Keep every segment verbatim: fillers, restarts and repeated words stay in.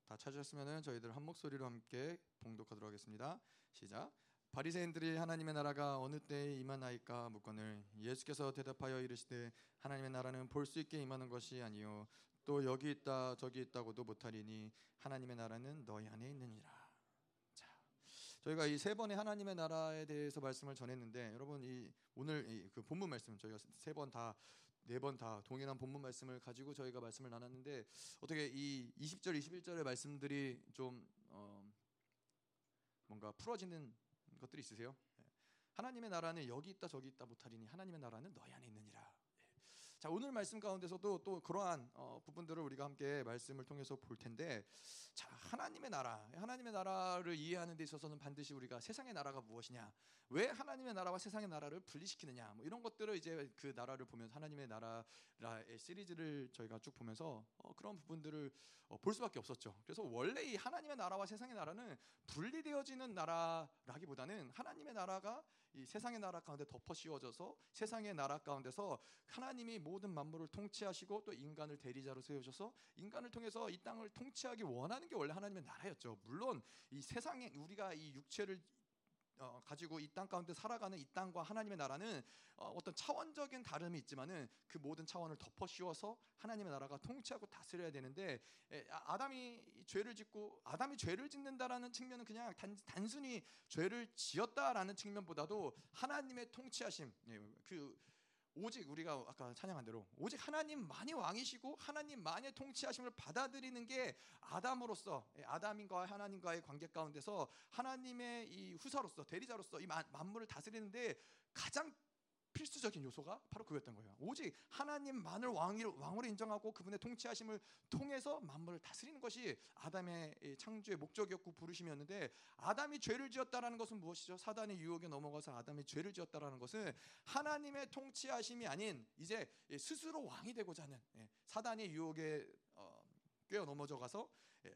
다 찾으셨으면 저희들 한 목소리로 함께 봉독하도록 하겠습니다. 시작. 바리새인들이 하나님의 나라가 어느 때에 임하나이까 묻거늘 예수께서 대답하여 이르시되 하나님의 나라는 볼 수 있게 임하는 것이 아니요 또 여기 있다 저기 있다고도 못하리니 하나님의 나라는 너희 안에 있느니라. 자, 저희가 이 세 번의 하나님의 나라에 대해서 말씀을 전했는데 여러분 이 오늘 이 그 본문 말씀 저희가 세 번 다 네 번 다 동일한 본문 말씀을 가지고 저희가 말씀을 나눴는데 어떻게 이 이십 절 이십일 절의 말씀들이 좀 어, 뭔가 풀어지는 것들이 있으세요? 하나님의 나라는 여기 있다 저기 있다 못하리니 하나님의 나라는 너희 안에 있느니라. 자, 오늘 말씀 가운데서도 또 그러한 어, 부분들을 우리가 함께 말씀을 통해서 볼 텐데, 자, 하나님의 나라, 하나님의 나라를 이해하는 데 있어서는 반드시 우리가 세상의 나라가 무엇이냐, 왜 하나님의 나라와 세상의 나라를 분리시키느냐, 뭐 이런 것들을 이제 그 나라를 보면서 하나님의 나라의 시리즈를 저희가 쭉 보면서 어, 그런 부분들을 어, 볼 수밖에 없었죠. 그래서 원래 이 하나님의 나라와 세상의 나라는 분리되어지는 나라라기보다는 하나님의 나라가 이 세상의 나라 가운데 덮어 씌워져서 세상의 나라 가운데서 하나님이 모든 만물을 통치하시고 또 인간을 대리자로 세우셔서 인간을 통해서 이 땅을 통치하기 원하는 게 원래 하나님의 나라였죠. 물론 이 세상에 우리가 이 육체를 어, 가지고 이 땅 가운데 살아가는 이 땅과 하나님의 나라는 어, 어떤 차원적인 다름이 있지만은 그 모든 차원을 덮어 씌워서 하나님의 나라가 통치하고 다스려야 되는데 에, 아담이 죄를 짓고 아담이 죄를 짓는다라는 측면은 그냥 단, 단순히 죄를 지었다라는 측면보다도 하나님의 통치하심, 예, 그 오직 우리가 아까 찬양한 대로 오직 하나님만이 왕이시고 하나님만의 통치하심을 받아들이는 게 아담으로서 아담인과 하나님과의 관계 가운데서 하나님의 이 후사로서 대리자로서 이 만물을 다스리는데 가장 필수적인 요소가 바로 그거였던 거예요. 오직 하나님만을 왕으로 인정하고 그분의 통치하심을 통해서 만물을 다스리는 것이 아담의 창조의 목적이었고 부르심이었는데, 아담이 죄를 지었다라는 것은 무엇이죠? 사단의 유혹에 넘어가서 아담이 죄를 지었다라는 것은 하나님의 통치하심이 아닌 이제 스스로 왕이 되고자 하는 사단의 유혹에 꿰어 넘어져 가서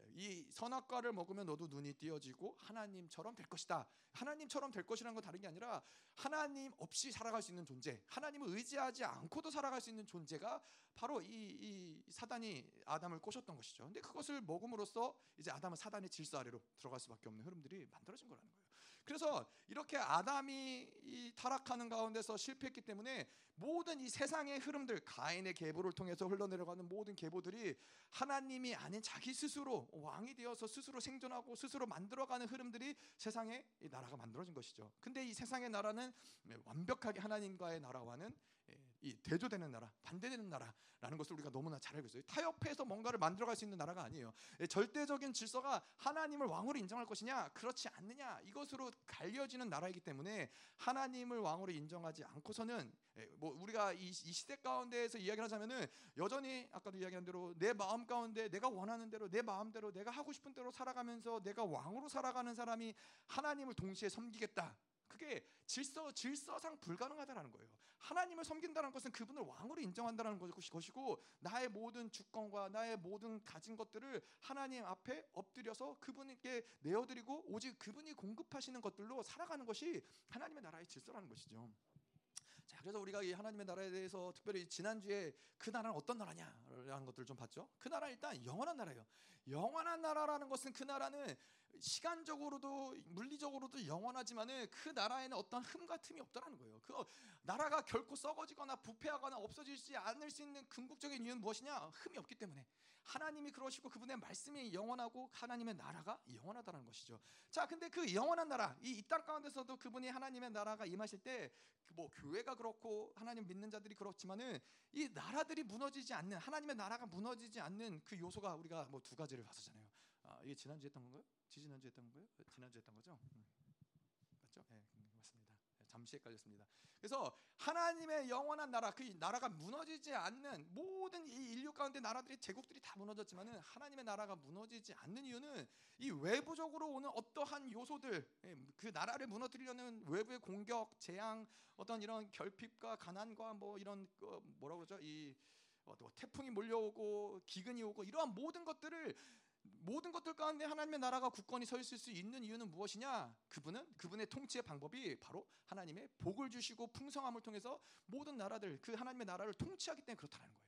이 선악과를 먹으면 너도 눈이 띄어지고 하나님처럼 될 것이다. 하나님처럼 될 것이라는 건 다른 게 아니라 하나님 없이 살아갈 수 있는 존재, 하나님을 의지하지 않고도 살아갈 수 있는 존재가 바로 이, 이 사단이 아담을 꼬셨던 것이죠. 근데 그것을 먹음으로써 이제 아담은 사단의 질서 아래로 들어갈 수밖에 없는 흐름들이 만들어진 거라는 거예요. 그래서 이렇게 아담이 이 타락하는 가운데서 실패했기 때문에 모든 이 세상의 흐름들, 가인의 계보를 통해서 흘러내려가는 모든 계보들이 하나님 이 아닌 자기 스스로 왕이 되어서 스스로 생존하고 스스로 만들어가는 흐름들이 세상의 나라가 만들어진 것이죠. 근데 이 세상의 나라는 완벽하게 하나님과의 나라와는 이 대조되는 나라, 반대되는 나라라는 것을 우리가 너무나 잘 알고 있어요. 타협해서 뭔가를 만들어갈 수 있는 나라가 아니에요. 절대적인 질서가 하나님을 왕으로 인정할 것이냐 그렇지 않느냐 이것으로 갈려지는 나라이기 때문에 하나님을 왕으로 인정하지 않고서는 뭐 우리가 이, 이 시대 가운데에서 이야기를 하자면은 여전히 아까도 이야기한 대로 내 마음 가운데 내가 원하는 대로 내 마음대로 내가 하고 싶은 대로 살아가면서 내가 왕으로 살아가는 사람이 하나님을 동시에 섬기겠다, 그게 질서, 질서상 불가능하다는 거예요. 하나님을 섬긴다는 것은 그분을 왕으로 인정한다는 것이고 나의 모든 주권과 나의 모든 가진 것들을 하나님 앞에 엎드려서 그분께 내어드리고 오직 그분이 공급하시는 것들로 살아가는 것이 하나님의 나라의 질서라는 것이죠. 자, 그래서 우리가 이 하나님의 나라에 대해서 특별히 지난주에 그 나라는 어떤 나라냐라는 것들을 좀 봤죠. 그 나라 일단 영원한 나라예요. 영원한 나라라는 것은 그 나라는 시간적으로도 물리적으로도 영원하지만은 그 나라에는 어떤 흠과 틈이 없다라는 거예요. 그 나라가 결코 썩어지거나 부패하거나 없어지지 않을 수 있는 궁극적인 이유는 무엇이냐? 흠이 없기 때문에 하나님이 그러시고 그분의 말씀이 영원하고 하나님의 나라가 영원하다는 것이죠. 자, 근데 그 영원한 나라, 이 땅 가운데서도 그분이 하나님의 나라가 임하실 때 뭐 교회가 그렇고 하나님 믿는 자들이 그렇지만은 이 나라들이 무너지지 않는, 하나님의 나라가 무너지지 않는 그 요소가 우리가 뭐 두 가지를 봤었잖아요. 아, 이게 지난주에 했던 건가요? 지지난주에 했던 건가요? 지난주에 했던 거죠? 음. 맞죠? 네, 맞습니다. 잠시 헷갈렸습니다. 그래서 하나님의 영원한 나라, 그 나라가 무너지지 않는, 모든 이 인류 가운데 나라들이 제국들이 다 무너졌지만은 하나님의 나라가 무너지지 않는 이유는 이 외부적으로 오는 어떠한 요소들, 그 나라를 무너뜨리려는 외부의 공격, 재앙, 어떤 이런 결핍과 가난과 뭐 이런 뭐라고 그러죠? 이 태풍이 몰려오고 기근이 오고 이러한 모든 것들을 모든 것들 가운데 하나님의 나라가 굳건히 서 있을 수 있는 이유는 무엇이냐? 그분은 그분의 통치의 방법이 바로 하나님의 복을 주시고 풍성함을 통해서 모든 나라들, 그 하나님의 나라를 통치하기 때문에 그렇다는 거예요.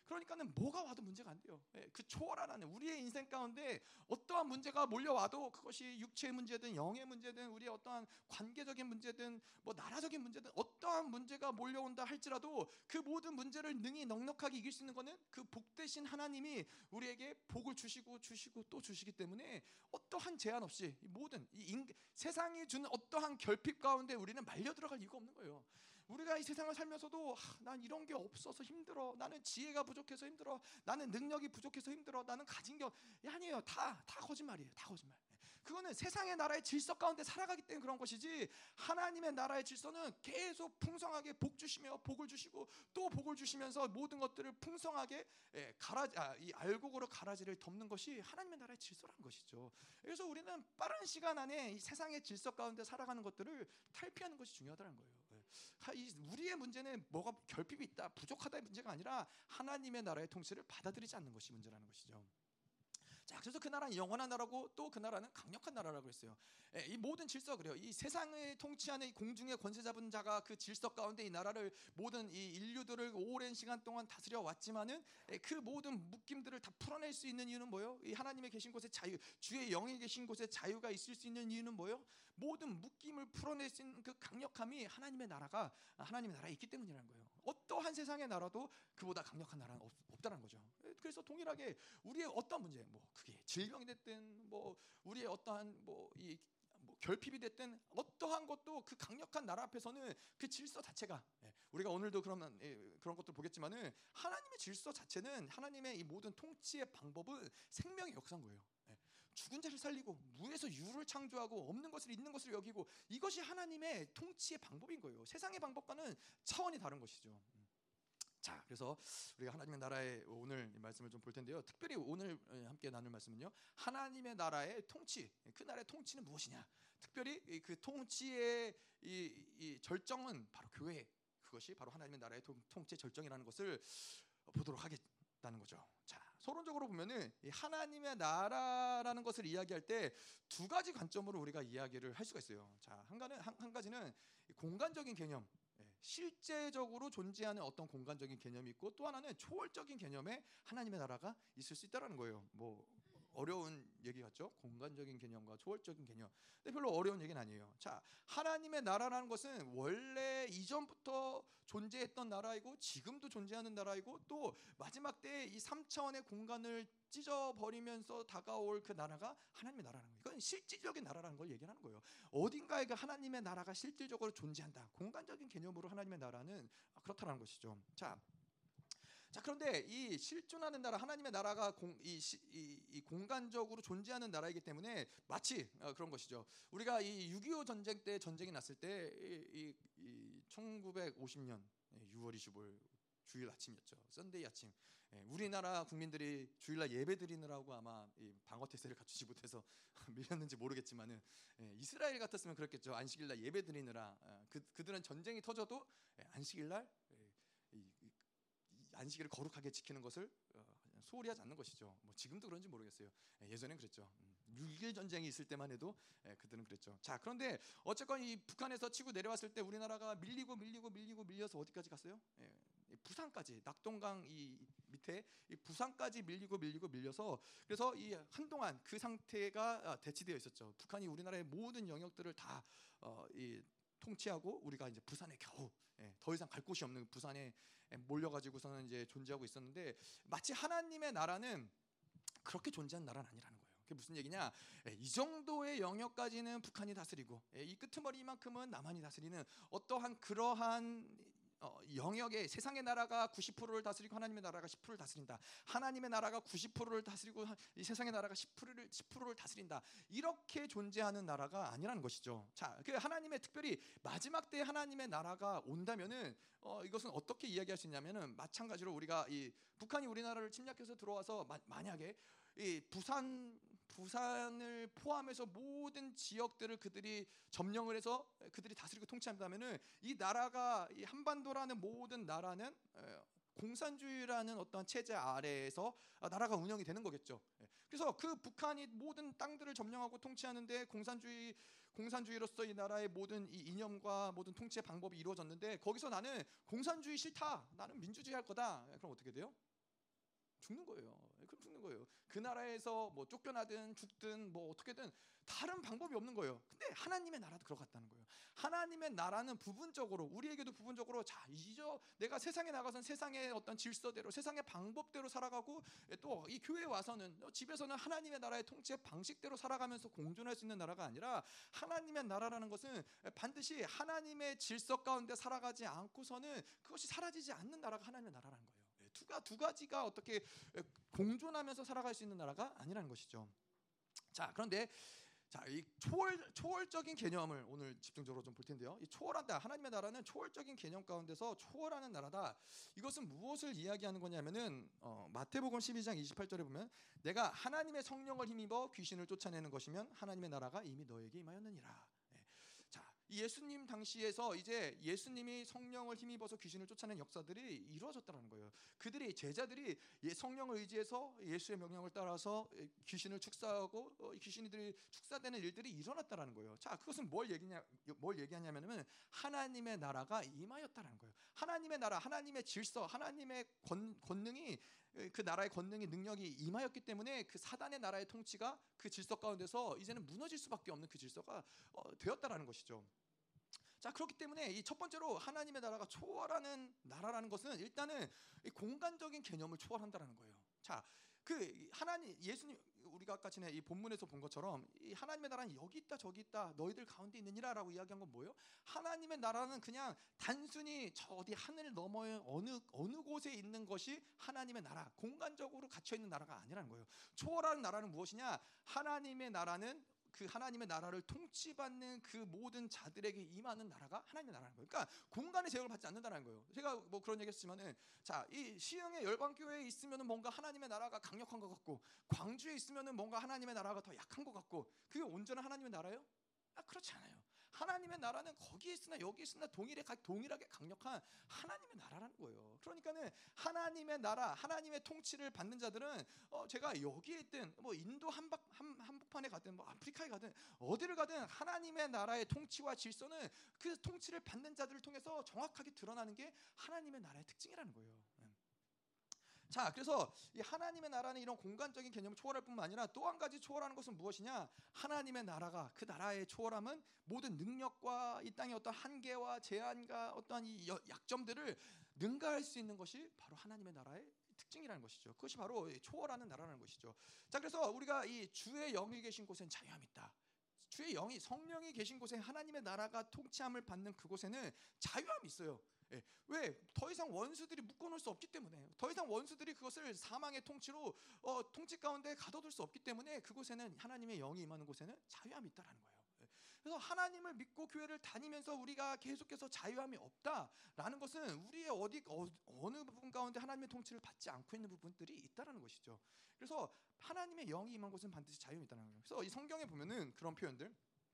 그러니까는 뭐가 와도 문제가 안 돼요. 예, 그 초월한 하나님, 우리의 인생 가운데 어떠한 문제가 몰려와도 그것이 육체의 문제든 영의 문제든 우리의 어떠한 관계적인 문제든 뭐 나라적인 문제든 어떠한 문제가 몰려온다 할지라도 그 모든 문제를 능히 넉넉하게 이길 수 있는 것은 그 복되신 하나님이 우리에게 복을 주시고 주시고 또 주시기 때문에 어떠한 제한 없이 모든 이 인, 세상이 주는 어떠한 결핍 가운데 우리는 말려 들어갈 이유가 없는 거예요. 우리가 이 세상을 살면서도 아, 난 이런 게 없어서 힘들어, 나는 지혜가 부족해서 힘들어, 나는 능력이 부족해서 힘들어, 나는 가진 게 아니에요. 다, 다 거짓말이에요. 다 거짓말. 그거는 세상의 나라의 질서 가운데 살아가기 때문에 그런 것이지, 하나님의 나라의 질서는 계속 풍성하게 복 주시며 복을 주시고 또 복을 주시면서 모든 것들을 풍성하게 예, 가라지, 아, 이 알곡으로 가라지를 덮는 것이 하나님의 나라의 질서라는 것이죠. 그래서 우리는 빠른 시간 안에 이 세상의 질서 가운데 살아가는 것들을 탈피하는 것이 중요하다는 거예요. 이 우리의 문제는 뭐가 결핍이 있다, 부족하다의 문제가 아니라 하나님의 나라의 통치를 받아들이지 않는 것이 문제라는 것이죠. 자, 그래서 그 나라는 영원한 나라고 또 그 나라는 강력한 나라라고 했어요. 예, 이 모든 질서가 그래요. 이 세상을 통치하는 이 공중의 권세 잡은 자가 그 질서 가운데 이 나라를, 모든 이 인류들을 오랜 시간 동안 다스려 왔지만은 예, 그 모든 묶임들을 다 풀어낼 수 있는 이유는 뭐예요? 이 하나님의 계신 곳에 자유, 주의 영이 계신 곳에 자유가 있을 수 있는 이유는 뭐예요? 모든 묶임을 풀어낼 수 있는 그 강력함이 하나님의 나라가 하나님의 나라에 있기 때문이라는 거예요. 어떠한 세상의 나라도 그보다 강력한 나라는 없, 없다는 거죠. 그래서 동일하게 우리의 어떤 문제, 뭐 그게 질병이 됐든 뭐 우리의 어떠한 뭐이 뭐 결핍이 됐든 어떠한 것도 그 강력한 나라 앞에서는 그 질서 자체가, 예, 우리가 오늘도 그러면 예, 그런 것들 보겠지만은 하나님의 질서 자체는, 하나님의 이 모든 통치의 방법은 생명의 역사인 거예요. 예. 죽은 자를 살리고 무에서 유를 창조하고 없는 것을 있는 것으로 여기고, 이것이 하나님의 통치의 방법인 거예요. 세상의 방법과는 차원이 다른 것이죠. 자, 그래서 우리가 하나님의 나라의 오늘 말씀을 좀 볼 텐데요. 특별히 오늘 함께 나눌 말씀은요, 하나님의 나라의 통치, 그 나라의 통치는 무엇이냐. 특별히 그 통치의 이, 이 절정은 바로 교회, 그것이 바로 하나님의 나라의 통치의 절정이라는 것을 보도록 하겠다는 거죠. 자, 서론적으로 보면은 이 하나님의 나라라는 것을 이야기할 때 두 가지 관점으로 우리가 이야기를 할 수가 있어요. 자, 한 가지는 한, 한 가지는 공간적인 개념, 실제적으로 존재하는 어떤 공간적인 개념이 있고, 또 하나는 초월적인 개념의 하나님의 나라가 있을 수 있다는 거예요. 뭐 어려운 얘기 같죠? 공간적인 개념과 초월적인 개념. 근데 별로 어려운 얘기는 아니에요. 자, 하나님의 나라라는 것은 원래 이전부터 존재했던 나라이고 지금도 존재하는 나라이고, 또 마지막 때 이 삼 차원의 공간을 찢어버리면서 다가올 그 나라가 하나님의 나라라는 거예요. 이건 실질적인 나라라는 걸 얘기하는 거예요. 어딘가에 그 하나님의 나라가 실질적으로 존재한다. 공간적인 개념으로 하나님의 나라는 그렇다는 것이죠. 자, 자, 그런데 이 실존하는 나라, 하나님의 나라가 공, 이, 이, 이 공간적으로 존재하는 나라이기 때문에 마치 어, 그런 것이죠. 우리가 이 육이오 전쟁 때, 전쟁이 났을 때 이, 이, 이 천구백오십 년 유월 이십오일 주일 아침이었죠. 썬데이 아침. 예, 우리나라 국민들이 주일날 예배 드리느라고 아마 이 방어 태세를 갖추지 못해서 밀렸는지 모르겠지만은, 예, 이스라엘 같았으면 그렇겠죠. 안식일날 예배 드리느라 어, 그 그들은 전쟁이 터져도 예, 안식일날 예, 이, 이, 안식일을 거룩하게 지키는 것을 어, 소홀히 하지 않는 것이죠. 뭐 지금도 그런지 모르겠어요. 예, 예전엔 그랬죠. 음, 육일 전쟁이 있을 때만 해도 예, 그들은 그랬죠. 자, 그런데 어쨌건 이 북한에서 치고 내려왔을 때 우리나라가 밀리고 밀리고 밀리고 밀려서 어디까지 갔어요? 예, 부산까지, 낙동강 이 밑에 이 부산까지 밀리고 밀리고 밀려서, 그래서 이 한동안 그 상태가 대치되어 있었죠. 북한이 우리나라의 모든 영역들을 다 어, 이 통치하고 우리가 이제 부산에 겨우 예, 더 이상 갈 곳이 없는 부산에 몰려가지고서는 이제 존재하고 있었는데, 마치 하나님의 나라는 그렇게 존재한 나라는 아니라는 거예요. 그게 무슨 얘기냐? 예, 이 정도의 영역까지는 북한이 다스리고 예, 이 끄트머리만큼은 남한이 다스리는 어떠한 그러한 어, 영역에 세상의 나라가 구십 퍼센트를 다스리고 하나님의 나라가 십 퍼센트를 다스린다. 하나님의 나라가 구십 퍼센트를 다스리고 이 세상의 나라가 십 퍼센트를 십 퍼센트를 다스린다. 이렇게 존재하는 나라가 아니라는 것이죠. 자, 그 하나님의 특별히 마지막 때 하나님의 나라가 온다면은 어, 이것은 어떻게 이야기할 수 있냐면은, 마찬가지로 우리가 이 북한이 우리나라를 침략해서 들어와서 마, 만약에 이 부산 부산을 포함해서 모든 지역들을 그들이 점령을 해서 그들이 다스리고 통치한다면은, 이 나라가 이 한반도라는 모든 나라는 공산주의라는 어떤 체제 아래에서 나라가 운영이 되는 거겠죠. 그래서 그 북한이 모든 땅들을 점령하고 통치하는데 공산주의 공산주의로서 이 나라의 모든 이 이념과 모든 통치의 방법이 이루어졌는데, 거기서 나는 공산주의 싫다, 나는 민주주의 할 거다. 그럼 어떻게 돼요? 죽는 거예요. 그럼 죽는 거예요. 그 나라에서 뭐 쫓겨나든 죽든 뭐 어떻게든 다른 방법이 없는 거예요. 근데 하나님의 나라도 그렇겠다는 거예요. 하나님의 나라는 부분적으로, 우리에게도 부분적으로, 자 이제 내가 세상에 나가서는 세상의 어떤 질서대로, 세상의 방법대로 살아가고, 또 이 교회에 와서는, 집에서는 하나님의 나라의 통치의 방식대로 살아가면서 공존할 수 있는 나라가 아니라, 하나님의 나라라는 것은 반드시 하나님의 질서 가운데 살아가지 않고서는 그것이 사라지지 않는 나라가 하나님의 나라라는 거예요. 두, 가, 두 가지가 어떻게 공존하면서 살아갈 수 있는 나라가 아니라는 것이죠. 자, 그런데 자, 이 초월, 초월적인 개념을 오늘 집중적으로 좀 볼 텐데요. 이 초월한다, 하나님의 나라는 초월적인 개념 가운데서 초월하는 나라다. 이것은 무엇을 이야기하는 거냐면은 어, 마태복음 십이 장 이십팔 절에 보면, 내가 하나님의 성령을 힘입어 귀신을 쫓아내는 것이면 하나님의 나라가 이미 너에게 임하였느니라. 네. 자, 예수님 당시에서 이제 예수님이 성령을 힘입어서 귀신을 쫓아낸 역사들이 이루어졌다는 거예요. 그들이, 제자들이 성령을 의지해서 예수의 명령을 따라서 귀신을 축사하고 귀신들이 축사되는 일들이 일어났다는 거예요. 자, 그것은 뭘 얘기냐, 뭘 얘기하냐면은 하나님의 나라가 임하였다는 거예요. 하나님의 나라, 하나님의 질서, 하나님의 권, 권능이, 그 나라의 권능이, 능력이 임하였기 때문에 그 사단의 나라의 통치가 그 질서 가운데서 이제는 무너질 수밖에 없는 그 질서가 어, 되었다라는 것이죠. 자, 그렇기 때문에 이 첫 번째로 하나님의 나라가 초월하는 나라라는 것은 일단은 이 공간적인 개념을 초월한다라는 거예요. 자, 그 하나님, 예수님, 우리가 아까 전에 이 본문에서 본 것처럼 이 하나님의 나라는 여기 있다 저기 있다 너희들 가운데 있느니라라고 이야기한 건 뭐예요? 하나님의 나라는 그냥 단순히 저 어디 하늘 너머에 어느 어느 곳에 있는 것이 하나님의 나라, 공간적으로 갇혀 있는 나라가 아니라는 거예요. 초월하는 나라는 무엇이냐? 하나님의 나라는 그 하나님의 나라를 통치받는 그 모든 자들에게 임하는 나라가 하나님의 나라라는 거예요. 그러니까 공간의 제약을 받지 않는다는 거예요. 제가 뭐 그런 얘기했지만은, 자, 이 시흥의 열방교회에 있으면은 뭔가 하나님의 나라가 강력한 것 같고, 광주에 있으면은 뭔가 하나님의 나라가 더 약한 것 같고, 그게 온전한 하나님의 나라예요? 아, 그렇지 않아요. 하나님의 나라는 거기에 있으나 여기 있으나 동일하게, 동일하게 강력한 하나님의 나라라는 거예요. 그러니까는 하나님의 나라, 하나님의 통치를 받는 자들은 어 제가 여기에 있든 뭐 인도 한박 한, 한복판에 가든 뭐 아프리카에 가든 어디를 가든 하나님의 나라의 통치와 질서는 그 통치를 받는 자들을 통해서 정확하게 드러나는 게 하나님의 나라의 특징이라는 거예요. 자, 그래서 이 하나님의 나라는 이런 공간적인 개념을 초월할 뿐만 아니라 또 한 가지 초월하는 것은 무엇이냐? 하나님의 나라가, 그 나라의 초월함은 모든 능력과 이 땅의 어떤 한계와 제한과 어떠한 이 약점들을 능가할 수 있는 것이 바로 하나님의 나라의 특징이라는 것이죠. 그것이 바로 초월하는 나라라는 것이죠. 자, 그래서 우리가 이 주의 영이 계신 곳엔 자유함이 있다. 주의 영이, 성령이 계신 곳에, 하나님의 나라가 통치함을 받는 그곳에는 자유함이 있어요. 예. 왜? 더 이상 원수들이 묶어놓을 수 없기 때문에, 더 이상 원수들이 그것을 사망의 통치로 어, 통치 가운데 가둬둘 수 없기 때문에 그곳에는, 하나님의 영이 임하는 곳에는 자유함이 있다라는 거예요. 예. 그래서 하나님을 믿고 교회를 다니면서 우리가 계속해서 자유함이 없다라는 것은 우리의 어디 어, 어느 부분 가운데 하나님의 통치를 받지 않고 있는 부분들이 있다라는 것이죠. 그래서 하나님의 영이 임한 곳은 반드시 자유함이 있다는 거예요. 그래서 이 성경에 보면은 그런 표현들,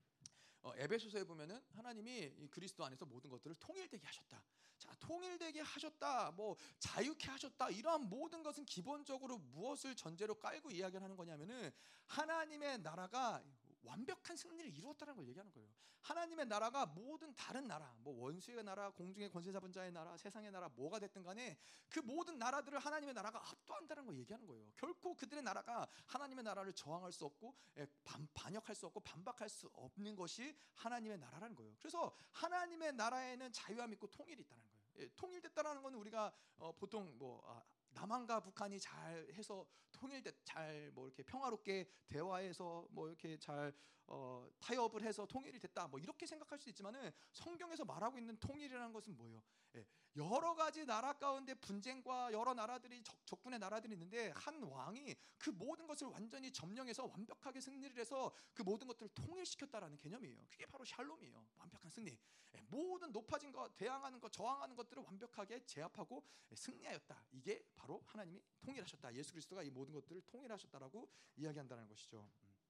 어, 에베소서에 보면은 하나님이 이 그리스도 안에서 모든 것들을 통일되게 하셨다. 자, 통일되게 하셨다, 뭐 자유케 하셨다, 이러한 모든 것은 기본적으로 무엇을 전제로 깔고 이야기를 하는 거냐면은 하나님의 나라가 완벽한 승리를 이루었다는 걸 얘기하는 거예요. 하나님의 나라가 모든 다른 나라, 뭐 원수의 나라, 공중의 권세 잡은 자의 나라, 세상의 나라, 뭐가 됐든 간에 그 모든 나라들을 하나님의 나라가 압도한다는 걸 얘기하는 거예요. 결코 그들의 나라가 하나님의 나라를 저항할 수 없고 반, 반역할 수 없고 반박할 수 없는 것이 하나님의 나라라는 거예요. 그래서 하나님의 나라에는 자유함이 있고 통일이 있다는 거예요. 예, 통일됐다는 건 우리가 어, 보통 뭐 아, 남한과 북한이 잘 해서 통일됐, 잘 뭐 이렇게 평화롭게 대화해서 뭐 이렇게 잘 어, 타협을 해서 통일이 됐다, 뭐 이렇게 생각할 수 있지만은 성경에서 말하고 있는 통일이라는 것은 뭐예요? 예, 여러 가지 나라 가운데 분쟁과 여러 나라들이 적, 적군의 나라들이 있는데 한 왕이 그 모든 것을 완전히 점령해서 완벽하게 승리를 해서 그 모든 것들을 통일시켰다라는 개념이에요. 그게 바로 샬롬이에요. 완벽한 승리. 예, 모든 높아진 것, 대항하는 것, 저항하는 것들을 완벽하게 제압하고 승리하였다. 이게 바로 하나님이 통일하셨다. 예수 그리스도가 이 모든 것들을 통일하셨다라고 이야기한다는 것이죠.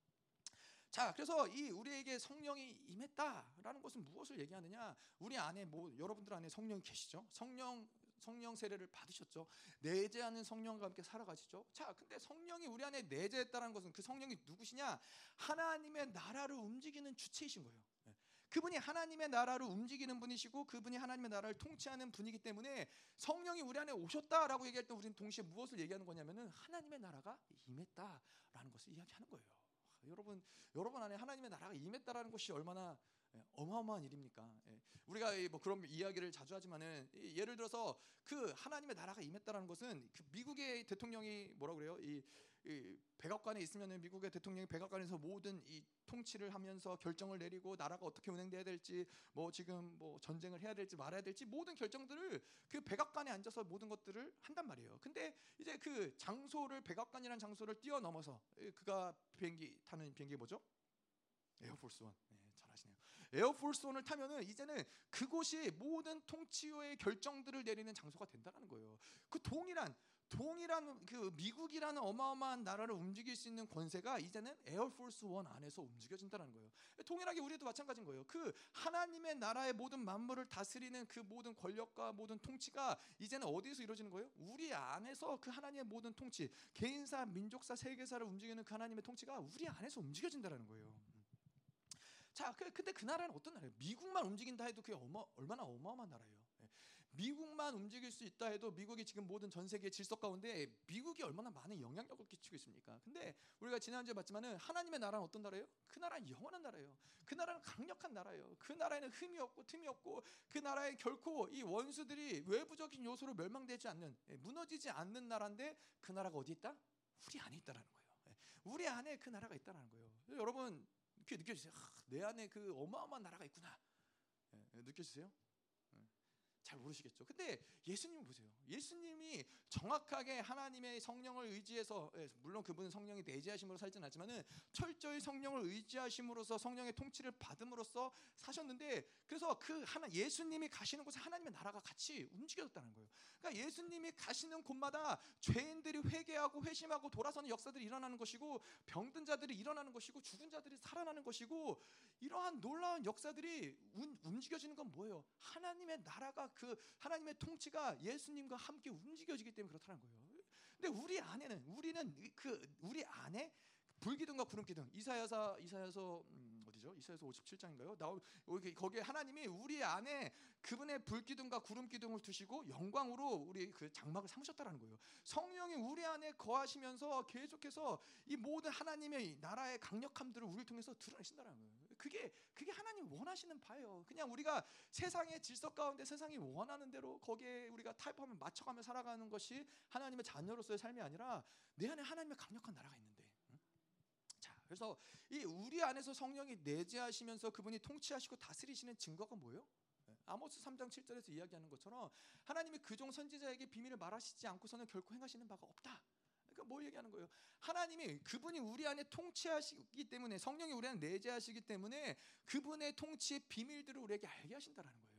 자, 그래서 이 우리에게 성령이 임했다라는 것은 무엇을 얘기하느냐? 우리 안에, 뭐 여러분들 안에 성령이 계시죠? 성령 성령 세례를 받으셨죠? 내재하는 성령과 함께 살아가시죠? 자, 근데 성령이 우리 안에 내재했다는 것은 그 성령이 누구시냐? 하나님의 나라를 움직이는 주체이신 거예요. 그분이 하나님의 나라를 움직이는 분이시고 그분이 하나님의 나라를 통치하는 분이기 때문에 성령이 우리 안에 오셨다라고 얘기할 때 우리는 동시에 무엇을 얘기하는 거냐면은 하나님의 나라가 임했다라는 것을 이야기하는 거예요. 여러분, 여러분 안에 하나님의 나라가 임했다라는 것이 얼마나 어마어마한 일입니까? 우리가 뭐 그런 이야기를 자주 하지만은 예를 들어서 그 하나님의 나라가 임했다라는 것은 그 미국의 대통령이 뭐라 그래요? 이, 이 백악관에 있으면은 미국의 대통령이 백악관에서 모든 이 통치를 하면서 결정을 내리고 나라가 어떻게 운행돼야 될지 뭐 지금 뭐 전쟁을 해야 될지 말아야 될지 모든 결정들을 그 백악관에 앉아서 모든 것들을 한단 말이에요. 근데 이제 그 장소를 백악관이라는 장소를 뛰어넘어서 그가 비행기 타는 비행기 뭐죠? 에어포스 원. 네, 잘하시네요. 에어포스 원을 타면은 이제는 그곳이 모든 통치의 결정들을 내리는 장소가 된다는 거예요. 그 동일한 동일한 그 미국이라는 어마어마한 나라를 움직일 수 있는 권세가 이제는 에어포스 원 안에서 움직여진다는 거예요. 동일하게 우리도 마찬가지인 거예요. 그 하나님의 나라의 모든 만물을 다스리는 그 모든 권력과 모든 통치가 이제는 어디에서 이루어지는 거예요? 우리 안에서 그 하나님의 모든 통치, 개인사, 민족사, 세계사를 움직이는 그 하나님의 통치가 우리 안에서 움직여진다는 거예요. 자, 그, 근데 그 나라는 어떤 나라예요? 미국만 움직인다 해도 그게 어마, 얼마나 어마어마한 나라예요. 미국만 움직일 수 있다 해도 미국이 지금 모든 전 세계 질서 가운데 미국이 얼마나 많은 영향력을 끼치고 있습니까? 근데 우리가 지난주에 봤지만은 하나님의 나라는 어떤 나라예요? 그 나라는 영원한 나라예요. 그 나라는 강력한 나라예요. 그 나라에는 흠이 없고 틈이 없고 그 나라에 결코 이 원수들이 외부적인 요소로 멸망되지 않는, 무너지지 않는 나라인데 그 나라가 어디 있다? 우리 안에 있다라는 거예요. 우리 안에 그 나라가 있다라는 거예요. 여러분 그게 느껴지세요? 아, 내 안에 그 어마어마한 나라가 있구나. 느껴지세요? 잘 모르시겠죠. 근데 예수님 보세요. 예수님이 정확하게 하나님의 성령을 의지해서, 물론 그분은 성령이 내재하심으로 살지는 않지만은 철저히 성령을 의지하심으로써 성령의 통치를 받음으로써 사셨는데, 그래서 그 하나 예수님이 가시는 곳에 하나님의 나라가 같이 움직여졌다는 거예요. 그러니까 예수님이 가시는 곳마다 죄인들이 회개하고 회심하고 돌아서는 역사들이 일어나는 것이고, 병든 자들이 일어나는 것이고, 죽은 자들이 살아나는 것이고, 이러한 놀라운 역사들이 움직여지는 건 뭐예요? 하나님의 나라가, 그 하나님의 통치가 예수님과 함께 움직여지기 때문에 그렇다는 거예요. 근데 우리 안에는, 우리는 그 우리 안에 불기둥과 구름기둥, 이사야서 이사야서 음, 어디죠? 이사야서 오십칠 장인가요? 나 거기에 하나님이 우리 안에 그분의 불기둥과 구름기둥을 두시고 영광으로 우리 그 장막을 삼으셨다라는 거예요. 성령이 우리 안에 거하시면서 계속해서 이 모든 하나님의 나라의 강력함들을 우리를 통해서 드러내신다는 거예요. 그게 그게 하나님 원하시는 바예요. 그냥 우리가 세상의 질서 가운데 세상이 원하는 대로 거기에 우리가 타협하며 맞춰가며 살아가는 것이 하나님의 자녀로서의 삶이 아니라 내 안에 하나님의 강력한 나라가 있는데. 자, 그래서 이 우리 안에서 성령이 내재하시면서 그분이 통치하시고 다스리시는 증거가 뭐예요? 아모스 삼 장 칠 절에서 이야기하는 것처럼 하나님이 그종 선지자에게 비밀을 말하시지 않고서는 결코 행하시는 바가 없다. 그러니까 뭘 얘기하는 거예요? 하나님이 그분이 우리 안에 통치하시기 때문에, 성령이 우리 안에 내재하시기 때문에 그분의 통치의 비밀들을 우리에게 알게 하신다라는 거예요.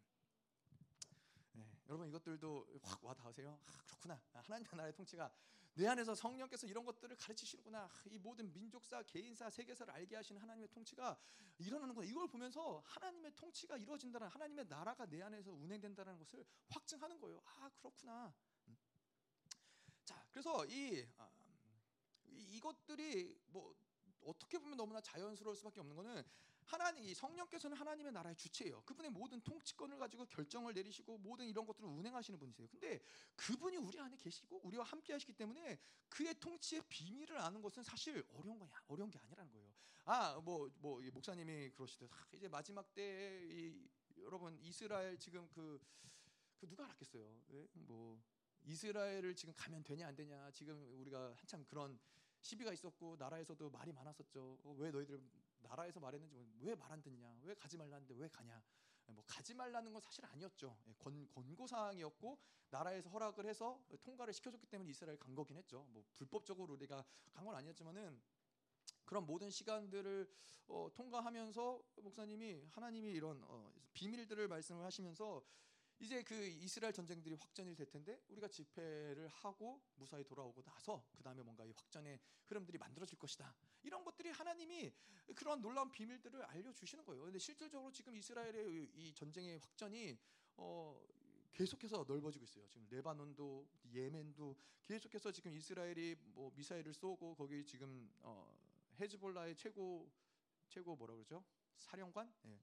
네, 여러분 이것들도 확 와닿으세요? 아, 그렇구나. 하나님의 나라의 통치가 내 안에서 성령께서 이런 것들을 가르치시는구나. 이 모든 민족사, 개인사, 세계사를 알게 하시는 하나님의 통치가 일어나는구나. 이걸 보면서 하나님의 통치가 이루어진다는, 하나님의 나라가 내 안에서 운행된다는 것을 확증하는 거예요. 아, 그렇구나. 자, 그래서 이, 아, 이 이것들이 뭐 어떻게 보면 너무나 자연스러울 수밖에 없는 거는, 하나님, 이 성령께서는 하나님의 나라의 주체예요. 그분의 모든 통치권을 가지고 결정을 내리시고 모든 이런 것들을 운행하시는 분이세요. 근데 그분이 우리 안에 계시고 우리와 함께 하시기 때문에 그의 통치의 비밀을 아는 것은 사실 어려운 거냐, 어려운 게 아니라는 거예요. 아, 뭐, 뭐 목사님이 그러시듯 아, 이제 마지막 때에 이, 여러분 이스라엘 지금 그, 그 누가 알았겠어요? 네? 뭐 이스라엘을 지금 가면 되냐 안 되냐, 지금 우리가 한참 그런 시비가 있었고 나라에서도 말이 많았었죠. 어, 왜 너희들 나라에서 말했는지, 왜 말 안 듣냐, 왜 가지 말라는데 왜 가냐. 뭐 가지 말라는 건 사실 아니었죠. 권, 권고사항이었고 나라에서 허락을 해서 통과를 시켜줬기 때문에 이스라엘 간 거긴 했죠. 뭐 불법적으로 우리가 간 건 아니었지만은 그런 모든 시간들을 어, 통과하면서 목사님이 하나님이 이런 어, 비밀들을 말씀을 하시면서 이제 그 이스라엘 전쟁들이 확전이 될 텐데 우리가 집회를 하고 무사히 돌아오고 나서 그 다음에 뭔가 이 확전의 흐름들이 만들어질 것이다. 이런 것들이 하나님이 그런 놀라운 비밀들을 알려주시는 거예요. 근데 실질적으로 지금 이스라엘의 이 전쟁의 확전이 어, 계속해서 넓어지고 있어요. 지금 레바논도 예멘도 계속해서 지금 이스라엘이 뭐 미사일을 쏘고 거기 지금 어, 헤즈볼라의 최고 최고 뭐라 그러죠? 사령관? 예.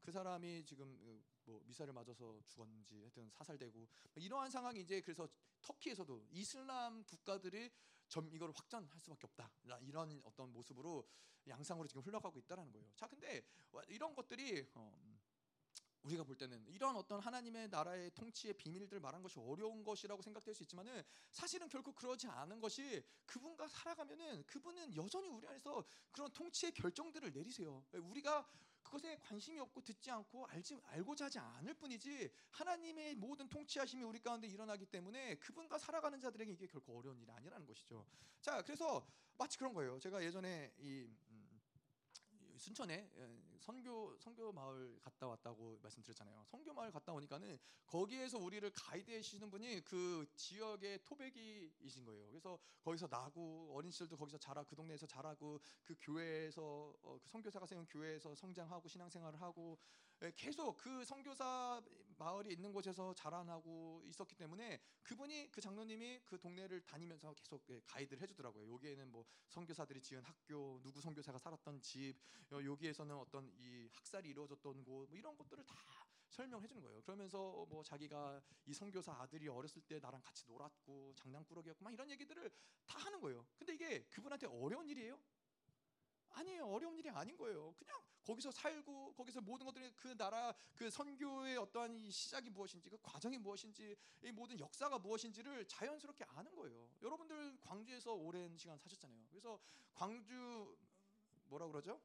그 사람이 지금 뭐 미사를 맞아서 죽었는지 하여튼 사살되고 이러한 상황이 이제 그래서 터키에서도 이슬람 국가들이 점 이걸 확전할 수밖에 없다 이런 어떤 모습으로 양상으로 지금 흘러가고 있다라는 거예요. 자, 근데 이런 것들이 어, 우리가 볼 때는 이런 어떤 하나님의 나라의 통치의 비밀들을 말한 것이 어려운 것이라고 생각될 수 있지만은 사실은 결코 그러지 않은 것이 그분과 살아가면은 그분은 여전히 우리 안에서 그런 통치의 결정들을 내리세요. 우리가 그것에 관심이 없고 듣지 않고 알지 알고자 하지 않을 뿐이지 하나님의 모든 통치하심이 우리 가운데 일어나기 때문에 그분과 살아가는 자들에게 이게 결코 어려운 일이 아니라는 것이죠. 자, 그래서 마치 그런 거예요. 제가 예전에 이 음, 순천에 선교 선교 마을 갔다 왔다고 말씀드렸잖아요. 선교 마을 갔다 오니까는 거기에서 우리를 가이드해 주시는 분이 그 지역의 토백이이신 거예요. 그래서 거기서 나고 어린 시절도 거기서 자라 그 동네에서 자라고 그 교회에서 어, 그 선교사가 세운 교회에서 성장하고 신앙생활을 하고 계속 그 선교사 마을이 있는 곳에서 자라나고 있었기 때문에 그분이 그 장로님이 그 동네를 다니면서 계속 가이드를 해주더라고요. 여기에는 뭐 선교사들이 지은 학교, 누구 선교사가 살았던 집, 여기에서는 어떤 이 학살이 이루어졌던 곳, 뭐 이런 것들을 다 설명해 주는 거예요. 그러면서 뭐 자기가 이 선교사 아들이 어렸을 때 나랑 같이 놀았고 장난꾸러기였고 막 이런 얘기들을 다 하는 거예요. 근데 이게 그분한테 어려운 일이에요? 아니에요. 어려운 일이 아닌 거예요. 그냥 거기서 살고 거기서 모든 것들이 그 나라 그 선교의 어떠한 이 시작이 무엇인지 그 과정이 무엇인지 이 모든 역사가 무엇인지를 자연스럽게 아는 거예요. 여러분들 광주에서 오랜 시간 사셨잖아요. 그래서 광주 뭐라 그러죠?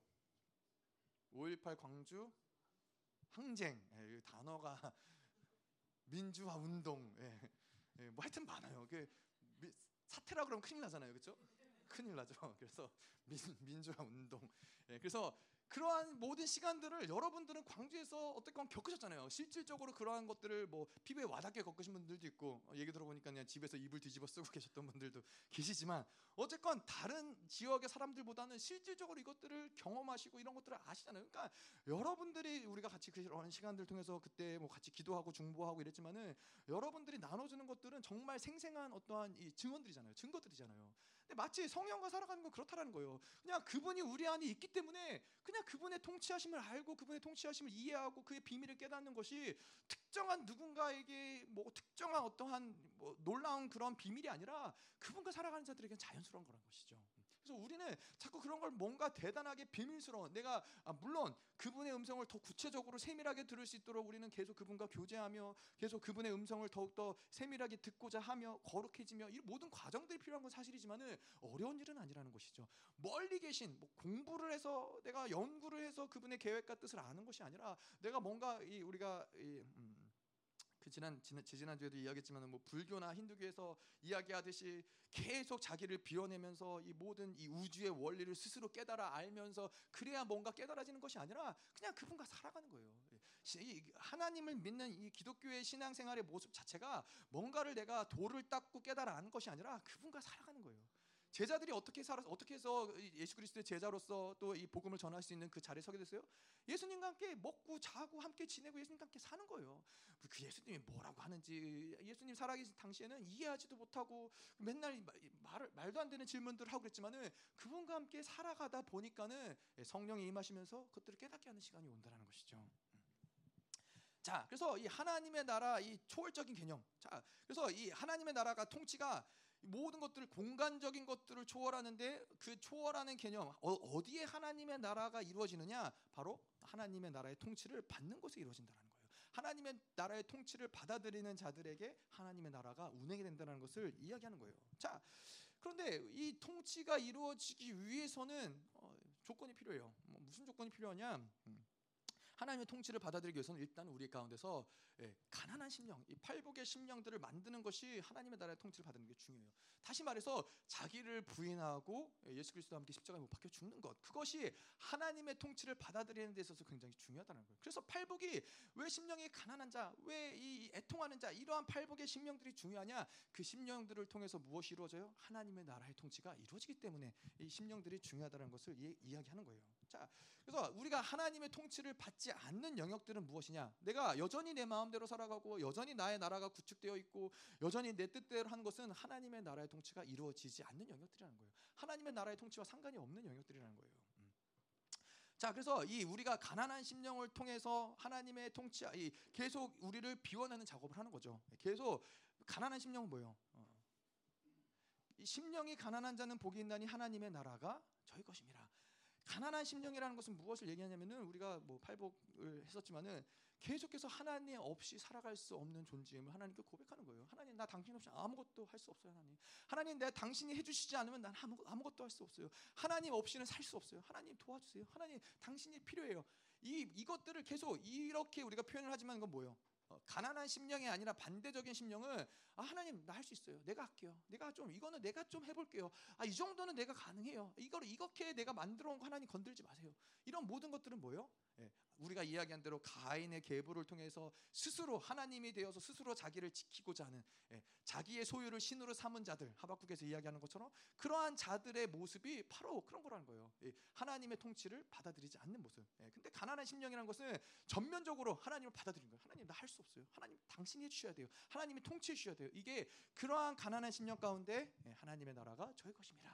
오일팔 광주 항쟁 예, 이 단어가 민주화 운동 예, 예, 뭐 하여튼 많아요. 그 사태라 그러면 큰일 나잖아요, 그렇죠? 큰일 나죠. 그래서 민, 민주화 운동. 예, 그래서 그러한 모든 시간들을 여러분들은 광주에서 어떻게 겪으셨잖아요. 실질적으로 그러한 것들을 뭐 피부에 와닿게 겪으신 분들도 있고 어, 얘기 들어보니까 그냥 집에서 이불 뒤집어 쓰고 계셨던 분들도 계시지만 어쨌건 다른 지역의 사람들보다는 실질적으로 이것들을 경험하시고 이런 것들을 아시잖아요. 그러니까 여러분들이 우리가 같이 그런 시간들 통해서 그때 뭐 같이 기도하고 중보하고 이랬지만은 여러분들이 나눠주는 것들은 정말 생생한 어떠한 이 증언들이잖아요. 증거들이잖아요. 근데 마치 성령과 살아가는 건 그렇다라는 거예요. 그냥 그분이 우리 안에 있기 때문에 그냥 그분의 통치하심을 알고 그분의 통치하심을 이해하고 그의 비밀을 깨닫는 것이 특정한 누군가에게 뭐 특정한 어떠한 뭐 놀라운 그런 비밀이 아니라 그분과 살아가는 자들에게는 자연스러운 거란 것이죠. 그래서 우리는 자꾸 그런 걸 뭔가 대단하게 비밀스러운 내가 아 물론 그분의 음성을 더 구체적으로 세밀하게 들을 수 있도록 우리는 계속 그분과 교제하며 계속 그분의 음성을 더욱더 세밀하게 듣고자 하며 거룩해지며 이 모든 과정들이 필요한 건 사실이지만은 어려운 일은 아니라는 것이죠. 멀리 계신 뭐 공부를 해서 내가 연구를 해서 그분의 계획과 뜻을 아는 것이 아니라 내가 뭔가 이 우리가 이, 음, 그 지난 지난 지난 주에도 이야기했지만 뭐 불교나 힌두교에서 이야기하듯이 계속 자기를 비워내면서 이 모든 이 우주의 원리를 스스로 깨달아 알면서 그래야 뭔가 깨달아지는 것이 아니라 그냥 그분과 살아가는 거예요. 이 하나님을 믿는 이 기독교의 신앙생활의 모습 자체가 뭔가를 내가 도를 닦고 깨달아 아는 것이 아니라 그분과 살아가는 거예요. 제자들이 어떻게 살아 어떻게 해서 예수 그리스도의 제자로서 또 이 복음을 전할 수 있는 그 자리에 서게 됐어요? 예수님과 함께 먹고 자고 함께 지내고 예수님과 함께 사는 거예요. 그 예수님이 뭐라고 하는지 예수님 살아계신 당시에는 이해하지도 못하고 맨날 말, 말도 안 되는 질문들을 하고 그랬지만은 그분과 함께 살아가다 보니까는 성령이 임하시면서 그것들을 깨닫게 하는 시간이 온다는 것이죠. 자, 그래서 이 하나님의 나라 이 초월적인 개념. 자, 그래서 이 하나님의 나라가 통치가 모든 것들 공간적인 것들을 초월하는데 그 초월하는 개념 어, 어디에 하나님의 나라가 이루어지느냐? 바로 하나님의 나라의 통치를 받는 곳에 이루어진다는 거예요. 하나님의 나라의 통치를 받아들이는 자들에게 하나님의 나라가 운행이 된다는 것을 이야기하는 거예요. 자, 그런데 이 통치가 이루어지기 위해서는 어, 조건이 필요해요. 뭐 무슨 조건이 필요하냐? 음. 하나님의 통치를 받아들이기 위해서는 일단 우리 가운데서 예, 가난한 심령, 이 팔복의 심령들을 만드는 것이 하나님의 나라의 통치를 받는 게 중요해요. 다시 말해서 자기를 부인하고 예수 그리스도와 함께 십자가에 못 박혀 죽는 것, 그것이 하나님의 통치를 받아들이는 데 있어서 굉장히 중요하다는 거예요. 그래서 팔복이 왜 심령이 가난한 자, 왜 이 애통하는 자, 이러한 팔복의 심령들이 중요하냐? 그 심령들을 통해서 무엇이 이루어져요? 하나님의 나라의 통치가 이루어지기 때문에 이 심령들이 중요하다는 것을 이, 이야기하는 거예요. 자, 그래서 우리가 하나님의 통치를 받지 않는 영역들은 무엇이냐? 내가 여전히 내 마음대로 살아가고 여전히 나의 나라가 구축되어 있고 여전히 내 뜻대로 하는 것은 하나님의 나라의 통치가 이루어지지 않는 영역들이라는 거예요. 하나님의 나라의 통치와 상관이 없는 영역들이라는 거예요. 음. 자, 그래서 이 우리가 가난한 심령을 통해서 하나님의 통치, 이 계속 우리를 비워내는 작업을 하는 거죠. 계속 가난한 심령은 뭐예요? 어. 이 심령이 가난한 자는 복이 있나니 하나님의 나라가 저희 것입니다. 가난한 심령이라는 것은 무엇을 얘기하냐면은 우리가 뭐 팔복을 했었지만은 계속해서 하나님 없이 살아갈 수 없는 존재임을 하나님께 고백하는 거예요. 하나님, 나 당신 없이 아무것도 할 수 없어요. 하나님, 하나님, 내가 당신이 해주시지 않으면 난 아무, 아무것도 할 수 없어요. 하나님 없이는 살 수 없어요. 하나님 도와주세요. 하나님, 당신이 필요해요. 이 이것들을 계속 이렇게 우리가 표현을 하지만 이건 뭐예요? 어, 가난한 심령이 아니라 반대적인 심령은 아, 하나님, 나 할 수 있어요. 내가 할게요. 내가 좀 이거는 내가 좀 해볼게요. 아, 이 정도는 내가 가능해요. 이거를 이렇게 내가 만들어 온 거 하나님 건들지 마세요. 이런 모든 것들은 뭐예요? 예, 우리가 이야기한 대로 가인의 계보를 통해서 스스로 하나님이 되어서 스스로 자기를 지키고자 하는, 예, 자기의 소유를 신으로 삼은 자들, 하박국에서 이야기하는 것처럼 그러한 자들의 모습이 바로 그런 거라는 거예요. 예, 하나님의 통치를 받아들이지 않는 모습. 예, 근데 가난한 심령이라는 것은 전면적으로 하나님을 받아들이는 거예요. 하나님, 나 할 수 없어요. 하나님, 당신이 해주셔야 돼요. 하나님이 통치해 주셔야 돼요. 이게 그러한 가난한 심령 가운데, 예, 하나님의 나라가 저희 것입니다.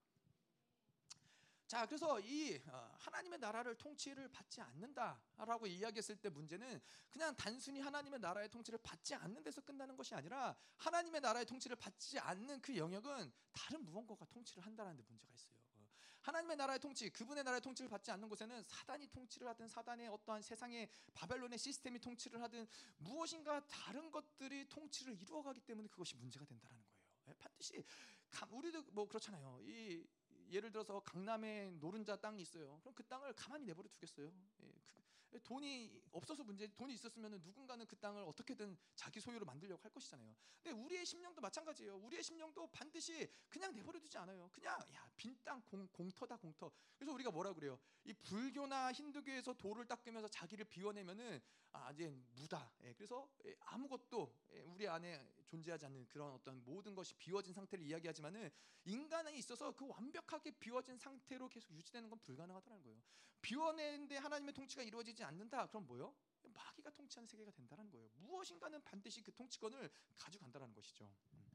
자, 그래서 이 어, 하나님의 나라를 통치를 받지 않는다라고 이야기했을 때 문제는 그냥 단순히 하나님의 나라의 통치를 받지 않는 데서 끝나는 것이 아니라 하나님의 나라의 통치를 받지 않는 그 영역은 다른 무언가가 통치를 한다는 데 문제가 있어요. 어, 하나님의 나라의 통치, 그분의 나라의 통치를 받지 않는 곳에는 사단이 통치를 하든 사단의 어떠한 세상의 바벨론의 시스템이 통치를 하든 무엇인가 다른 것들이 통치를 이루어가기 때문에 그것이 문제가 된다는 거예요. 예, 반드시 우리도 뭐 그렇잖아요. 이 예를 들어서 강남에 노른자 땅이 있어요. 그럼 그 땅을 가만히 내버려 두겠어요? 예, 그, 돈이 없어서 문제, 돈이 있었으면 누군가는 그 땅을 어떻게든 자기 소유로 만들려고 할 것이잖아요. 근데 우리의 심령도 마찬가지예요. 우리의 심령도 반드시 그냥 내버려 두지 않아요. 그냥 야, 빈 땅 공터다 공터. 그래서 우리가 뭐라 그래요? 이 불교나 힌두교에서 돌을 닦으면서 자기를 비워내면은 아, 이제 무다. 예, 그래서 예, 아무것도 예, 우리 안에 존재하지 않는 그런 어떤 모든 것이 비워진 상태를 이야기하지만은 인간에 있어서 그 완벽하게 비워진 상태로 계속 유지되는 건 불가능하다는 거예요. 비워내는데 하나님의 통치가 이루어지지 않는다. 그럼 뭐요? 마귀가 통치하는 세계가 된다는 거예요. 무엇인가는 반드시 그 통치권을 가져간다는 것이죠.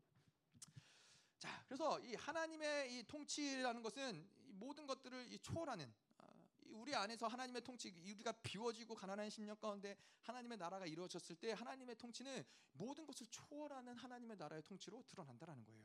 자, 그래서 이 하나님의 이 통치라는 것은 이 모든 것들을 이 초월하는, 우리 안에서 하나님의 통치, 우리가 비워지고 가난한 심령 가운데 하나님의 나라가 이루어졌을 때 하나님의 통치는 모든 것을 초월하는 하나님의 나라의 통치로 드러난다는 거예요.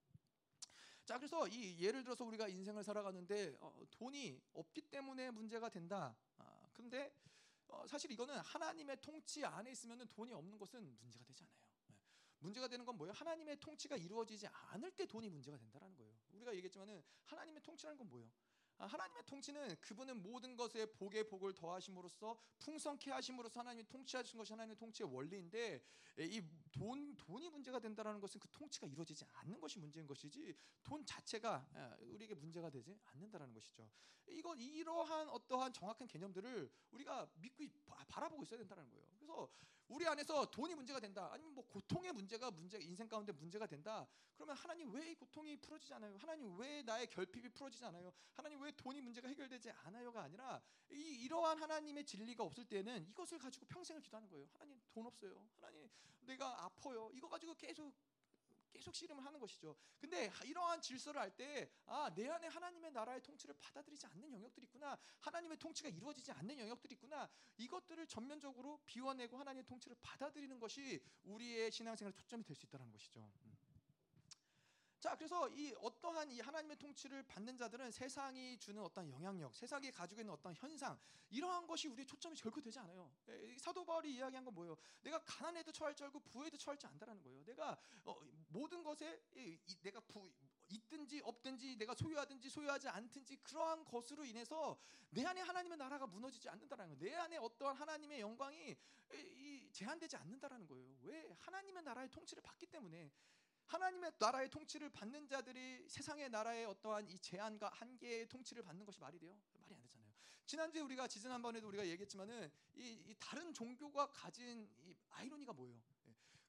자, 그래서 이 예를 들어서 우리가 인생을 살아가는데 어, 돈이 없기 때문에 문제가 된다. 아, 근데 어, 사실 이거는 하나님의 통치 안에 있으면 돈이 없는 것은 문제가 되지 않아요. 네. 문제가 되는 건 뭐예요? 하나님의 통치가 이루어지지 않을 때 돈이 문제가 된다는 거예요. 우리가 얘기했지만은 하나님의 통치라는 건 뭐예요? 아, 하나님의 통치는 그분은 모든 것에 복에 복을 더하심으로써 풍성케 하심으로써 하나님이 통치하신 것이 하나님의 통치의 원리인데, 이 돈, 돈이 문제가 된다는 것은 그 통치가 이루어지지 않는 것이 문제인 것이지 돈 자체가 우리에게 문제가 되지 않는다는 것이죠. 이거 이러한 어떠한 정확한 개념들을 우리가 믿고 바라보고 있어야 된다는 거예요. 그래서 우리 안에서 돈이 문제가 된다, 아니면 뭐 고통의 문제가 문제, 인생 가운데 문제가 된다. 그러면 하나님 왜 이 고통이 풀어지지 않아요? 하나님 왜 나의 결핍이 풀어지지 않아요? 하나님 왜 돈이 문제가 해결되지 않아요가 아니라 이, 이러한 하나님의 진리가 없을 때는 이것을 가지고 평생을 기도하는 거예요. 하나님, 돈 없어요. 하나님, 내가 아파요. 이거 가지고 계속 계속 씨름을 하는 것이죠. 근데 이러한 질서를 할 때 아, 내 안에 하나님의 나라의 통치를 받아들이지 않는 영역들이 있구나. 하나님의 통치가 이루어지지 않는 영역들이 있구나. 이것들을 전면적으로 비워내고 하나님의 통치를 받아들이는 것이 우리의 신앙생활의 초점이 될 수 있다는 것이죠. 자, 그래서 이 어떠한 이 하나님의 통치를 받는 자들은 세상이 주는 어떤 영향력, 세상이 가지고 있는 어떤 현상, 이러한 것이 우리의 초점이 결코 되지 않아요. 사도 바울이 이야기한 건 뭐예요? 내가 가난에도 처할 줄 알고 부에도 처할 줄 안다라는 거예요. 내가 어, 모든 것에 이, 이, 내가 부, 있든지 없든지 내가 소유하든지 소유하지 않든지 그러한 것으로 인해서 내 안에 하나님의 나라가 무너지지 않는다라는 거예요. 내 안에 어떠한 하나님의 영광이 이, 이, 제한되지 않는다라는 거예요. 왜? 하나님의 나라의 통치를 받기 때문에. 하나님의 나라의 통치를 받는 자들이 세상의 나라의 어떠한 이 제한과 한계의 통치를 받는 것이 말이 돼요? 말이 안 되잖아요. 지난주에 우리가 지지난번에도 우리가 얘기했지만은 이, 이 다른 종교가 가진 이 아이러니가 뭐예요?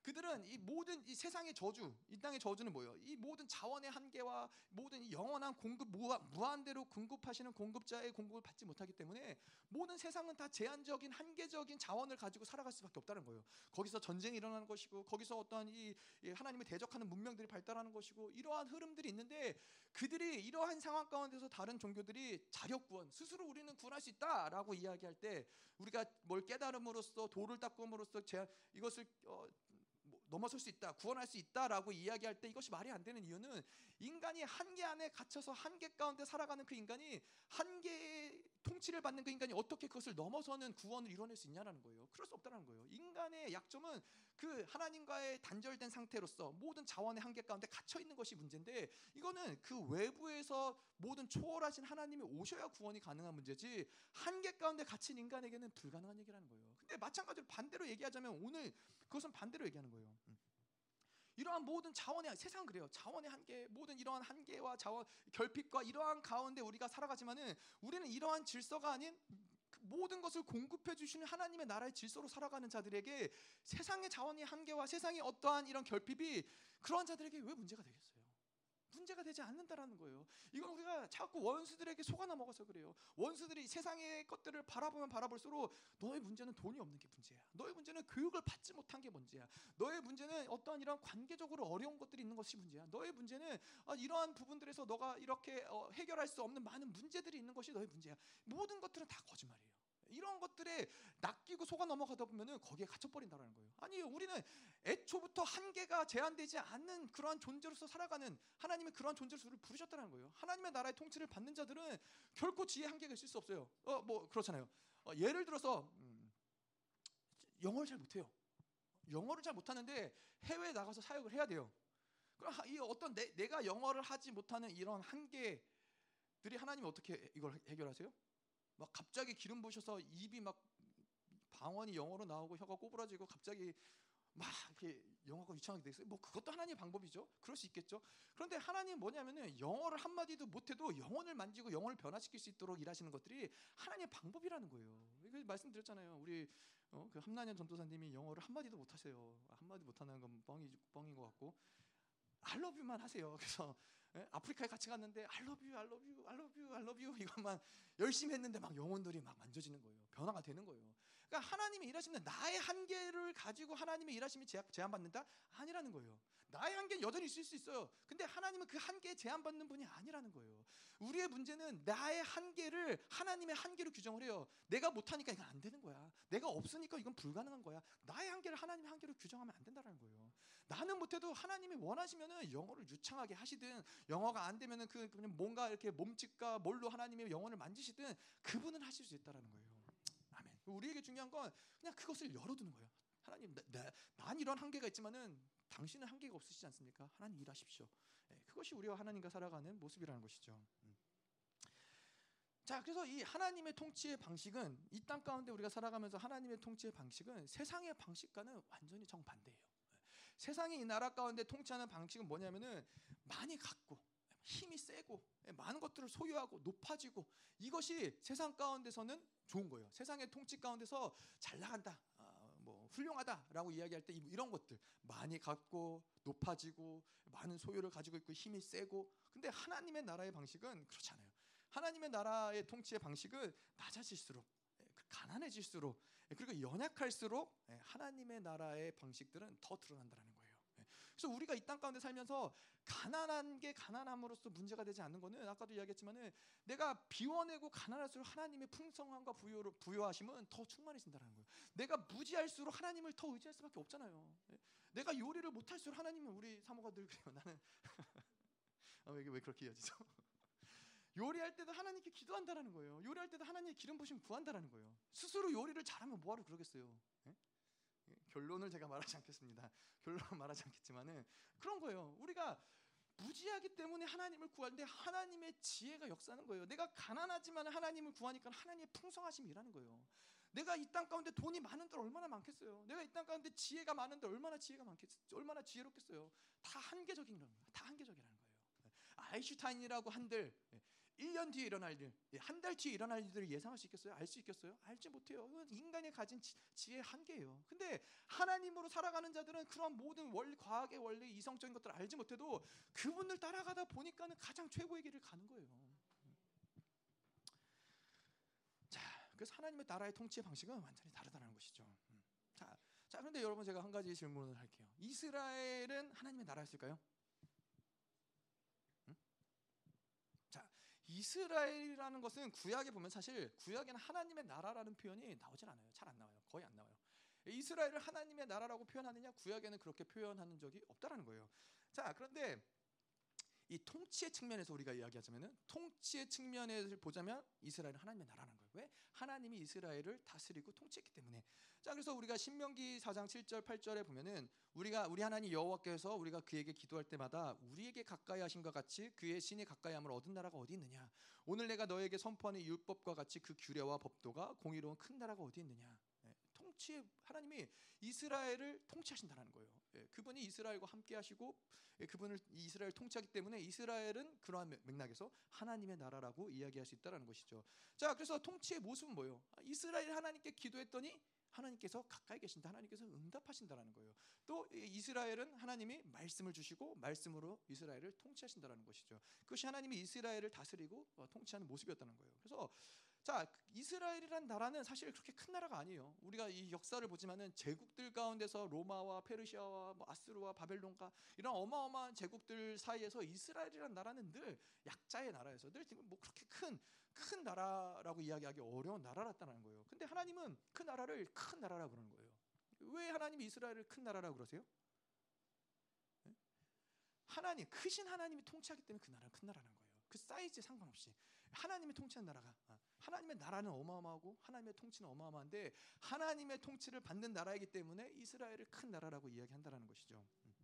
그들은 이 모든 이 세상의 저주, 이 땅의 저주는 뭐예요? 이 모든 자원의 한계와 모든 이 영원한 공급, 무한, 무한대로 공급하시는 공급자의 공급을 받지 못하기 때문에 모든 세상은 다 제한적인 한계적인 자원을 가지고 살아갈 수밖에 없다는 거예요. 거기서 전쟁이 일어나는 것이고, 거기서 어떠한 이, 이 하나님을 대적하는 문명들이 발달하는 것이고, 이러한 흐름들이 있는데, 그들이 이러한 상황 가운데서 다른 종교들이 자력 구원, 스스로 우리는 구원할 수 있다라고 이야기할 때, 우리가 뭘 깨달음으로써 도를 닦음으로써 제, 이것을 어, 넘어설 수 있다, 구원할 수 있다라고 이야기할 때 이것이 말이 안 되는 이유는, 인간이 한계 안에 갇혀서 한계 가운데 살아가는 그 인간이, 한계의 통치를 받는 그 인간이 어떻게 그것을 넘어서는 구원을 이뤄낼 수 있냐라는 거예요. 그럴 수 없다는 거예요. 인간의 약점은 그 하나님과의 단절된 상태로서 모든 자원의 한계 가운데 갇혀 있는 것이 문제인데, 이거는 그 외부에서 모든 초월하신 하나님이 오셔야 구원이 가능한 문제지, 한계 가운데 갇힌 인간에게는 불가능한 얘기라는 거예요. 근데 마찬가지로 반대로 얘기하자면 오늘 그것은 반대로 얘기하는 거예요. 이러한 모든 자원의, 세상은 그래요. 자원의 한계, 모든 이러한 한계와 자원 결핍과 이러한 가운데 우리가 살아가지만은, 우리는 이러한 질서가 아닌 모든 것을 공급해 주시는 하나님의 나라의 질서로 살아가는 자들에게 세상의 자원의 한계와 세상의 어떠한 이런 결핍이 그러한 자들에게 왜 문제가 되겠어요? 문제가 되지 않는다라는 거예요. 이건 우리가 자꾸 원수들에게 속아 넘어가서 그래요. 원수들이 세상의 것들을 바라보면 바라볼수록 너의 문제는 돈이 없는 게 문제야. 너의 문제는 교육을 받지 못한 게 문제야. 너의 문제는 어떠한 이런 관계적으로 어려운 것들이 있는 것이 문제야. 너의 문제는 이러한 부분들에서 너가 이렇게 해결할 수 없는 많은 문제들이 있는 것이 너의 문제야. 모든 것들은 다 거짓말이에요. 이런 것들에 낚이고 속아 넘어가다 보면은 거기에 갇혀버린다는 거예요. 아니, 우리는 애초부터 한계가 제한되지 않는 그러한 존재로서 살아가는, 하나님의 그러한 존재로서 우리를 부르셨다는 거예요. 하나님의 나라의 통치를 받는 자들은 결코 지혜 한계가 있을 수 없어요. 어, 뭐 그렇잖아요. 어, 예를 들어서 음, 영어를 잘 못해요. 영어를 잘 못하는데 해외에 나가서 사역을 해야 돼요. 그럼 이 어떤 내, 내가 영어를 하지 못하는 이런 한계들이 하나님이 어떻게 이걸 해결하세요? 막 갑자기 기름 부으셔서 입이 막 방언이 영어로 나오고 혀가 꼬부라지고 갑자기 막 이렇게 영어가 유창하게 돼 있어요. 뭐 그것도 하나님의 방법이죠. 그럴 수 있겠죠. 그런데 하나님 뭐냐면은 영어를 한 마디도 못해도 영혼을 만지고 영혼을 변화시킬 수 있도록 일하시는 것들이 하나님의 방법이라는 거예요. 이거 말씀드렸잖아요. 우리 어, 그 함난현 전도사님이 영어를 한 마디도 못하세요. 한 마디 못하는 건 뻥이 뻥인 것 같고, I love you만 하세요. 그래서 예? 아프리카에 같이 갔는데 I love you, I love you, I love you, I love you 이것만 열심히 했는데 막 영혼들이 막 만져지는 거예요. 변화가 되는 거예요. 그러니까 하나님이 일하시면 나의 한계를 가지고 하나님의 일하심이 제한받는다? 아니라는 거예요. 나의 한계는 여전히 있을 수 있어요. 근데 하나님은 그 한계에 제한받는 분이 아니라는 거예요. 우리의 문제는 나의 한계를 하나님의 한계로 규정을 해요. 내가 못하니까 이건 안 되는 거야. 내가 없으니까 이건 불가능한 거야. 나의 한계를 하나님의 한계로 규정하면 안 된다는 거예요. 나는 못해도 하나님이 원하시면은 영어를 유창하게 하시든, 영어가 안 되면은 그 그냥 뭔가 이렇게 몸짓과 뭘로 하나님의 영혼을 만지시든 그분은 하실 수 있다라는 거예요. 아멘. 우리에게 중요한 건 그냥 그것을 열어두는 거예요. 하나님, 나, 나, 난 이런 한계가 있지만은 당신은 한계가 없으시지 않습니까? 하나님 일하십시오. 네, 그것이 우리와 하나님과 살아가는 모습이라는 것이죠. 음. 자, 그래서 이 하나님의 통치의 방식은, 이 땅 가운데 우리가 살아가면서 하나님의 통치의 방식은 세상의 방식과는 완전히 정반대예요. 세상이 이 나라 가운데 통치하는 방식은 뭐냐면은 많이 갖고 힘이 세고 많은 것들을 소유하고 높아지고, 이것이 세상 가운데서는 좋은 거예요. 세상의 통치 가운데서 잘 나간다, 아, 뭐 훌륭하다라고 이야기할 때 이런 것들, 많이 갖고 높아지고 많은 소유를 가지고 있고 힘이 세고. 근데 하나님의 나라의 방식은 그렇지 않아요. 하나님의 나라의 통치의 방식은 낮아질수록, 가난해질수록, 그리고 연약할수록 하나님의 나라의 방식들은 더 드러난다는 거예요. 그래서 우리가 이 땅 가운데 살면서 가난한 게 가난함으로써 문제가 되지 않는 거는, 아까도 이야기했지만은 내가 비워내고 가난할수록 하나님의 풍성함과 부여로, 부여하심은 더 충만해진다는 거예요. 내가 무지할수록 하나님을 더 의지할 수밖에 없잖아요. 내가 요리를 못할수록 하나님은, 우리 사모가 늘 그래요. 나는 아, 이게 왜 그렇게 이어지죠? 요리할 때도 하나님께 기도한다라는 거예요. 요리할 때도 하나님의 기름 부심 구한다라는 거예요. 스스로 요리를 잘하면 뭐하러 그러겠어요? 예? 결론을 제가 말하지 않겠습니다. 결론은 말하지 않겠지만은 그런 거예요. 우리가 무지하기 때문에 하나님을 구하는데 하나님의 지혜가 역사하는 거예요. 내가 가난하지만 하나님을 구하니까 하나님의 풍성하심이 일하는 거예요. 내가 이 땅 가운데 돈이 많은데 얼마나 많겠어요. 내가 이 땅 가운데 지혜가 많은데 얼마나 지혜가 많겠어요. 얼마나 지혜롭겠어요. 다 한계적인 거예요. 다 한계적이라는 거예요. 아인슈타인이라고 한들 일 년 뒤에 일어날 일, 한 달 뒤에 일어날 일들을 예상할 수 있겠어요? 알 수 있겠어요? 알지 못해요. 이건 인간이 가진 지, 지혜의 한계예요. 근데 하나님으로 살아가는 자들은 그런 모든 원리, 과학의 원리, 이성적인 것들을 알지 못해도 그분을 따라가다 보니까는 가장 최고의 길을 가는 거예요. 자, 그래서 하나님의 나라의 통치의 방식은 완전히 다르다는 것이죠. 자, 자, 그런데 여러분 제가 한 가지 질문을 할게요. 이스라엘은 하나님의 나라였을까요? 응? 자, 이스라엘이라는 것은 구약에 보면 사실 구약에는 하나님의 나라라는 표현이 나오질 않아요. 잘 안 나와요. 거의 안 나와요. 이스라엘을 하나님의 나라라고 표현하느냐? 구약에는 그렇게 표현하는 적이 없다라는 거예요. 자, 그런데 이 통치의 측면에서 우리가 이야기하자면은 통치의 측면에서 보자면 이스라엘은 하나님의 나라라는 거예요. 왜? 하나님이 이스라엘을 다스리고 통치했기 때문에. 자, 그래서 우리가 신명기 사 장 칠 절 팔 절에 보면은 우리가 우리 하나님 여호와께서 우리가 그에게 기도할 때마다 우리에게 가까이 하신 것 같이 그의 신이 가까이함을 얻은 나라가 어디 있느냐? 오늘 내가 너에게 선포하는 율법과 같이 그 규례와 법도가 공의로운 큰 나라가 어디 있느냐? 네, 통치 하나님이 이스라엘을 통치하신다는 거예요. 예, 그분이 이스라엘과 함께 하시고 예, 그분을 이스라엘 통치하기 때문에 이스라엘은 그러한 맥락에서 하나님의 나라라고 이야기할 수 있다는 것이죠. 자, 그래서 통치의 모습은 뭐예요? 이스라엘 하나님께 기도했더니 하나님께서 가까이 계신다. 하나님께서 응답하신다는 거예요. 또 이스라엘은 하나님이 말씀을 주시고 말씀으로 이스라엘을 통치하신다는 것이죠. 그것이 하나님이 이스라엘을 다스리고 통치하는 모습이었다는 거예요. 그래서 자, 이스라엘이란 나라는 사실 그렇게 큰 나라가 아니에요. 우리가 이 역사를 보지만은 제국들 가운데서 로마와 페르시아와 뭐 아수르와 바벨론과 이런 어마어마한 제국들 사이에서 이스라엘이란 나라는 늘 약자의 나라에서 늘 뭐 그렇게 큰 큰 나라라고 이야기하기 어려운 나라였다는 거예요. 근데 하나님은 그 나라를 큰 나라라고 그러는 거예요. 왜 하나님이 이스라엘을 큰 나라라고 그러세요? 네? 하나님, 크신 하나님이 통치하기 때문에 그 나라는 큰 나라라는 거예요. 그 사이즈에 상관없이 하나님이 통치하는 나라가 하나님의 나라는 어마어마하고 하나님의 통치는 어마어마한데 하나님의 통치를 받는 나라이기 때문에 이스라엘을 큰 나라라고 이야기한다는 것이죠.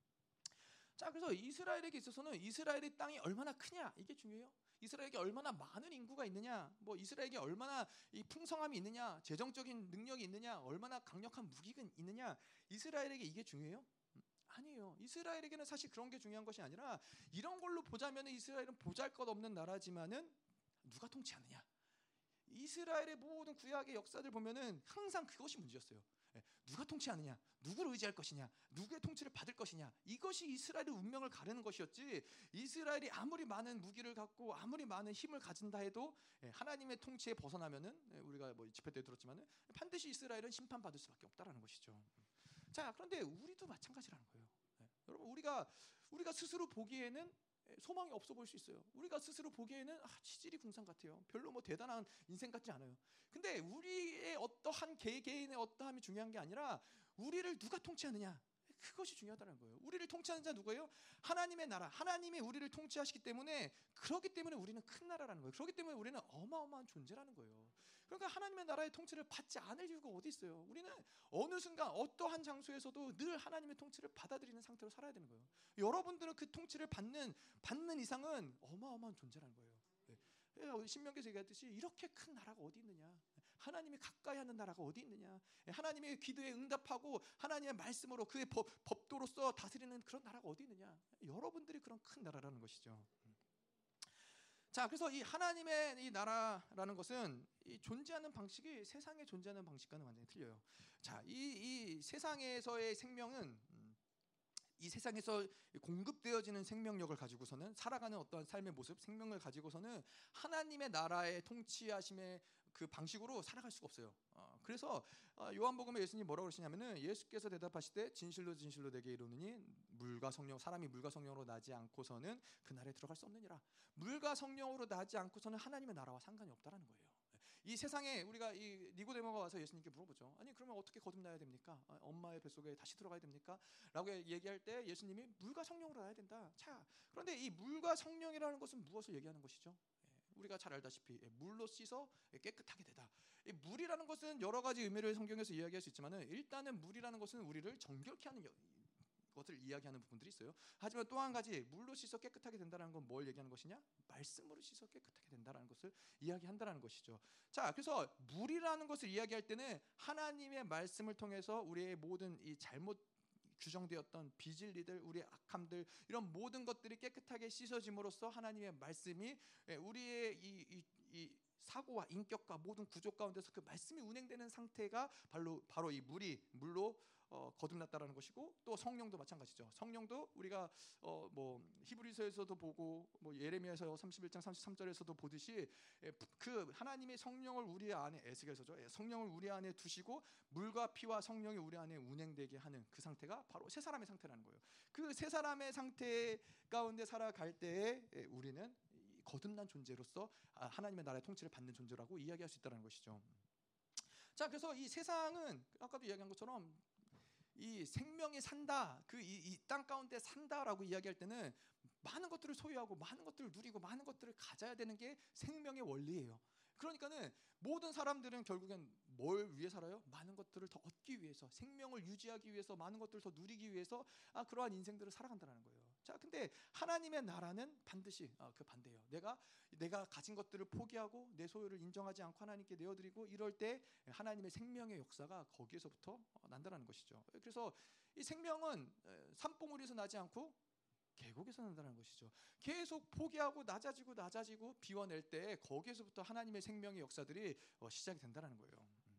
자, 그래서 이스라엘에게 있어서는 이스라엘의 땅이 얼마나 크냐 이게 중요해요. 이스라엘에게 얼마나 많은 인구가 있느냐, 뭐 이스라엘에게 얼마나 이 풍성함이 있느냐, 재정적인 능력이 있느냐, 얼마나 강력한 무기가 있느냐, 이스라엘에게 이게 중요해요? 아니에요. 이스라엘에게는 사실 그런 게 중요한 것이 아니라 이런 걸로 보자면 이스라엘은 보잘것없는 나라지만은 누가 통치하느냐. 이스라엘의 모든 구약의 역사들 보면은 항상 그것이 문제였어요. 누가 통치하느냐, 누구를 의지할 것이냐, 누구의 통치를 받을 것이냐, 이것이 이스라엘의 운명을 가르는 것이었지. 이스라엘이 아무리 많은 무기를 갖고 아무리 많은 힘을 가진다 해도 하나님의 통치에 벗어나면은 우리가 뭐 집회 때 들었지만은 반드시 이스라엘은 심판받을 수밖에 없다라는 것이죠. 자, 그런데 우리도 마찬가지라는 거예요. 여러분, 우리가 우리가 스스로 보기에는 소망이 없어 보일 수 있어요. 우리가 스스로 보기에는 아, 치질이 궁상 같아요. 별로 뭐 대단한 인생 같지 않아요. 근데 우리의 어떠한 개개인의 어떠함이 중요한 게 아니라 우리를 누가 통치하느냐, 그것이 중요하다는 거예요. 우리를 통치하는 자 누구예요? 하나님의 나라. 하나님이 우리를 통치하시기 때문에, 그렇기 때문에 우리는 큰 나라라는 거예요. 그렇기 때문에 우리는 어마어마한 존재라는 거예요. 그러니까 하나님의 나라의 통치를 받지 않을 이유가 어디 있어요? 우리는 어느 순간 어떠한 장소에서도 늘 하나님의 통치를 받아들이는 상태로 살아야 되는 거예요. 여러분들은 그 통치를 받는 받는 이상은 어마어마한 존재라는 거예요. 네. 신명기에서 얘기했듯이 이렇게 큰 나라가 어디 있느냐? 하나님이 가까이 하는 나라가 어디 있느냐? 하나님의 기도에 응답하고 하나님의 말씀으로 그의 법, 법도로서 다스리는 그런 나라가 어디 있느냐? 여러분들이 그런 큰 나라라는 것이죠. 자, 그래서 이 하나님의 이 나라라는 것은 이 존재하는 방식이 세상에 존재하는 방식과는 완전히 틀려요. 자, 이, 이 세상에서의 생명은 이 세상에서 공급되어지는 생명력을 가지고서는 살아가는 어떠한 삶의 모습, 생명을 가지고서는 하나님의 나라의 통치하심의 그 방식으로 살아갈 수가 없어요. 어, 그래서 어, 요한복음에 예수님이 뭐라고 그러시냐면은 예수께서 대답하시되 진실로 진실로 내게 이르노니 물과 성령, 사람이 물과 성령으로 나지 않고서는 그 나라에 들어갈 수 없느니라. 물과 성령으로 나지 않고서는 하나님의 나라와 상관이 없다라는 거예요. 이 세상에 우리가 이 니고데모가 와서 예수님께 물어보죠. 아니 그러면 어떻게 거듭나야 됩니까? 엄마의 뱃속에 다시 들어가야 됩니까? 라고 얘기할 때 예수님이 물과 성령으로 나야 된다. 자, 그런데 이 물과 성령이라는 것은 무엇을 얘기하는 것이죠? 우리가 잘 알다시피 물로 씻어 깨끗하게 되다. 이 물이라는 것은 여러 가지 의미를 성경에서 이야기할 수 있지만은 일단은 물이라는 것은 우리를 정결케 하는 것을 이야기하는 부분들이 있어요. 하지만 또 한 가지, 물로 씻어 깨끗하게 된다는 건 뭘 얘기하는 것이냐? 말씀으로 씻어 깨끗하게 된다는 것을 이야기한다는 것이죠. 자, 그래서 물이라는 것을 이야기할 때는 하나님의 말씀을 통해서 우리의 모든 이 잘못 규정되었던 비진리들, 우리의 악함들, 이런 모든 것들이 깨끗하게 씻어짐으로써 하나님의 말씀이 우리의 이, 이, 이 사고와 인격과 모든 구조 가운데서 그 말씀이 운행되는 상태가 바로 바로 이 물이 물로 어, 거듭났다라는 것이고, 또 성령도 마찬가지죠. 성령도 우리가 어, 뭐 히브리서에서도 보고 뭐 예레미야서 삼십일 장 삼십삼 절에서도 보듯이 예, 그 하나님의 성령을 우리 안에, 에스겔서죠. 예, 성령을 우리 안에 두시고 물과 피와 성령이 우리 안에 운행되게 하는 그 상태가 바로 새 사람의 상태라는 거예요. 그 새 사람의 상태 가운데 살아갈 때에 예, 우리는 거듭난 존재로서 하나님의 나라의 통치를 받는 존재라고 이야기할 수 있다는 것이죠. 자, 그래서 이 세상은 아까도 이야기한 것처럼 이 생명이 산다, 그 이 땅 가운데 산다라고 이야기할 때는 많은 것들을 소유하고 많은 것들을 누리고 많은 것들을 가져야 되는 게 생명의 원리예요. 그러니까는 모든 사람들은 결국엔 뭘 위해 살아요? 많은 것들을 더 얻기 위해서, 생명을 유지하기 위해서, 많은 것들을 더 누리기 위해서 아, 그러한 인생들을 살아간다는 거예요. 자, 근데 하나님의 나라는 반드시 아, 그 반대예요. 내가 내가 가진 것들을 포기하고 내 소유를 인정하지 않고 하나님께 내어드리고 이럴 때 하나님의 생명의 역사가 거기에서부터 난다는 것이죠. 그래서 이 생명은 산봉우리에서 나지 않고 계곡에서 난다는 것이죠. 계속 포기하고 낮아지고 낮아지고 비워낼 때 거기에서부터 하나님의 생명의 역사들이 시작이 된다는 거예요.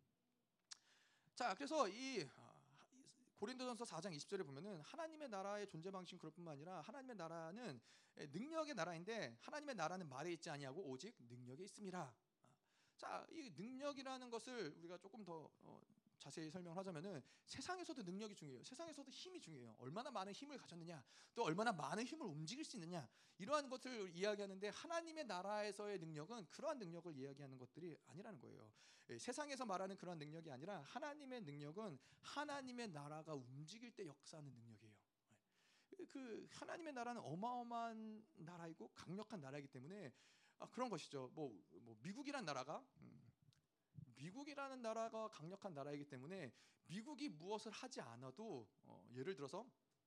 자, 그래서 이 고린도전서 사 장 이십 절에 보면은 하나님의 나라의 존재 방식은 그럴 뿐만 아니라 하나님의 나라는 능력의 나라인데 하나님의 나라는 말에 있지 아니하고 오직 능력에 있습니다. 자, 이 능력이라는 것을 우리가 조금 더 어, 자세히 설명을 하자면은 세상에서도 능력이 중요해요. 세상에서도 힘이 중요해요. 얼마나 많은 힘을 가졌느냐, 또 얼마나 많은 힘을 움직일 수 있느냐, 이러한 것을 이야기하는데 하나님의 나라에서의 능력은 그러한 능력을 이야기하는 것들이 아니라는 거예요. 예, 세상에서 말하는 그러한 능력이 아니라 하나님의 능력은 하나님의 나라가 움직일 때 역사하는 능력이에요. 예, 그 하나님의 나라는 어마어마한 나라이고 강력한 나라이기 때문에 아, 그런 것이죠. 뭐, 뭐 미국이란 나라가 음, 미국이라는 나라가 강력한 나라이기 때문에 미국이 무엇을 하지 않아도 어, 예를 들어서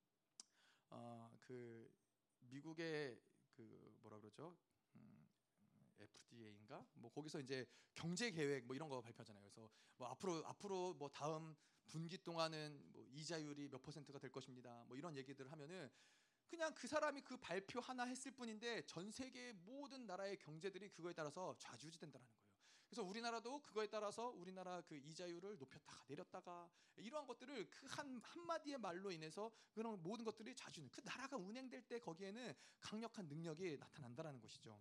어, 그 미국의 그 뭐라 그러죠? 음, 에프디에이인가? 뭐 거기서 이제 경제 계획 뭐 이런 거 발표하잖아요. 그래서 뭐 앞으로 앞으로 뭐 다음 분기 동안은 뭐 이자율이 몇 퍼센트가 될 것입니다. 뭐 이런 얘기들을 하면은 그냥 그 사람이 그 발표 하나 했을 뿐인데 전 세계의 모든 나라의 경제들이 그거에 따라서 좌지우지된다는 거예요. 그래서 우리나라도 그거에 따라서 우리나라 그 이자율을 높였다가 내렸다가 이러한 것들을 그 한 한마디의 말로 인해서 그런 모든 것들이 좌지우는, 그 나라가 운행될 때 거기에는 강력한 능력이 나타난다는 것이죠.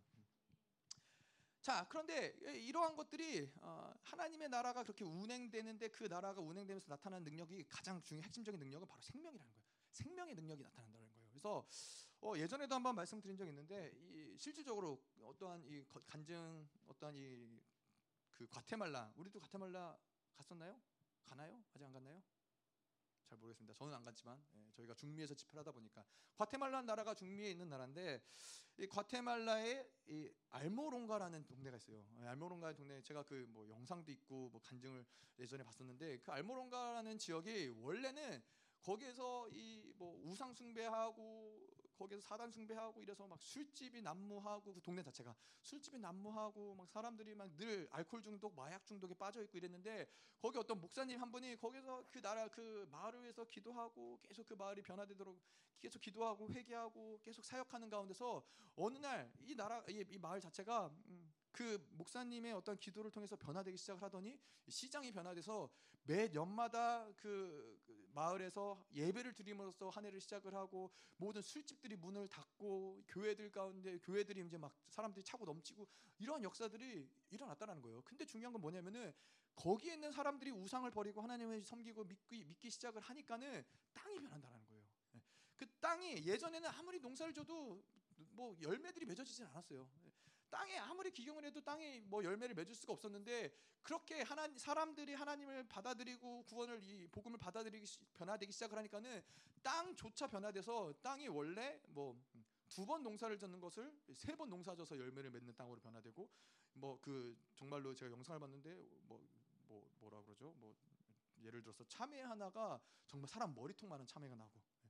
자, 그런데 이러한 것들이 하나님의 나라가 그렇게 운행되는데 그 나라가 운행되면서 나타나는 능력이 가장 중요 핵심적인 능력은 바로 생명이라는 거예요. 생명의 능력이 나타난다는 거예요. 그래서 어, 예전에도 한번 말씀드린 적이 있는데 이 실질적으로 어떠한 이 간증, 어떠한 이 그 과테말라, 우리도 과테말라 갔었나요? 가나요? 아직 안 갔나요? 잘 모르겠습니다. 저는 안 갔지만 예, 저희가 중미에서 집회를 하다 보니까 과테말라는 나라가 중미에 있는 나라인데 이 과테말라에 이 알모롱가라는 동네가 있어요. 알모롱가의 동네, 제가 그 뭐 영상도 있고 뭐 간증을 예전에 봤었는데 그 알모롱가라는 지역이 원래는 거기에서 이 뭐 우상 숭배하고 거기에서 사단 숭배하고 이래서 막 술집이 난무하고 그 동네 자체가 술집이 난무하고 막 사람들이 막 늘 알코올 중독, 마약 중독에 빠져 있고 이랬는데 거기 어떤 목사님 한 분이 거기서 그 나라 그 마을을 위해서 기도하고 계속 그 마을이 변화되도록 계속 기도하고 회개하고 계속 사역하는 가운데서 어느 날 이 나라 이, 이 마을 자체가 음, 그 목사님의 어떤 기도를 통해서 변화되기 시작을 하더니 시장이 변화돼서 매 년마다 그, 그 마을에서 예배를 드림으로써 한 해를 시작을 하고 모든 술집들이 문을 닫고 교회들 가운데 교회들이 이제 막 사람들이 차고 넘치고 이러한 역사들이 일어났다는 거예요. 근데 중요한 건 뭐냐면은 거기에 있는 사람들이 우상을 버리고 하나님을 섬기고 믿기, 믿기 시작을 하니까는 땅이 변한다는 거예요. 그 땅이 예전에는 아무리 농사를 줘도 뭐 열매들이 맺어지진 않았어요. 땅에 아무리 기경을 해도 땅이 뭐 열매를 맺을 수가 없었는데 그렇게 하나 사람들이 하나님을 받아들이고 구원을 이 복음을 받아들이기 변화되기 시작을 하니까는 땅조차 변화돼서 땅이 원래 뭐 두 번 농사를 짓는 것을 세 번 농사져서 열매를 맺는 땅으로 변화되고 뭐 그 정말로 제가 영상을 봤는데 뭐 뭐 뭐라 그러죠? 뭐 예를 들어서 참외 하나가 정말 사람 머리통만한 참외가 나고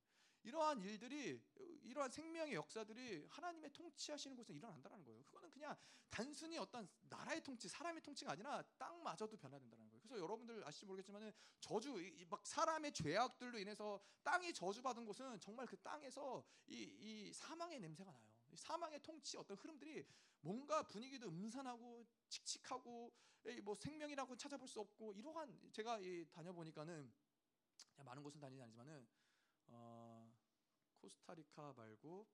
이러한 일들이, 이러한 생명의 역사들이 하나님의 통치하시는 곳에 일어난다는 거예요. 그거는 그냥 단순히 어떤 나라의 통치, 사람의 통치가 아니라 땅마저도 변화된다는 거예요. 그래서 여러분들 아실지 모르겠지만 저주, 막 사람의 죄악들로 인해서 땅이 저주받은 곳은 정말 그 땅에서 이, 이 사망의 냄새가 나요. 사망의 통치 어떤 흐름들이 뭔가 분위기도 음산하고 칙칙하고 뭐 생명이라고 찾아볼 수 없고, 이러한, 제가 이 다녀보니까는 많은 곳은 다니지 않지만은 어, 코스타리카 말고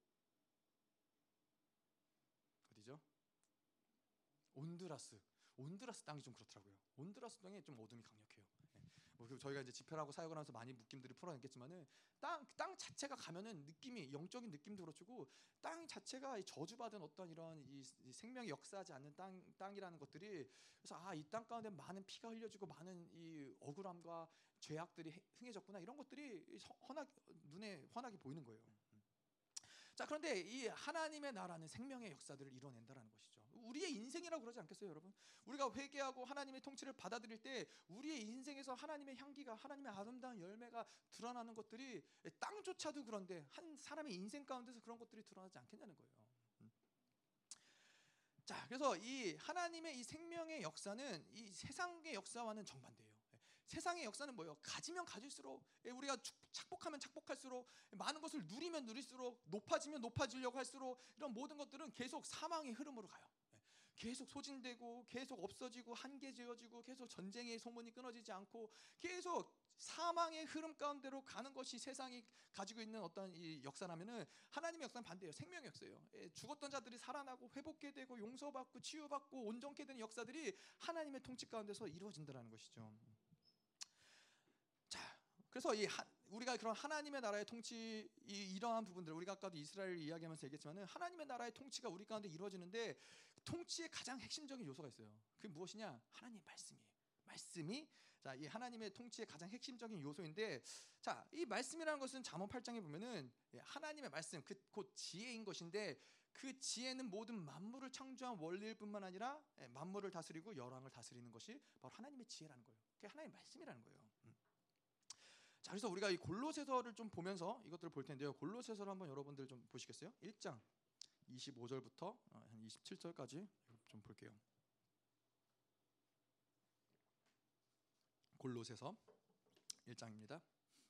어디죠? 온두라스. 온두라스 땅이 좀 그렇더라고요. 온두라스 땅이 좀 어둠이 강력해요. 네. 뭐 저희가 이제 집회를 하고 사역을 하면서 많이 묶임들이 풀어냈겠지만은 땅, 땅 자체가 가면은 느낌이, 영적인 느낌도 그렇고 땅 자체가 저주받은 어떤 이런 이, 이 생명이 역사하지 않는 땅, 땅이라는 것들이, 그래서 아, 이 땅 가운데 많은 피가 흘려지고 많은 이 억울함과 죄악들이 흥해졌구나, 이런 것들이 헌하게, 눈에 환하게 보이는 거예요. 자, 그런데 이 하나님의 나라는 생명의 역사들을 이뤄낸다라는 것이죠. 우리의 인생이라고 그러지 않겠어요, 여러분? 우리가 회개하고 하나님의 통치를 받아들일 때 우리의 인생에서 하나님의 향기가, 하나님의 아름다운 열매가 드러나는 것들이, 땅조차도 그런데 한 사람의 인생 가운데서 그런 것들이 드러나지 않겠냐는 거예요. 자, 그래서 이 하나님의 이 생명의 역사는 이 세상의 역사와는 정반대예요. 세상의 역사는 뭐예요? 가지면 가질수록, 우리가 착복하면 착복할수록, 많은 것을 누리면 누릴수록, 높아지면 높아지려고 할수록, 이런 모든 것들은 계속 사망의 흐름으로 가요. 계속 소진되고, 계속 없어지고, 한계지어지고, 계속 전쟁의 소문이 끊어지지 않고, 계속 사망의 흐름 가운데로 가는 것이 세상이 가지고 있는 어떤 이 역사라면은, 하나님의 역사는 반대예요. 생명의 역사예요. 죽었던 자들이 살아나고 회복게 되고 용서받고 치유받고 온전케 되는 역사들이 하나님의 통치 가운데서 이루어진다는 것이죠. 자, 그래서 이 하, 우리가 그런 하나님의 나라의 통치, 이, 이러한 부분들, 우리가 아까도 이스라엘을 이야기하면서 얘기했지만은 하나님의 나라의 통치가 우리 가운데 이루어지는데, 통치의 가장 핵심적인 요소가 있어요. 그게 무엇이냐? 하나님의 말씀이에요. 말씀이, 자, 이 하나님의 통치의 가장 핵심적인 요소인데, 자, 이 말씀이라는 것은 잠언 팔 장에 보면은 하나님의 말씀, 그 곧 지혜인 것인데, 그 지혜는 모든 만물을 창조한 원리일 뿐만 아니라 만물을 다스리고 열왕을 다스리는 것이 바로 하나님의 지혜라는 거예요. 그게 하나님의 말씀이라는 거예요. 음. 자, 그래서 우리가 이 골로새서를 좀 보면서 이것들을 볼 텐데요. 골로새서를 한번 여러분들 좀 보시겠어요? 일 장 이십오 절부터 한 이십칠 절까지 좀 볼게요. 골로새서 일 장입니다.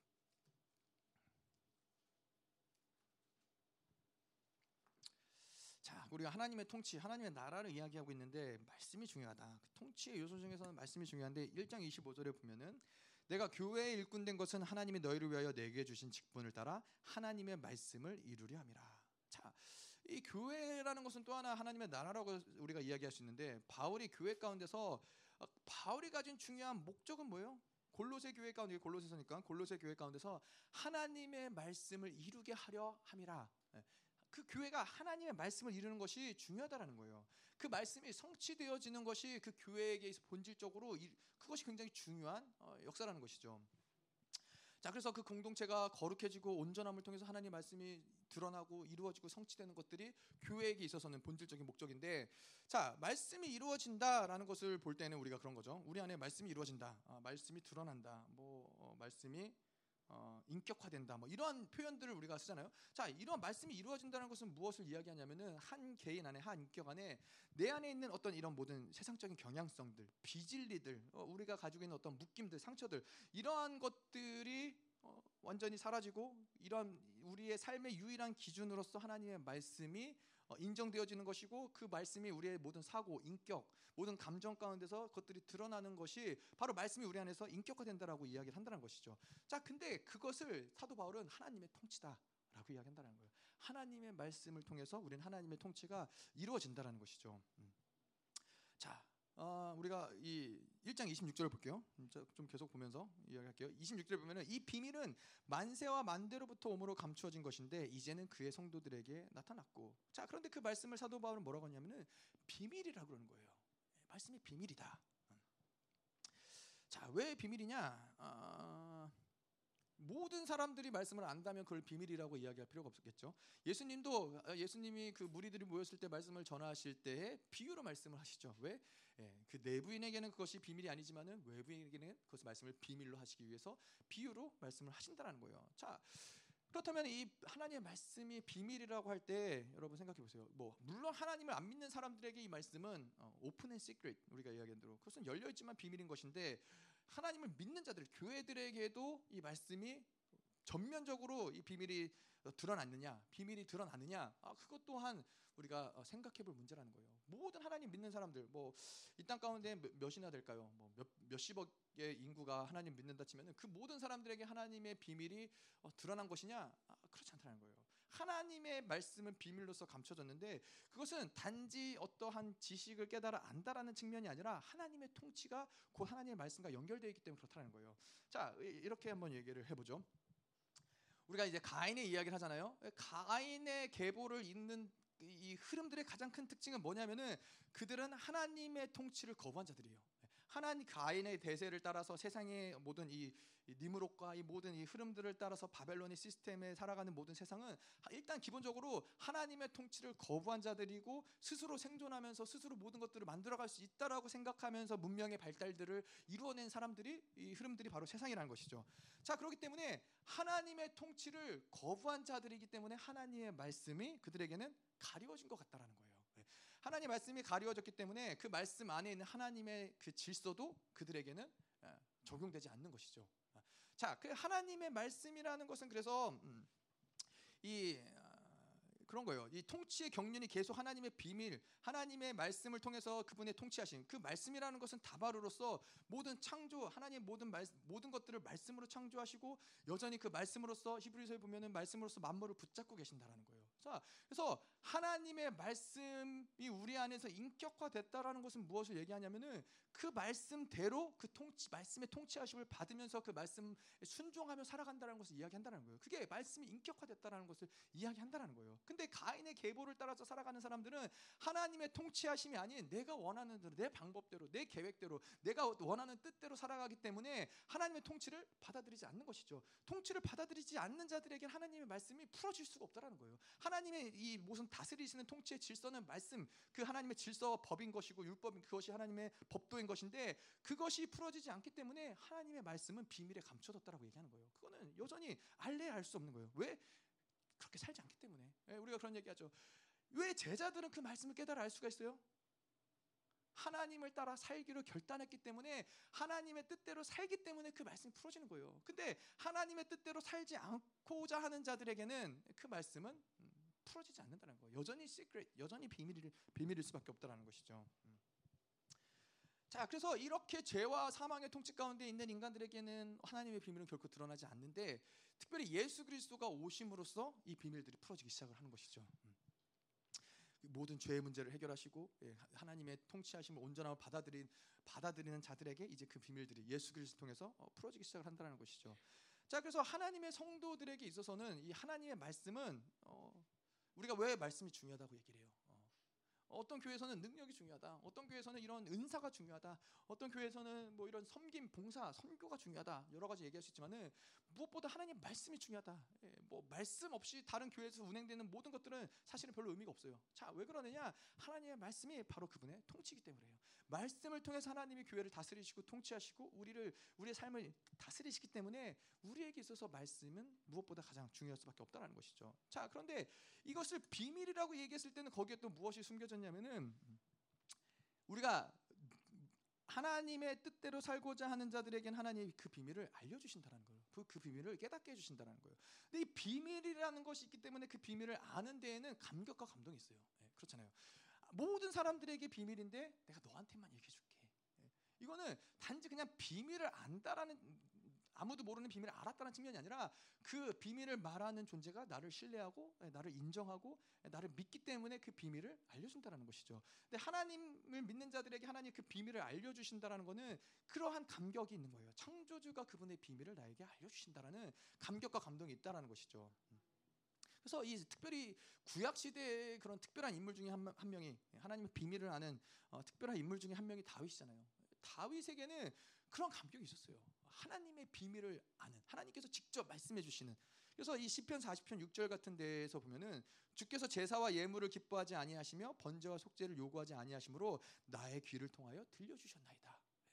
자, 우리가 하나님의 통치, 하나님의 나라를 이야기하고 있는데 말씀이 중요하다. 그 통치의 요소 중에서는 말씀이 중요한데, 일 장 이십오 절에 보면은 내가 교회의 일꾼 된 것은 하나님이 너희를 위하여 내게 주신 직분을 따라 하나님의 말씀을 이루려 함이라. 자, 이 교회라는 것은 또 하나 하나님의 나라라고 우리가 이야기할 수 있는데, 바울이 교회 가운데서 바울이 가진 중요한 목적은 뭐예요? 골로새 교회 가운데, 골로새서니까 골로새 교회 가운데서 하나님의 말씀을 이루게 하려 함이라. 그 교회가 하나님의 말씀을 이루는 것이 중요하다라는 거예요. 그 말씀이 성취되어지는 것이 그 교회에게 있어 본질적으로 이, 그것이 굉장히 중요한 어, 역사라는 것이죠. 자, 그래서 그 공동체가 거룩해지고 온전함을 통해서 하나님의 말씀이 드러나고 이루어지고 성취되는 것들이 교회에게 있어서는 본질적인 목적인데, 자, 말씀이 이루어진다라는 것을 볼 때는 우리가 그런 거죠. 우리 안에 말씀이 이루어진다, 어, 말씀이 드러난다, 뭐 어, 말씀이 어, 인격화된다, 뭐 이러한 표현들을 우리가 쓰잖아요. 자, 이런 말씀이 이루어진다는 것은 무엇을 이야기하냐면은 한 개인 안에, 한 인격 안에, 내 안에 있는 어떤 이런 모든 세상적인 경향성들, 비진리들, 어, 우리가 가지고 있는 어떤 묶임들, 상처들, 이러한 것들이 어, 완전히 사라지고, 이런 우리의 삶의 유일한 기준으로서 하나님의 말씀이 어, 인정되어지는 것이고, 그 말씀이 우리의 모든 사고, 인격, 모든 감정 가운데서 그것들이 드러나는 것이 바로 말씀이 우리 안에서 인격화된다라고 이야기를 한다는 것이죠. 자, 근데 그것을 사도 바울은 하나님의 통치다라고 이야기한다는 거예요. 하나님의 말씀을 통해서 우리는 하나님의 통치가 이루어진다라는 것이죠. 음. 자, 어, 우리가 이 일 장 이십육 절을 볼게요. 좀 계속 보면서 이야기할게요. 이십육 절에 보면은 이 비밀은 만세와 만대로부터 오므로 감추어진 것인데 이제는 그의 성도들에게 나타났고. 자, 그런데 그 말씀을 사도 바울은 뭐라고 하냐면은 비밀이라고 그러는 거예요. 말씀이 비밀이다. 자, 왜 비밀이냐? 어, 모든 사람들이 말씀을 안다면 그걸 비밀이라고 이야기할 필요가 없겠죠. 예수님도, 예수님이 그 무리들이 모였을 때 말씀을 전하실 때 비유로 말씀을 하시죠. 왜? 예, 그 내부인에게는 그것이 비밀이 아니지만은 외부인에게는 그것을 말씀을 비밀로 하시기 위해서 비유로 말씀을 하신다는 거예요. 자, 그렇다면 이 하나님의 말씀이 비밀이라고 할 때 여러분 생각해 보세요. 뭐 물론 하나님을 안 믿는 사람들에게 이 말씀은 어, 오픈 앤 시크릿, 우리가 이야기한 대로 그것은 열려 있지만 비밀인 것인데, 하나님을 믿는 자들, 교회들에게도 이 말씀이 전면적으로 이 비밀이 드러났느냐, 비밀이 드러나느냐, 아, 그것 또한 우리가 생각해볼 문제라는 거예요. 모든 하나님 믿는 사람들, 뭐 이 땅 가운데 몇, 몇이나 될까요? 뭐 몇, 몇십억의 인구가 하나님 믿는다 치면은 그 모든 사람들에게 하나님의 비밀이 어, 드러난 것이냐? 아, 그렇지 않다는 거예요. 하나님의 말씀은 비밀로서 감춰졌는데 그것은 단지 어떠한 지식을 깨달아 안다라는 측면이 아니라 하나님의 통치가 곧 하나님의 말씀과 연결되어 있기 때문에 그렇다는 거예요. 자, 이렇게 한번 얘기를 해보죠. 우리가 이제 가인의 이야기를 하잖아요. 가인의 계보를 잇는 이 흐름들의 가장 큰 특징은 뭐냐면은 그들은 하나님의 통치를 거부한 자들이에요. 하나님, 가인의 대세를 따라서 세상의 모든 이, 이 니므롯과 이 모든 이 흐름들을 따라서 바벨론의 시스템에 살아가는 모든 세상은 일단 기본적으로 하나님의 통치를 거부한 자들이고, 스스로 생존하면서 스스로 모든 것들을 만들어갈 수 있다라고 생각하면서 문명의 발달들을 이루어낸 사람들이, 이 흐름들이 바로 세상이라는 것이죠. 자, 그렇기 때문에 하나님의 통치를 거부한 자들이기 때문에 하나님의 말씀이 그들에게는 가리워진 것 같다라는 거예요. 하나님의 말씀이 가리워졌기 때문에 그 말씀 안에 있는 하나님의 그 질서도 그들에게는 적용되지 않는 것이죠. 자, 그 하나님의 말씀이라는 것은 그래서 음, 이 그런 거예요. 이 통치의 경륜이 계속 하나님의 비밀, 하나님의 말씀을 통해서 그분의 통치하심, 그 말씀이라는 것은 다바로로서 모든 창조, 하나님의 모든 말, 모든 것들을 말씀으로 창조하시고 여전히 그 말씀으로서, 히브리서에 보면은 말씀으로서 만물을 붙잡고 계신다라는 거예요. 자, 그래서 하나님의 말씀이 우리 안에서 인격화됐다라는 것은 무엇을 얘기하냐면은 그 말씀대로 그 통치, 말씀의 통치하심을 받으면서 그 말씀 순종하며 살아간다는 것을 이야기한다는 거예요. 그게 말씀이 인격화됐다라는 것을 이야기한다는 거예요. 근데 가인의 계보를 따라서 살아가는 사람들은 하나님의 통치하심이 아닌 내가 원하는 대로, 내 방법대로, 내 계획대로, 내가 원하는 뜻대로 살아가기 때문에 하나님의 통치를 받아들이지 않는 것이죠. 통치를 받아들이지 않는 자들에게 하나님의 말씀이 풀어질 수가 없다라는 거예요. 하나님의 이 무슨 다스리시는 통치의 질서는 말씀, 그 하나님의 질서 법인 것이고, 율법인 그것이 하나님의 법도인 것인데, 그것이 풀어지지 않기 때문에 하나님의 말씀은 비밀에 감춰졌다라고 얘기하는 거예요. 그거는 여전히 알래야 알 수 없는 거예요. 왜? 그렇게 살지 않기 때문에. 우리가 그런 얘기하죠. 왜 제자들은 그 말씀을 깨달아 알 수가 있어요? 하나님을 따라 살기로 결단했기 때문에, 하나님의 뜻대로 살기 때문에 그 말씀이 풀어지는 거예요. 근데 하나님의 뜻대로 살지 않고자 하는 자들에게는 그 말씀은 풀어지지 않는다는 거예요. 여전히 시크릿, 여전히 비밀일, 비밀일 수밖에 없다는 것이죠. 자, 그래서 이렇게 죄와 사망의 통치 가운데 있는 인간들에게는 하나님의 비밀은 결코 드러나지 않는데, 특별히 예수 그리스도가 오심으로써 이 비밀들이 풀어지기 시작을 하는 것이죠. 모든 죄의 문제를 해결하시고 하나님의 통치하심을 온전함을 받아들인 받아들이는 자들에게 이제 그 비밀들이 예수 그리스도 통해서 풀어지기 시작을 한다는 것이죠. 자, 그래서 하나님의 성도들에게 있어서는 이 하나님의 말씀은 어, 우리가 왜 말씀이 중요하다고 얘기를 해요. 어떤 교회에서는 능력이 중요하다, 어떤 교회에서는 이런 은사가 중요하다, 어떤 교회에서는 뭐 이런 섬김, 봉사, 선교가 중요하다, 여러 가지 얘기할 수 있지만은 무엇보다 하나님 말씀이 중요하다. 예, 뭐 말씀 없이 다른 교회에서 운행되는 모든 것들은 사실은 별로 의미가 없어요. 자, 왜 그러느냐? 하나님의 말씀이 바로 그분의 통치이기 때문에요. 말씀을 통해서 하나님이 교회를 다스리시고 통치하시고 우리를, 우리의 삶을 다스리시기 때문에 우리에게 있어서 말씀은 무엇보다 가장 중요할 수밖에 없다는 것이죠. 자, 그런데 이것을 비밀이라고 얘기했을 때는 거기에 또 무엇이 숨겨졌냐면은, 우리가 하나님의 뜻대로 살고자 하는 자들에게는 하나님이 그 비밀을 알려주신다는 거예요. 그, 그 비밀을 깨닫게 해주신다는 거예요. 근데 이 비밀이라는 것이 있기 때문에 그 비밀을 아는 데에는 감격과 감동이 있어요. 네, 그렇잖아요. 모든 사람들에게 비밀인데 내가 너한테만 얘기해줄게. 네, 이거는 단지 그냥 비밀을 안다라는, 아무도 모르는 비밀을 알았다는 측면이 아니라 그 비밀을 말하는 존재가 나를 신뢰하고 나를 인정하고 나를 믿기 때문에 그 비밀을 알려준다는 것이죠. 근데 하나님을 믿는 자들에게 하나님 그 비밀을 알려주신다는 것은 그러한 감격이 있는 거예요. 창조주가 그분의 비밀을 나에게 알려주신다는 감격과 감동이 있다는 것이죠. 그래서 이 특별히 구약 시대의 그런 특별한 인물 중에 한, 한 명이, 하나님의 비밀을 아는 어, 특별한 인물 중에 한 명이 다윗이잖아요. 다윗에게는 그런 감격이 있었어요. 하나님의 비밀을 아는, 하나님께서 직접 말씀해 주시는. 그래서 이 시편 사십 편 육 절 같은 데에서 보면은 주께서 제사와 예물을 기뻐하지 아니하시며 번제와 속죄를 요구하지 아니하시므로 나의 귀를 통하여 들려주셨나이다.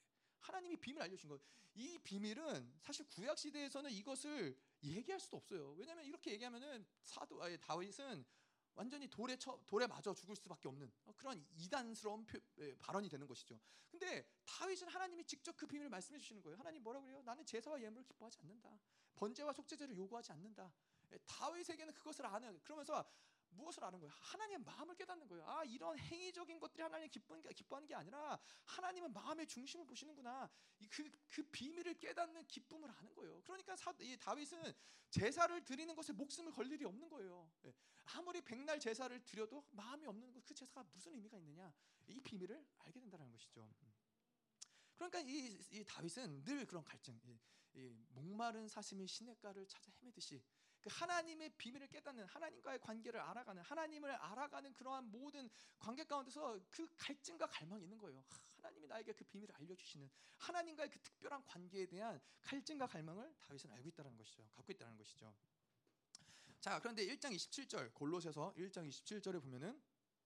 하나님이 비밀을 알려주신 거예요. 이 비밀은 사실 구약 시대에서는 이것을 얘기할 수도 없어요. 왜냐하면 이렇게 얘기하면은 사도 아예 다윗은 완전히 돌에 쳐, 돌에 맞아 죽을 수밖에 없는 그런 이단스러운 표, 에, 발언이 되는 것이죠. 근데 다윗은 하나님이 직접 그 비밀을 말씀해 주시는 거예요. 하나님 뭐라고 그래요? 나는 제사와 예물을 기뻐하지 않는다. 번제와 속죄제를 요구하지 않는다. 에, 다윗에게는 그것을 아는, 그러면서 무엇을 아는 거예요? 하나님의 마음을 깨닫는 거예요. 아, 이런 행위적인 것들이 하나님 기뻐하는 게, 기뻐하는 게 아니라 하나님은 마음의 중심을 보시는구나. 그, 그 비밀을 깨닫는 기쁨을 아는 거예요. 그러니까 사, 이 다윗은 제사를 드리는 것에 목숨을 걸 일이 없는 거예요. 예. 아무리 백날 제사를 드려도 마음이 없는 그 제사가 무슨 의미가 있느냐, 이 비밀을 알게 된다는 것이죠. 그러니까 이, 이 다윗은 늘 그런 갈증, 이, 이 목마른 사슴이 시냇가를 찾아 헤매듯이 그 하나님의 비밀을 깨닫는, 하나님과의 관계를 알아가는, 하나님을 알아가는 그러한 모든 관계 가운데서 그 갈증과 갈망이 있는 거예요. 하나님이 나에게 그 비밀을 알려주시는, 하나님과의 그 특별한 관계에 대한 갈증과 갈망을 다윗은 알고 있다는 것이죠. 갖고 있다는 것이죠. 자, 그런데 일 장 이십칠 절, 골로새서 일 장 이십칠 절에 보면은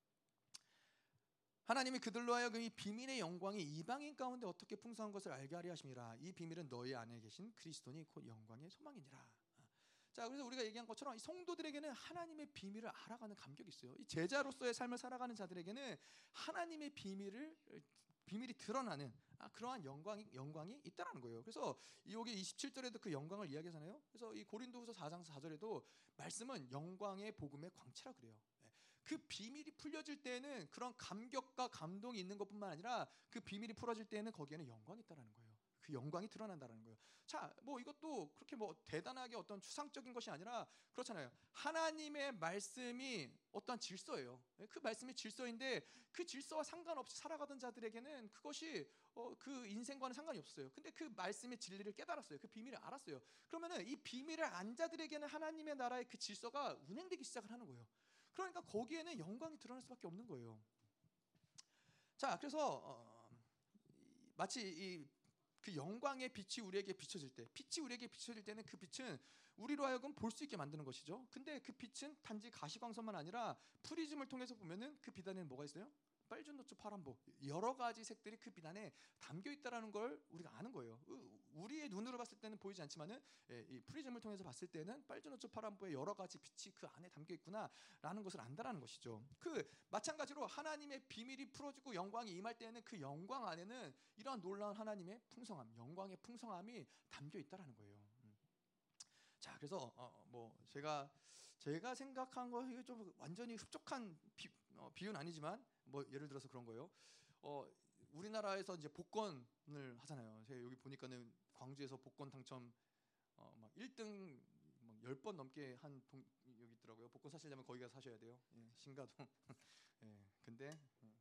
하나님이 그들로 하여금 이 비밀의 영광이 이방인 가운데 어떻게 풍성한 것을 알게 하려 하심이라. 이 비밀은 너희 안에 계신 그리스도니 곧 영광의 소망이니라. 자, 그래서 우리가 얘기한 것처럼 이 성도들에게는 하나님의 비밀을 알아가는 감격이 있어요. 이 제자로서의 삶을 살아가는 자들에게는 하나님의 비밀을 비밀이 드러나는 아, 그러한 영광이 영광이 있다라는 거예요. 그래서 여기 이십칠 절에도 그 영광을 이야기하잖아요. 그래서 이 고린도후서 사 장 사 절에도 말씀은 영광의 복음의 광채라 그래요. 그 비밀이 풀려질 때에는 그런 감격과 감동이 있는 것뿐만 아니라 그 비밀이 풀어질 때에는 거기에는 영광이 있다라는 거예요. 그 영광이 드러난다는 거예요. 자, 뭐 이것도 그렇게 뭐 대단하게 어떤 추상적인 것이 아니라 그렇잖아요. 하나님의 말씀이 어떤 질서예요. 그 말씀이 질서인데 그 질서와 상관없이 살아가던 자들에게는 그것이 어, 그 인생과는 상관이 없어요. 근데 그 말씀의 진리를 깨달았어요. 그 비밀을 알았어요. 그러면은 이 비밀을 안 자들에게는 하나님의 나라의 그 질서가 운행되기 시작을 하는 거예요. 그러니까 거기에는 영광이 드러날 수밖에 없는 거예요. 자, 그래서 어, 마치 이 그 영광의 빛이 우리에게 비춰질 때, 빛이 우리에게 비춰질 때는 그 빛은 우리로 하여금 볼 수 있게 만드는 것이죠. 근데 그 빛은 단지 가시광선만 아니라 프리즘을 통해서 보면은 그 빛 안에는 뭐가 있어요? 빨주노초 파란보, 여러 가지 색들이 그 빛 안에 담겨 있다라는 걸 우리가 아는 거예요. 우리의 눈으로 봤을 때는 보이지 않지만은 이 프리즘을 통해서 봤을 때는 빨주노초 파란보의 여러 가지 빛이 그 안에 담겨 있구나라는 것을 안다라는 것이죠. 그 마찬가지로 하나님의 비밀이 풀어지고 영광이 임할 때에는 그 영광 안에는 이러한 놀라운 하나님의 풍성함, 영광의 풍성함이 담겨 있다라는 거예요. 자, 그래서 어, 뭐 제가 제가 생각한 거 이게 좀 완전히 흡족한 비, 어, 비유는 아니지만 뭐 예를 들어서 그런 거예요. 어, 우리나라에서 이제 복권을 하잖아요. 제가 여기 보니까는 광주에서 복권 당첨 어, 막 일 등 막 열 번 넘게 한 동, 여기 있더라고요. 복권 사시려면 거기 가서 사셔야 돼요. 예, 신가동. 예, 근데 예.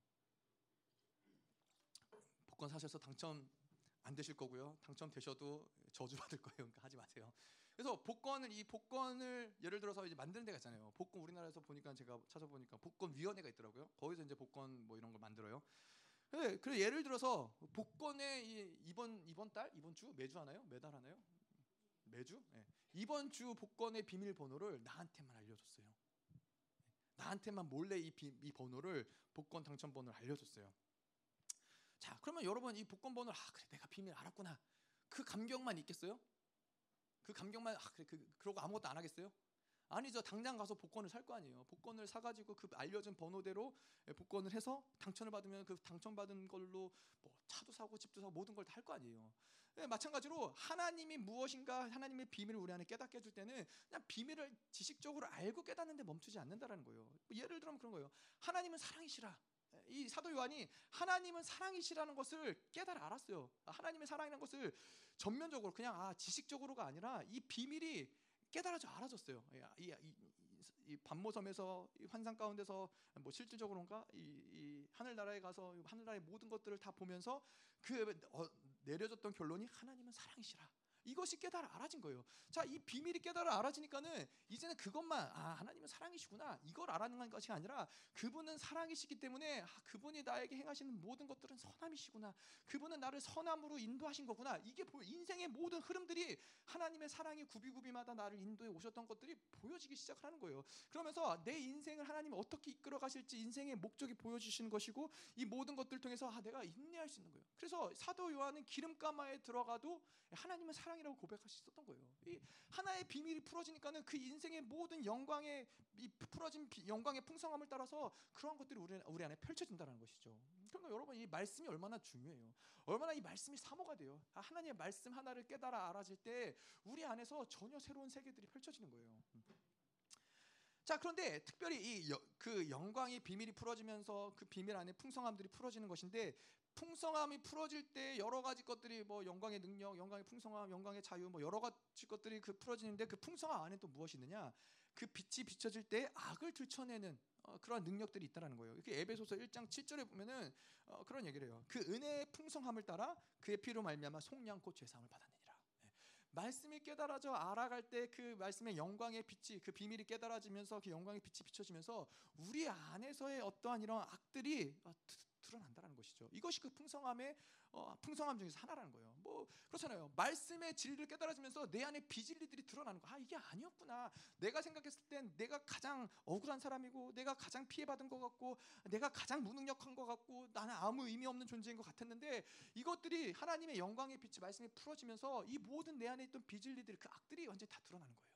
복권 사셔서 당첨 안 되실 거고요. 당첨되셔도 저주받을 거예요. 그러니까 하지 마세요. 그래서 복권을 이 복권을 예를 들어서 이제 만드는 데가 있잖아요. 복권 우리나라에서 보니까 제가 찾아보니까 복권 위원회가 있더라고요. 거기서 이제 복권 뭐 이런 걸 만들어요. 그래, 그래 예를 들어서 복권에 이, 이번 이번 달 이번 주 매주 하나요? 매달 하나요? 매주? 네. 이번 주 복권의 비밀번호를 나한테만 알려줬어요. 나한테만 몰래 이, 비, 이 번호를 복권 당첨 번호를 알려줬어요. 자, 그러면 여러분 이 복권 번호를 아 그래 내가 비밀 알았구나. 그 감격만 있겠어요? 그 감격만 아 그래 그 그러고 아무것도 안 하겠어요? 아니죠. 당장 가서 복권을 살 거 아니에요. 복권을 사가지고 그 알려진 번호대로 복권을 해서 당첨을 받으면 그 당첨받은 걸로 뭐 차도 사고 집도 사고 모든 걸 다 할 거 아니에요. 네, 마찬가지로 하나님이 무엇인가 하나님의 비밀을 우리 안에 깨닫게 해줄 때는 그냥 비밀을 지식적으로 알고 깨닫는데 멈추지 않는다라는 거예요. 예를 들면 그런 거예요. 하나님은 사랑이시라. 이 사도 요한이 하나님은 사랑이시라는 것을 깨달아 알았어요. 하나님의 사랑이라는 것을 전면적으로 그냥 아 지식적으로가 아니라 이 비밀이 깨달아져 알아졌어요. 이, 이, 이, 이 반모섬에서 이 환상 가운데서 뭐 실질적으로인가 이, 이 하늘나라에 가서 하늘나라의 모든 것들을 다 보면서 그 어, 내려졌던 결론이 하나님은 사랑이시라. 이것이 깨달아 알아진 거예요. 자, 이 비밀이 깨달아 알아지니까는 이제는 그것만 아 하나님은 사랑이시구나 이걸 알아는 것이 아니라 그분은 사랑이시기 때문에 아, 그분이 나에게 행하시는 모든 것들은 선함이시구나. 그분은 나를 선함으로 인도하신 거구나. 이게 보여. 인생의 모든 흐름들이 하나님의 사랑이 구비구비마다 나를 인도해 오셨던 것들이 보여지기 시작하는 거예요. 그러면서 내 인생을 하나님이 어떻게 이끌어 가실지 인생의 목적이 보여주시는 것이고 이 모든 것들을 통해서 아, 내가 인내할 수 있는 거예요. 그래서 사도 요한은 기름가마에 들어가도 하나님은 사랑이라고 고백할 수 있었던 거예요. 이 하나의 비밀이 풀어지니까는 그 인생의 모든 영광의 이 풀어진 비, 영광의 풍성함을 따라서 그러한 것들이 우리, 우리 안에 펼쳐진다는 것이죠. 그러니까 여러분 이 말씀이 얼마나 중요해요. 얼마나 이 말씀이 사모가 돼요. 아, 하나님의 말씀 하나를 깨달아 알아질 때 우리 안에서 전혀 새로운 세계들이 펼쳐지는 거예요. 자, 그런데 특별히 이 그 영광의 비밀이 풀어지면서 그 비밀 안에 풍성함들이 풀어지는 것인데 풍성함이 풀어질 때 여러 가지 것들이 뭐 영광의 능력, 영광의 풍성함, 영광의 자유 뭐 여러 가지 것들이 그 풀어지는데 그 풍성함 안에 또 무엇이 있느냐? 그 빛이 비춰질 때 악을 들춰내는 어, 그런 능력들이 있다라는 거예요. 이렇게 에베소서 일 장 칠 절에 보면은 어, 그런 얘기를 해요. 그 은혜의 풍성함을 따라 그의 피로 말미암아 속량코 죄사함을 받았느니라. 네. 말씀이 깨달아져 알아갈 때 그 말씀의 영광의 빛이 그 비밀이 깨달아지면서 그 영광의 빛이 비춰지면서 우리 안에서의 어떠한 이런 악들이 어, 드러난다는 것이죠. 이것이 그 풍성함의 어, 풍성함 중에서 하나라는 거예요. 뭐 그렇잖아요. 말씀의 진리를 깨달아지면서 내 안에 비진리들이 드러나는 거. 아 이게 아니었구나. 내가 생각했을 땐 내가 가장 억울한 사람이고 내가 가장 피해받은 것 같고 내가 가장 무능력한 것 같고 나는 아무 의미 없는 존재인 것 같았는데 이것들이 하나님의 영광의 빛이 말씀이 풀어지면서 이 모든 내 안에 있던 비진리들 그 악들이 완전히 다 드러나는 거예요.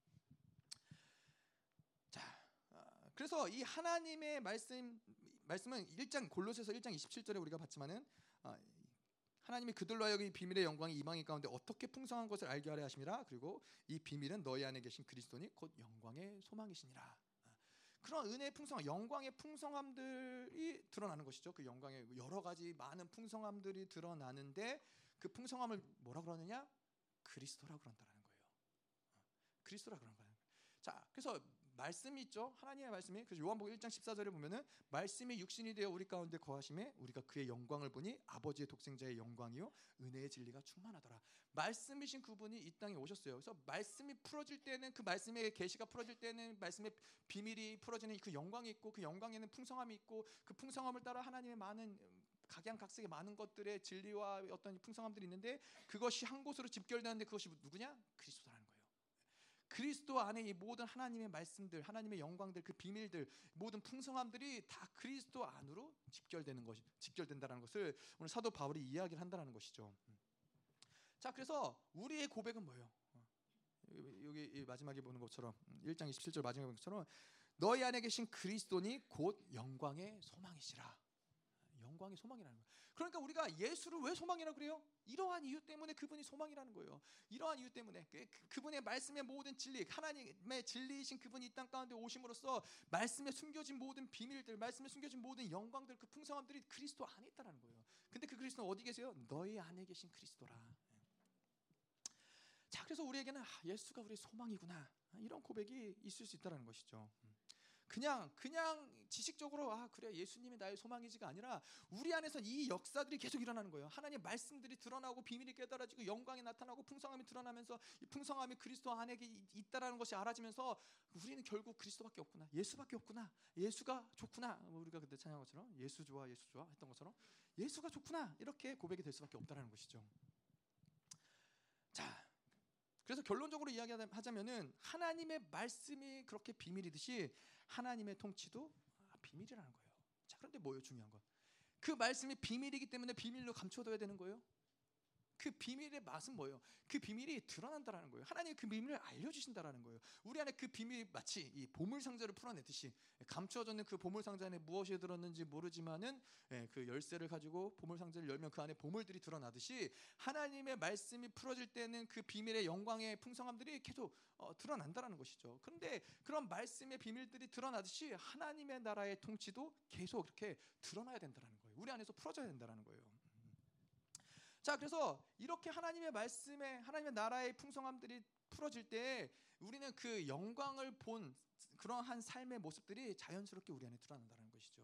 자, 그래서 이 하나님의 말씀 말씀은 일 장 골로새서 일 장 이십칠 절에 우리가 봤지만은 아, 하나님이 그들로 하여금 이 비밀의 영광이 이방인 가운데 어떻게 풍성한 것을 알게 하려 하심이라. 그리고 이 비밀은 너희 안에 계신 그리스도니 곧 영광의 소망이시니라. 그런 은혜의 풍성함, 영광의 풍성함들이 드러나는 것이죠. 그 영광의 여러 가지 많은 풍성함들이 드러나는데 그 풍성함을 뭐라 그러느냐? 그리스도라 그런다라는 거예요. 그리스도라 그런 거예요. 자, 그래서 말씀이 있죠. 하나님의 말씀이. 그래서 요한복음 일 장 십사 절에 보면은 말씀이 육신이 되어 우리 가운데 거하심에 우리가 그의 영광을 보니 아버지의 독생자의 영광이요 은혜의 진리가 충만하더라. 말씀이신 그분이 이 땅에 오셨어요. 그래서 말씀이 풀어질 때는 그 말씀의 계시가 풀어질 때는 말씀의 비밀이 풀어지는 그 영광이 있고 그 영광에는 풍성함이 있고 그 풍성함을 따라 하나님의 많은 각양각색의 많은 것들의 진리와 어떤 풍성함들이 있는데 그것이 한 곳으로 집결되는데 그것이 누구냐? 그리스도라는 거예요. 그리스도 안에 이 모든 하나님의 말씀들, 하나님의 영광들, 그 비밀들, 모든 풍성함들이 다 그리스도 안으로 집결되는 것이 집결된다는 것을 오늘 사도 바울이 이야기를 한다는 것이죠. 자, 그래서 우리의 고백은 뭐예요? 여기 마지막에 보는 것처럼 일 장 이십칠 절 마지막에 보는 것처럼 너희 안에 계신 그리스도니 곧 영광의 소망이시라. 영광의 소망이라는 거예요. 그러니까 우리가 예수를 왜 소망이라고 그래요? 이러한 이유 때문에 그분이 소망이라는 거예요. 이러한 이유 때문에 그, 그분의 말씀의 모든 진리, 하나님의 진리이신 그분이 이 땅 가운데 오심으로써 말씀에 숨겨진 모든 비밀들, 말씀에 숨겨진 모든 영광들, 그 풍성함들이 그리스도 안에 있다는 거예요. 근데 그 그리스도는 어디 계세요? 너희 안에 계신 그리스도라. 자, 그래서 우리에게는 아, 예수가 우리의 소망이구나 이런 고백이 있을 수 있다는 것이죠. 그냥 그냥 지식적으로 아 그래 예수님이 나의 소망이지가 아니라 우리 안에서 이 역사들이 계속 일어나는 거예요. 하나님의 말씀들이 드러나고 비밀이 깨달아지고 영광이 나타나고 풍성함이 드러나면서 이 풍성함이 그리스도 안에 있다라는 것이 알아지면서 우리는 결국 그리스도밖에 없구나, 예수밖에 없구나, 예수가 좋구나. 우리가 그때 찬양한 것처럼 예수 좋아 예수 좋아 했던 것처럼 예수가 좋구나 이렇게 고백이 될 수밖에 없다라는 것이죠. 자, 그래서 결론적으로 이야기하자면은 하나님의 말씀이 그렇게 비밀이듯이 하나님의 통치도 비밀이라는 거예요. 자, 그런데 뭐예요? 중요한 건 그 말씀이 비밀이기 때문에 비밀로 감춰둬야 되는 거예요. 그 비밀의 맛은 뭐예요? 그 비밀이 드러난다라는 거예요. 하나님이 그 비밀을 알려주신다라는 거예요. 우리 안에 그 비밀이 마치 이 보물상자를 풀어내듯이 감춰졌는 그 보물상자 안에 무엇이 들었는지 모르지만은 그 열쇠를 가지고 보물상자를 열면 그 안에 보물들이 드러나듯이 하나님의 말씀이 풀어질 때는 그 비밀의 영광의 풍성함들이 계속 어, 드러난다라는 것이죠. 그런데 그런 말씀의 비밀들이 드러나듯이 하나님의 나라의 통치도 계속 이렇게 드러나야 된다는 거예요. 우리 안에서 풀어져야 된다는 거예요. 자, 그래서 이렇게 하나님의 말씀에 하나님의 나라의 풍성함들이 풀어질 때 우리는 그 영광을 본 그러한 삶의 모습들이 자연스럽게 우리 안에 드러난다는 것이죠.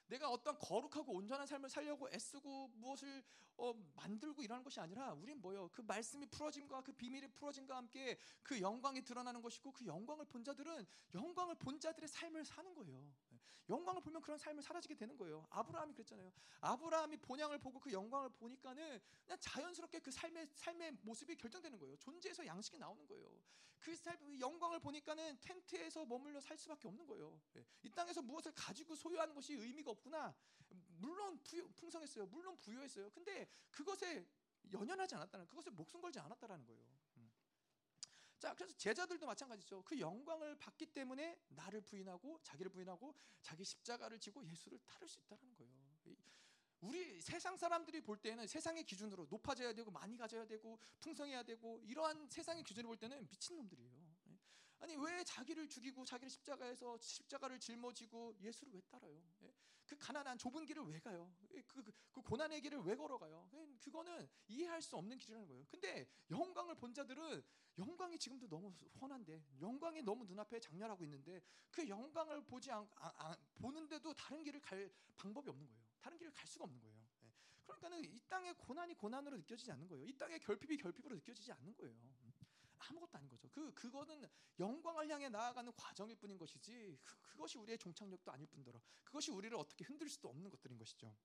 내가 어떤 거룩하고 온전한 삶을 살려고 애쓰고 무엇을 어, 만들고 일하는 것이 아니라 우리는 뭐예요? 그 말씀이 풀어짐과 그 비밀이 풀어짐과 함께 그 영광이 드러나는 것이고, 그 영광을 본 자들은 영광을 본 자들의 삶을 사는 거예요. 영광을 보면 그런 삶을 살아지게 되는 거예요. 아브라함이 그랬잖아요. 아브라함이 본향을 보고 그 영광을 보니까는 그냥 자연스럽게 그 삶의 삶의 모습이 결정되는 거예요. 존재에서 양식이 나오는 거예요. 그 삶, 영광을 보니까는 텐트에서 머물러 살 수밖에 없는 거예요. 이 땅에서 무엇을 가지고 소유하는 것이 의미가 없구나. 물론 부유, 풍성했어요. 물론 부유했어요. 근데 그것에 연연하지 않았다는, 그것에 목숨 걸지 않았다라는 거예요. 음. 자, 그래서 제자들도 마찬가지죠. 그 영광을 받기 때문에 나를 부인하고 자기를 부인하고 자기 십자가를 지고 예수를 따를 수 있다는 거예요. 우리 세상 사람들이 볼 때는 세상의 기준으로 높아져야 되고 많이 가져야 되고 풍성해야 되고 이러한 세상의 기준을 볼 때는 미친놈들이에요. 아니 왜 자기를 죽이고 자기를 십자가에서 십자가를 짊어지고 예수를 왜 따라요? 그 가난한 좁은 길을 왜 가요? 그, 그, 그 고난의 길을 왜 걸어가요? 그거는 이해할 수 없는 길이라는 거예요. 근데 영광을 본 자들은 영광이 지금도 너무 훤한데, 영광이 너무 눈앞에 장렬하고 있는데 그 영광을 보지 않, 아, 아, 보는데도 다른 길을 갈 방법이 없는 거예요. 다른 길을 갈 수가 없는 거예요. 그러니까는 이 땅의 고난이 고난으로 느껴지지 않는 거예요. 이 땅의 결핍이 결핍으로 느껴지지 않는 거예요. 아무것도 아닌 거죠. 그 그거는 영광을 향해 나아가는 과정일 뿐인 것이지, 그, 그것이 우리의 종착역도 아닐 뿐더러 그것이 우리를 어떻게 흔들 수도 없는 것들인 것이죠.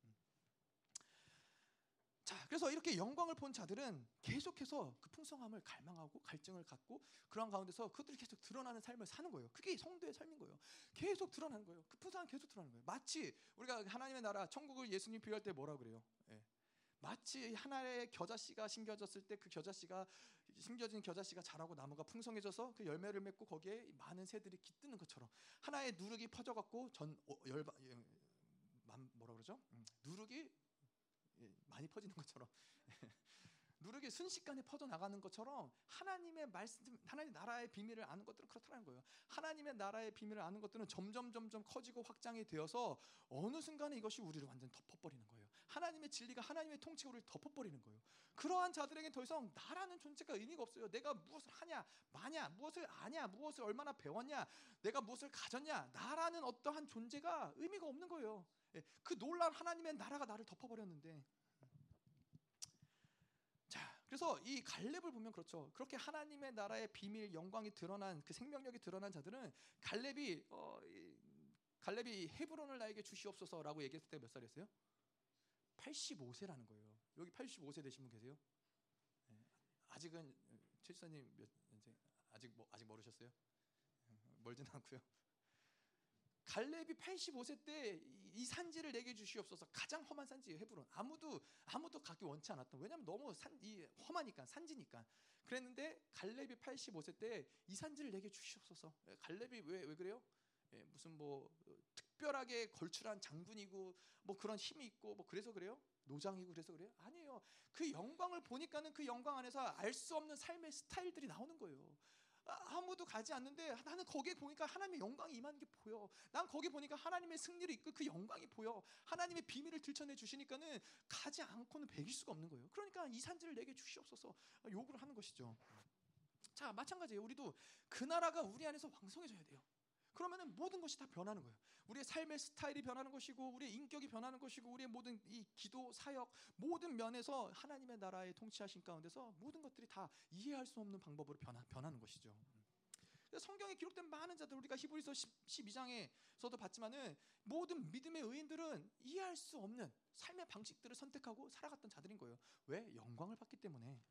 자, 그래서 이렇게 영광을 본 자들은 계속해서 그 풍성함을 갈망하고 갈증을 갖고 그러한 가운데서 그들이 계속 드러나는 삶을 사는 거예요. 그게 성도의 삶인 거예요. 계속 드러나는 거예요. 그 풍성함이 계속 드러나는 거예요. 마치 우리가 하나님의 나라 천국을 예수님 비유할 때 뭐라 그래요? 예. 마치 하나의 겨자씨가 심겨졌을 때 그 겨자씨가 심겨진 겨자씨가 자라고 나무가 풍성해져서 그 열매를 맺고 거기에 많은 새들이 깃드는 것처럼 하나의 누룩이 퍼져갖고 전 어, 열바 뭐라 그러죠? 음, 누룩이 많이 퍼지는 것처럼 누룩이 순식간에 퍼져 나가는 것처럼 하나님의 말씀, 하나님의 나라의 비밀을 아는 것들은 그렇다는 거예요. 하나님의 나라의 비밀을 아는 것들은 점점 점점 커지고 확장이 되어서 어느 순간에 이것이 우리를 완전 덮어버리는 거예요. 하나님의 진리가, 하나님의 통치가 우리를 덮어버리는 거예요. 그러한 자들에겐 더 이상 나라는 존재가 의미가 없어요. 내가 무엇을 하냐, 마냐, 무엇을 아냐, 무엇을 얼마나 배웠냐, 내가 무엇을 가졌냐, 나라는 어떠한 존재가 의미가 없는 거예요. 그 놀라운 하나님의 나라가 나를 덮어버렸는데, 자, 그래서 이 갈렙을 보면 그렇죠. 그렇게 하나님의 나라의 비밀, 영광이 드러난, 그 생명력이 드러난 자들은 갈렙이 어, 갈렙이 헤브론을 나에게 주시옵소서라고 얘기했을 때 몇 살이었어요? 팔십오 세라는 거예요. 여기 팔십오 세 되신 분 계세요? 네. 아직은 최 지사님 몇 이제 아직 뭐 아직 멀으셨어요? 멀진 않고요. 갈렙이 팔십오 세 때 이 산지를 내게 주시옵소서. 가장 험한 산지예요, 헤브론. 아무도 아무도 가기 원치 않았던. 왜냐하면 너무 산, 이 험하니까, 산지니까. 그랬는데 갈렙이 팔십오 세 때 이 산지를 내게 주시옵소서. 갈렙이 왜 왜 그래요? 예, 무슨 뭐 특별하게 걸출한 장군이고 뭐 그런 힘이 있고 뭐 그래서 그래요? 노장이고 그래서 그래요? 아니에요. 그 영광을 보니까는 그 영광 안에서 알 수 없는 삶의 스타일들이 나오는 거예요. 아무도 가지 않는데 나는 거기에 보니까 하나님의 영광이 임하는 게 보여. 난 거기 보니까 하나님의 승리를 이끌 그 영광이 보여. 하나님의 비밀을 들춰내 주시니까는 가지 않고는 배길 수가 없는 거예요. 그러니까 이 산지를 내게 주시옵소서 요구를 하는 것이죠. 자, 마찬가지예요. 우리도 그 나라가 우리 안에서 왕성해져야 돼요. 그러면은 모든 것이 다 변하는 거예요. 우리의 삶의 스타일이 변하는 것이고, 우리의 인격이 변하는 것이고, 우리의 모든 이 기도, 사역, 모든 면에서 하나님의 나라의 통치하신 가운데서 모든 것들이 다 이해할 수 없는 방법으로 변하, 변하는 것이죠. 성경에 기록된 많은 자들, 우리가 히브리서 십이 장에서도 봤지만은 모든 믿음의 의인들은 이해할 수 없는 삶의 방식들을 선택하고 살아갔던 자들인 거예요. 왜? 영광을 받기 때문에.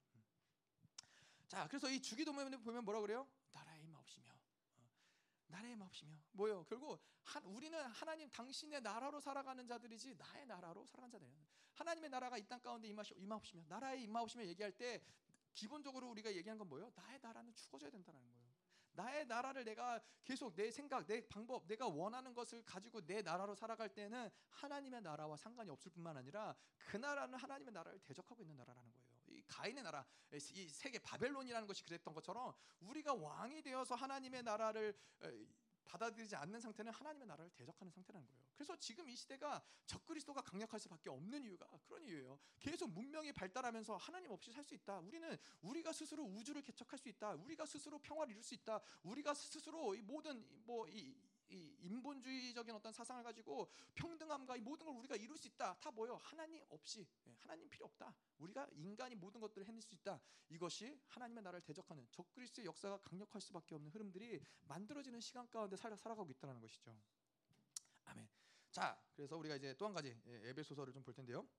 자, 그래서 이 주기도문에 보면 뭐라 그래요? 나라의 임하옵시며 나라의 마옵시며 뭐요? 결국 한, 우리는 하나님 당신의 나라로 살아가는 자들이지 나의 나라로 살아가는 자들이에요. 하나님의 나라가 이 땅 가운데 임하옵시며 나라의 임하옵시며 얘기할 때 기본적으로 우리가 얘기한 건 뭐예요? 나의 나라는 죽어져야 된다는 거예요. 나의 나라를 내가 계속 내 생각, 내 방법, 내가 원하는 것을 가지고 내 나라로 살아갈 때는 하나님의 나라와 상관이 없을 뿐만 아니라 그 나라는 하나님의 나라를 대적하고 있는 나라라는 거예요. 이 가인의 나라, 이 세계 바벨론이라는 것이 그랬던 것처럼 우리가 왕이 되어서 하나님의 나라를 받아들이지 않는 상태는 하나님의 나라를 대적하는 상태라는 거예요. 그래서 지금 이 시대가 적그리스도가 강력할 수밖에 없는 이유가 그런 이유예요. 계속 문명이 발달하면서 하나님 없이 살 수 있다. 우리는 우리가 스스로 우주를 개척할 수 있다. 우리가 스스로 평화를 이룰 수 있다. 우리가 스스로 이 모든 뭐 이 이 인본주의적인 어떤 사상을 가지고 평등함과 이 모든 걸 우리가 이룰 수 있다. 다 뭐예요? 하나님 없이, 하나님 필요 없다. 우리가 인간이 모든 것들을 해낼 수 있다. 이것이 하나님의 나라를 대적하는 적그리스도의 역사가 강력할 수밖에 없는 흐름들이 만들어지는 시간 가운데 살아, 살아가고 있다는 것이죠. 아멘. 자, 그래서 우리가 이제 또 한 가지 에베소서를 좀 볼 텐데요.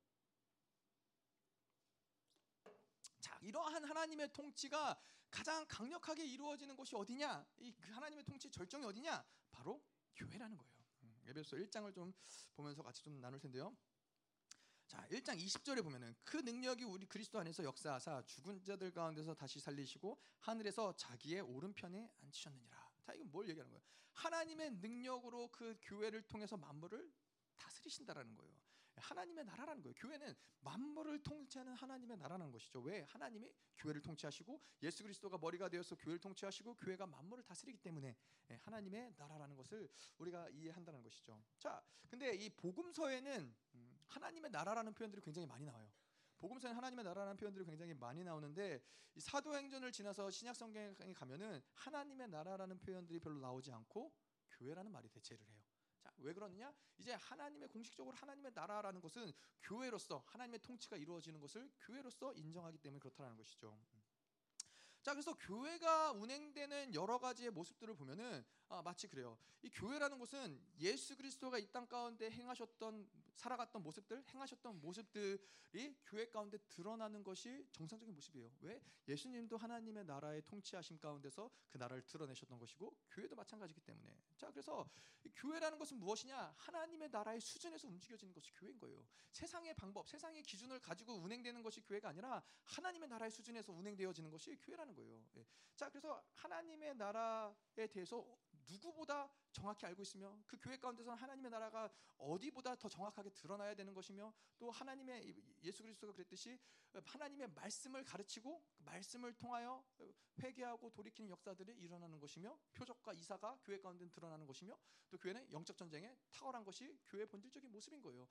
자, 이러한 하나님의 통치가 가장 강력하게 이루어지는 곳이 어디냐? 이 그 하나님의 통치 절정이 어디냐? 바로 교회라는 거예요. 에베소서 일 장을 좀 보면서 같이 좀 나눌 텐데요. 자, 일 장 이십 절에 보면은 그 능력이 우리 그리스도 안에서 역사하사 죽은 자들 가운데서 다시 살리시고 하늘에서 자기의 오른편에 앉히셨느니라. 자, 이건 뭘 얘기하는 거예요? 하나님의 능력으로 그 교회를 통해서 만물을 다스리신다라는 거예요. 하나님의 나라라는 거예요. 교회는 만물을 통치하는 하나님의 나라라는 것이죠. 왜? 하나님이 교회를 통치하시고 예수 그리스도가 머리가 되어서 교회를 통치하시고 교회가 만물을 다스리기 때문에 하나님의 나라라는 것을 우리가 이해한다는 것이죠. 자, 근데 이 복음서에는 하나님의 나라라는 표현들이 굉장히 많이 나와요. 복음서에는 하나님의 나라라는 표현들이 굉장히 많이 나오는데 이 사도행전을 지나서 신약 성경에 가면은 하나님의 나라라는 표현들이 별로 나오지 않고 교회라는 말이 대체를 해요. 자, 왜 그러느냐? 이제 하나님의 공식적으로 하나님의 나라라는 것은 교회로서 하나님의 통치가 이루어지는 것을 교회로서 인정하기 때문에 그렇다는 것이죠. 자, 그래서 교회가 운행되는 여러 가지의 모습들을 보면은 아, 마치 그래요. 이 교회라는 것은 예수 그리스도가 이 땅 가운데 행하셨던 살아갔던 모습들, 행하셨던 모습들이 교회 가운데 드러나는 것이 정상적인 모습이에요. 왜? 예수님도 하나님의 나라의 통치하심 가운데서 그 나라를 드러내셨던 것이고 교회도 마찬가지이기 때문에. 자, 그래서 이 교회라는 것은 무엇이냐? 하나님의 나라의 수준에서 움직여지는 것이 교회인 거예요. 세상의 방법, 세상의 기준을 가지고 운행되는 것이 교회가 아니라 하나님의 나라의 수준에서 운행되어지는 것이 교회라는 거예요. 예. 자, 그래서 하나님의 나라에 대해서 누구보다 정확히 알고 있으며 그 교회 가운데서는 하나님의 나라가 어디보다 더 정확하게 드러나야 되는 것이며 또 하나님의 예수 그리스도가 그랬듯이 하나님의 말씀을 가르치고 그 말씀을 통하여 회개하고 돌이키는 역사들이 일어나는 것이며 표적과 이사가 교회 가운데 드러나는 것이며 또 교회는 영적 전쟁에 탁월한 것이 교회의 본질적인 모습인 거예요.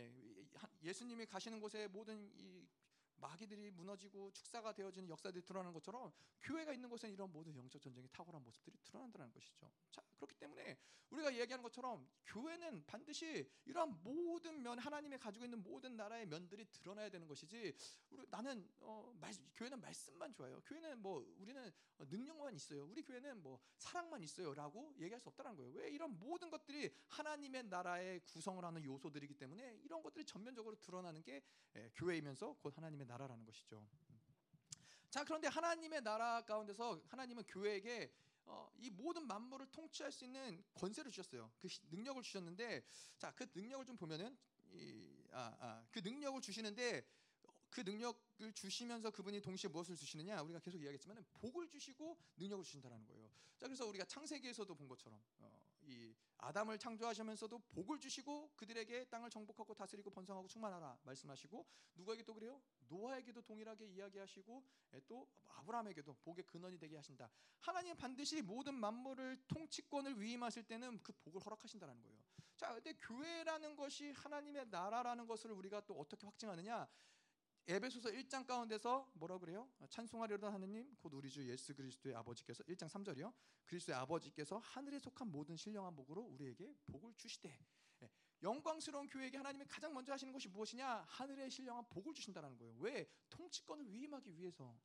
예수님이 가시는 곳에 모든 이 마귀들이 무너지고 축사가 되어지는 역사들이 드러나는 것처럼 교회가 있는 곳에는 이런 모든 영적 전쟁의 탁월한 모습들이 드러난다는 것이죠. 자, 그렇기 때문에 우리가 얘기하는 것처럼 교회는 반드시 이러한 모든 면, 하나님이 가지고 있는 모든 나라의 면들이 드러나야 되는 것이지 우리, 나는 어, 말, 교회는 말씀만 좋아요. 교회는 뭐 우리는 능력만 있어요. 우리 교회는 뭐 사랑만 있어요 라고 얘기할 수 없다는 거예요. 왜? 이런 모든 것들이 하나님의 나라의 구성을 하는 요소들이기 때문에 이런 것들이 전면적으로 드러나는 게 예, 교회이면서 곧 하나님의 나라라는 것이죠. 자, 그런데 하나님의 나라 가운데서 하나님은 교회에게 어, 이 모든 만물을 통치할 수 있는 권세를 주셨어요. 그 능력을 주셨는데, 자, 그 능력을 좀 보면은 이, 아, 아, 그 능력을 주시는데 그 능력을 주시면서 그분이 동시에 무엇을 주시느냐? 우리가 계속 이야기했지만 복을 주시고 능력을 주신다는 거예요. 자, 그래서 우리가 창세기에서도 본 것처럼 어, 이 아담을 창조하시면서도 복을 주시고 그들에게 땅을 정복하고 다스리고 번성하고 충만하라 말씀하시고 누구에게 또 그래요? 노아에게도 동일하게 이야기하시고 또 아브라함에게도 복의 근원이 되게 하신다. 하나님은 반드시 모든 만물을 통치권을 위임하실 때는 그 복을 허락하신다는 거예요. 자, 근데 교회라는 것이 하나님의 나라라는 것을 우리가 또 어떻게 확증하느냐? 에베소서 일 장 가운데서 뭐라고 그래요? 찬송하리로다 하느님 곧 우리 주 예수 그리스도의 아버지께서 일 장 삼 절이요. 그리스도의 아버지께서 하늘에 속한 모든 신령한 복으로 우리에게 복을 주시되. 영광스러운 교회에게 하나님이 가장 먼저 하시는 것이 무엇이냐? 하늘에 신령한 복을 주신다는 거예요. 왜? 통치권을 위임하기 위해서.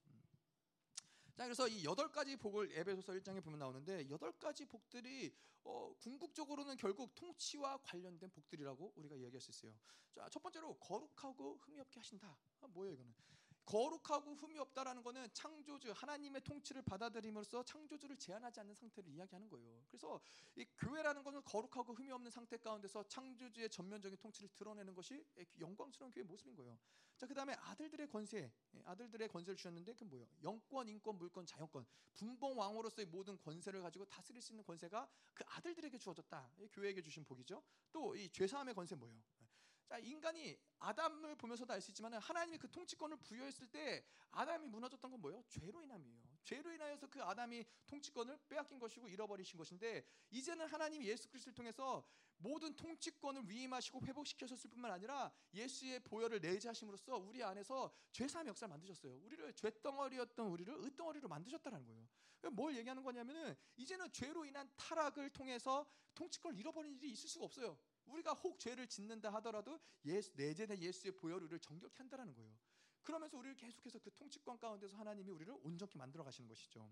자, 그래서 이 여덟 가지 복을 에베소서 일 장에 보면 나오는데 여덟 가지 복들이 어, 궁극적으로는 결국 통치와 관련된 복들이라고 우리가 이야기할 수 있어요. 자, 첫 번째로 거룩하고 흠이 없게 하신다. 아, 뭐예요 이거는? 거룩하고 흠이 없다라는 것은 창조주 하나님의 통치를 받아들임으로써 창조주를 제한하지 않는 상태를 이야기하는 거예요. 그래서 이 교회라는 것은 거룩하고 흠이 없는 상태 가운데서 창조주의 전면적인 통치를 드러내는 것이 영광스러운 교회의 모습인 거예요. 자, 그 다음에 아들들의 권세, 아들들의 권세를 주셨는데 그 뭐예요? 영권, 인권, 물권, 자연권, 분봉 왕으로서의 모든 권세를 가지고 다스릴 수 있는 권세가 그 아들들에게 주어졌다. 교회에게 주신 복이죠. 또 이 죄사함의 권세 뭐예요? 자, 인간이 아담을 보면서도 알 수 있지만 하나님이 그 통치권을 부여했을 때 아담이 무너졌던 건 뭐예요? 죄로 인함이에요. 죄로 인하여서 그 아담이 통치권을 빼앗긴 것이고 잃어버리신 것인데, 이제는 하나님이 예수 그리스도를 통해서 모든 통치권을 위임하시고 회복시켜줬을 뿐만 아니라 예수의 보혈을 내재하심으로써 우리 안에서 죄사함의 역사를 만드셨어요. 우리를 죄덩어리였던 우리를 의덩어리로 만드셨다는 거예요. 뭘 얘기하는 거냐면은 이제는 죄로 인한 타락을 통해서 통치권을 잃어버린 일이 있을 수가 없어요. 우리가 혹 죄를 짓는다 하더라도 예수, 내재된 예수의 보혈을 우리를 정결케 한다는 거예요. 그러면서 우리를 계속해서 그 통치권 가운데서 하나님이 우리를 온전히 만들어 가시는 것이죠.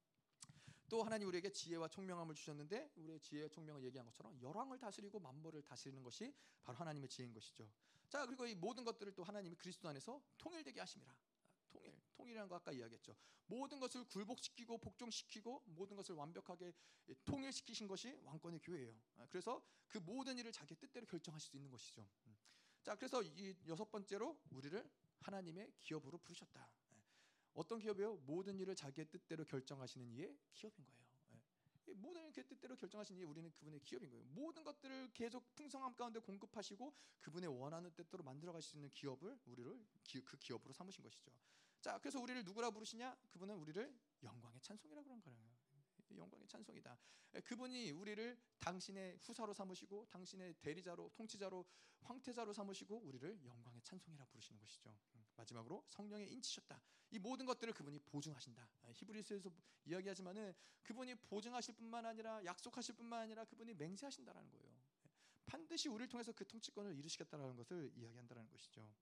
또 하나님 우리에게 지혜와 총명함을 주셨는데, 우리의 지혜와 총명을 얘기한 것처럼 열왕을 다스리고 만물을 다스리는 것이 바로 하나님의 지혜인 것이죠. 자, 그리고 이 모든 것들을 또 하나님이 그리스도 안에서 통일되게 하심이라. 통일, 통일이라는 거 아까 이야기했죠. 모든 것을 굴복시키고 복종시키고 모든 것을 완벽하게 통일시키신 것이 왕권의 교회예요. 그래서 그 모든 일을 자기 뜻대로 결정하실 수 있는 것이죠. 자, 그래서 이 여섯 번째로 우리를 하나님의 기업으로 부르셨다. 어떤 기업이요? 모든 일을 자기의 뜻대로 결정하시는 이의 기업인 거예요. 모든 일을 그 뜻대로 결정하시는 이 우리는 그분의 기업인 거예요. 모든 것들을 계속 풍성함 가운데 공급하시고 그분의 원하는 뜻대로 만들어가실 수 있는 기업을 우리를 기, 그 기업으로 삼으신 것이죠. 자, 그래서 우리를 누구라 부르시냐? 그분은 우리를 영광의 찬송이라고 그런 거예요. 영광의 찬송이다. 그분이 우리를 당신의 후사로 삼으시고 당신의 대리자로, 통치자로, 황태자로 삼으시고 우리를 영광의 찬송이라 부르시는 것이죠. 마지막으로 성령에 인치셨다. 이 모든 것들을 그분이 보증하신다. 히브리서에서 이야기하지만은 그분이 보증하실 뿐만 아니라 약속하실 뿐만 아니라 그분이 맹세하신다라는 거예요. 반드시 우리를 통해서 그 통치권을 이루시겠다라는 것을 이야기한다는 것이죠.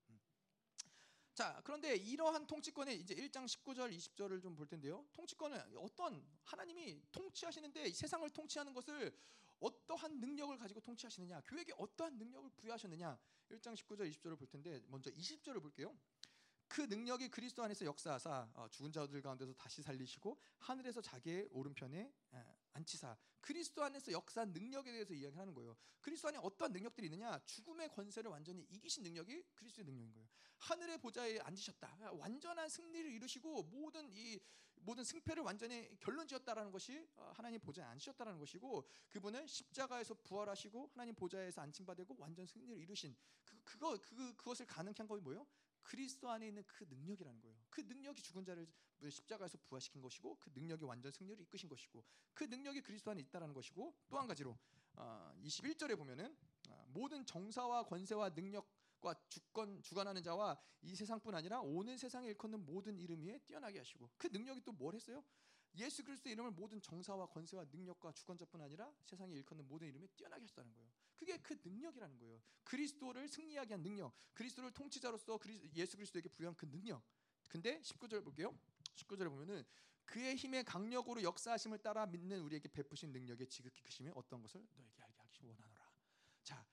자, 그런데 이러한 통치권의 이제 일 장 십구 절 이십 절을 좀 볼 텐데요. 통치권은 어떤 하나님이 통치하시는데 이 세상을 통치하는 것을 어떠한 능력을 가지고 통치하시느냐, 교회에게 어떠한 능력을 부여하셨느냐. 일 장 십구 절 이십 절을 볼 텐데 먼저 이십 절을 볼게요. 그 능력이 그리스도 안에서 역사하사 죽은 자들 가운데서 다시 살리시고 하늘에서 자기의 오른편에 앉히사. 그리스도 안에서 역사한 능력에 대해서 이야기하는 거예요. 그리스도 안에 어떠한 능력들이 있느냐? 죽음의 권세를 완전히 이기신 능력이 그리스도의 능력인 거예요. 하늘의 보좌에 앉으셨다. 완전한 승리를 이루시고 모든 이 모든 승패를 완전히 결론지었다라는 것이 하나님 보좌에 앉으셨다라는 것이고, 그분은 십자가에서 부활하시고 하나님 보좌에서 앉힘받고 완전 승리를 이루신 그 그거 그 그것을 가능케 한 것이 뭐예요? 그리스도 안에 있는 그 능력이라는 거예요. 그 능력이 죽은 자를 십자가에서 부활시킨 것이고 그 능력이 완전 승리를 이끄신 것이고 그 능력이 그리스도 안에 있다라는 것이고, 또 한 가지로 이십일 절에 보면은 모든 정사와 권세와 능력과 주권 주관하는 자와 이 세상뿐 아니라 오는 세상에 일컫는 모든 이름 위에 뛰어나게 하시고, 그 능력이 또 뭘 했어요? 예수 그리스도의 이름을 모든 정사와 권세와 능력과 주권자뿐 아니라 세상에 일컫는 모든 이름에 뛰어나게 하셨다는 거예요. 그게 그 능력이라는 거예요. 그리스도를 승리하게 한 능력, 그리스도를 통치자로서 예수 그리스도에게 부여한 그 능력. 근데 십구 절 볼게요. 십구 절에 보면은 그의 힘의 강력으로 역사하심을 따라 믿는 우리에게 베푸신 능력의 지극히 크심에 어떤 것을 너에게 알게 하기 원하노라. 자,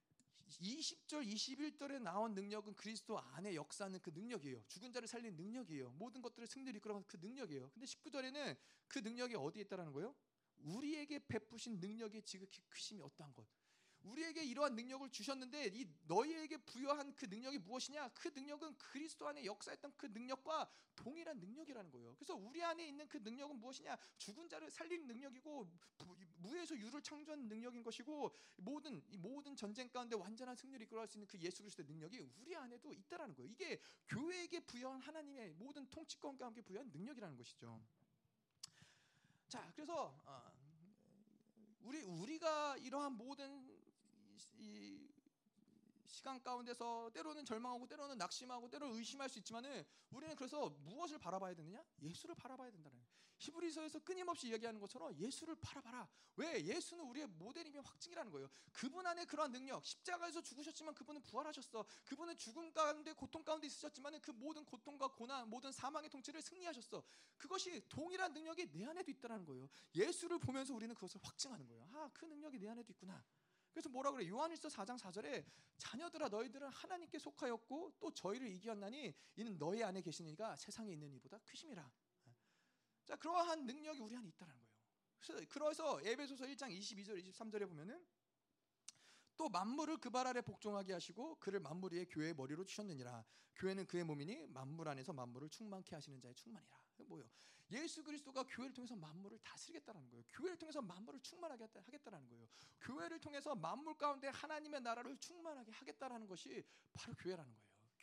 이십 절 이십일 절에 나온 능력은 그리스도 안에 역사하는 그 능력이에요. 죽은 자를 살리는 능력이에요. 모든 것들을 승리를 이끌어가는 그 능력이에요. 근데 십구 절에는 그 능력이 어디에 있다라는 거예요? 우리에게 베푸신 능력의 지극히 크심이 어떠한 것. 우리에게 이러한 능력을 주셨는데 이 너희에게 부여한 그 능력이 무엇이냐? 그 능력은 그리스도 안에 역사했던 그 능력과 동일한 능력이라는 거예요. 그래서 우리 안에 있는 그 능력은 무엇이냐? 죽은 자를 살리는 능력이고 무에서 유를 창조하는 능력인 것이고, 모든 이 모든 전쟁 가운데 완전한 승리를 이끌어갈 수 있는 그 예수 그리스도의 능력이 우리 안에도 있다라는 거예요. 이게 교회에게 부여한 하나님의 모든 통치권과 함께 부여한 능력이라는 것이죠. 자, 그래서 어, 우리 우리가 이러한 모든 이 시간 가운데서 때로는 절망하고 때로는 낙심하고 때로는 의심할 수 있지만은 우리는 그래서 무엇을 바라봐야 되느냐? 예수를 바라봐야 된다는 거예요. 히브리서에서 끊임없이 이야기하는 것처럼 예수를 바라봐라. 왜? 예수는 우리의 모델이며 확증이라는 거예요. 그분 안에 그러한 능력, 십자가에서 죽으셨지만 그분은 부활하셨어. 그분은 죽음 가운데 고통 가운데 있으셨지만 그 모든 고통과 고난, 모든 사망의 통치를 승리하셨어. 그것이 동일한 능력이 내 안에도 있다는 거예요. 예수를 보면서 우리는 그것을 확증하는 거예요. 아, 그 능력이 내 안에도 있구나. 그래서 뭐라 그래? 요한일서 사 장 사 절에 자녀들아 너희들은 하나님께 속하였고 또 저희를 이기었나니 이는 너희 안에 계시니가 세상에 있는 이보다 크심이라. 자, 그러한 능력이 우리 안에 있다는 거예요. 그래서 그래서 에베소서 일 장 이십이 절 이십삼 절에 보면은 또 만물을 그 발 아래 복종하게 하시고 그를 만물 위에 교회의 머리로 주셨느니라. 교회는 그의 몸이니 만물 안에서 만물을 충만케 하시는 자의 충만이라. 뭐요? 예수 그리스도가 교회를 통해서 만물을 다스리겠다는 거예요. 교회를 통해서 만물을 충만하게 하겠다는 거예요. 교회를 통해서 만물 가운데 하나님의 나라를 충만하게 하겠다라는 것이 바로 교회라는 거예요.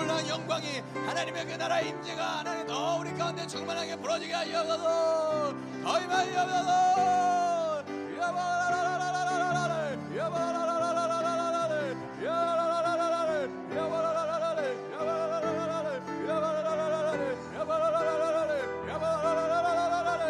놀라운 영광이 하나님의 그 나라의 임재가 하나님 더 우리 가운데 충만하게 부러지게 하여서 더 임하여서 야바라라라라라라라 야바라라라라라라라 야바라라라라라 야바라라라라 야바라라라라 야바라라라라 야바라라라라 야바라라라라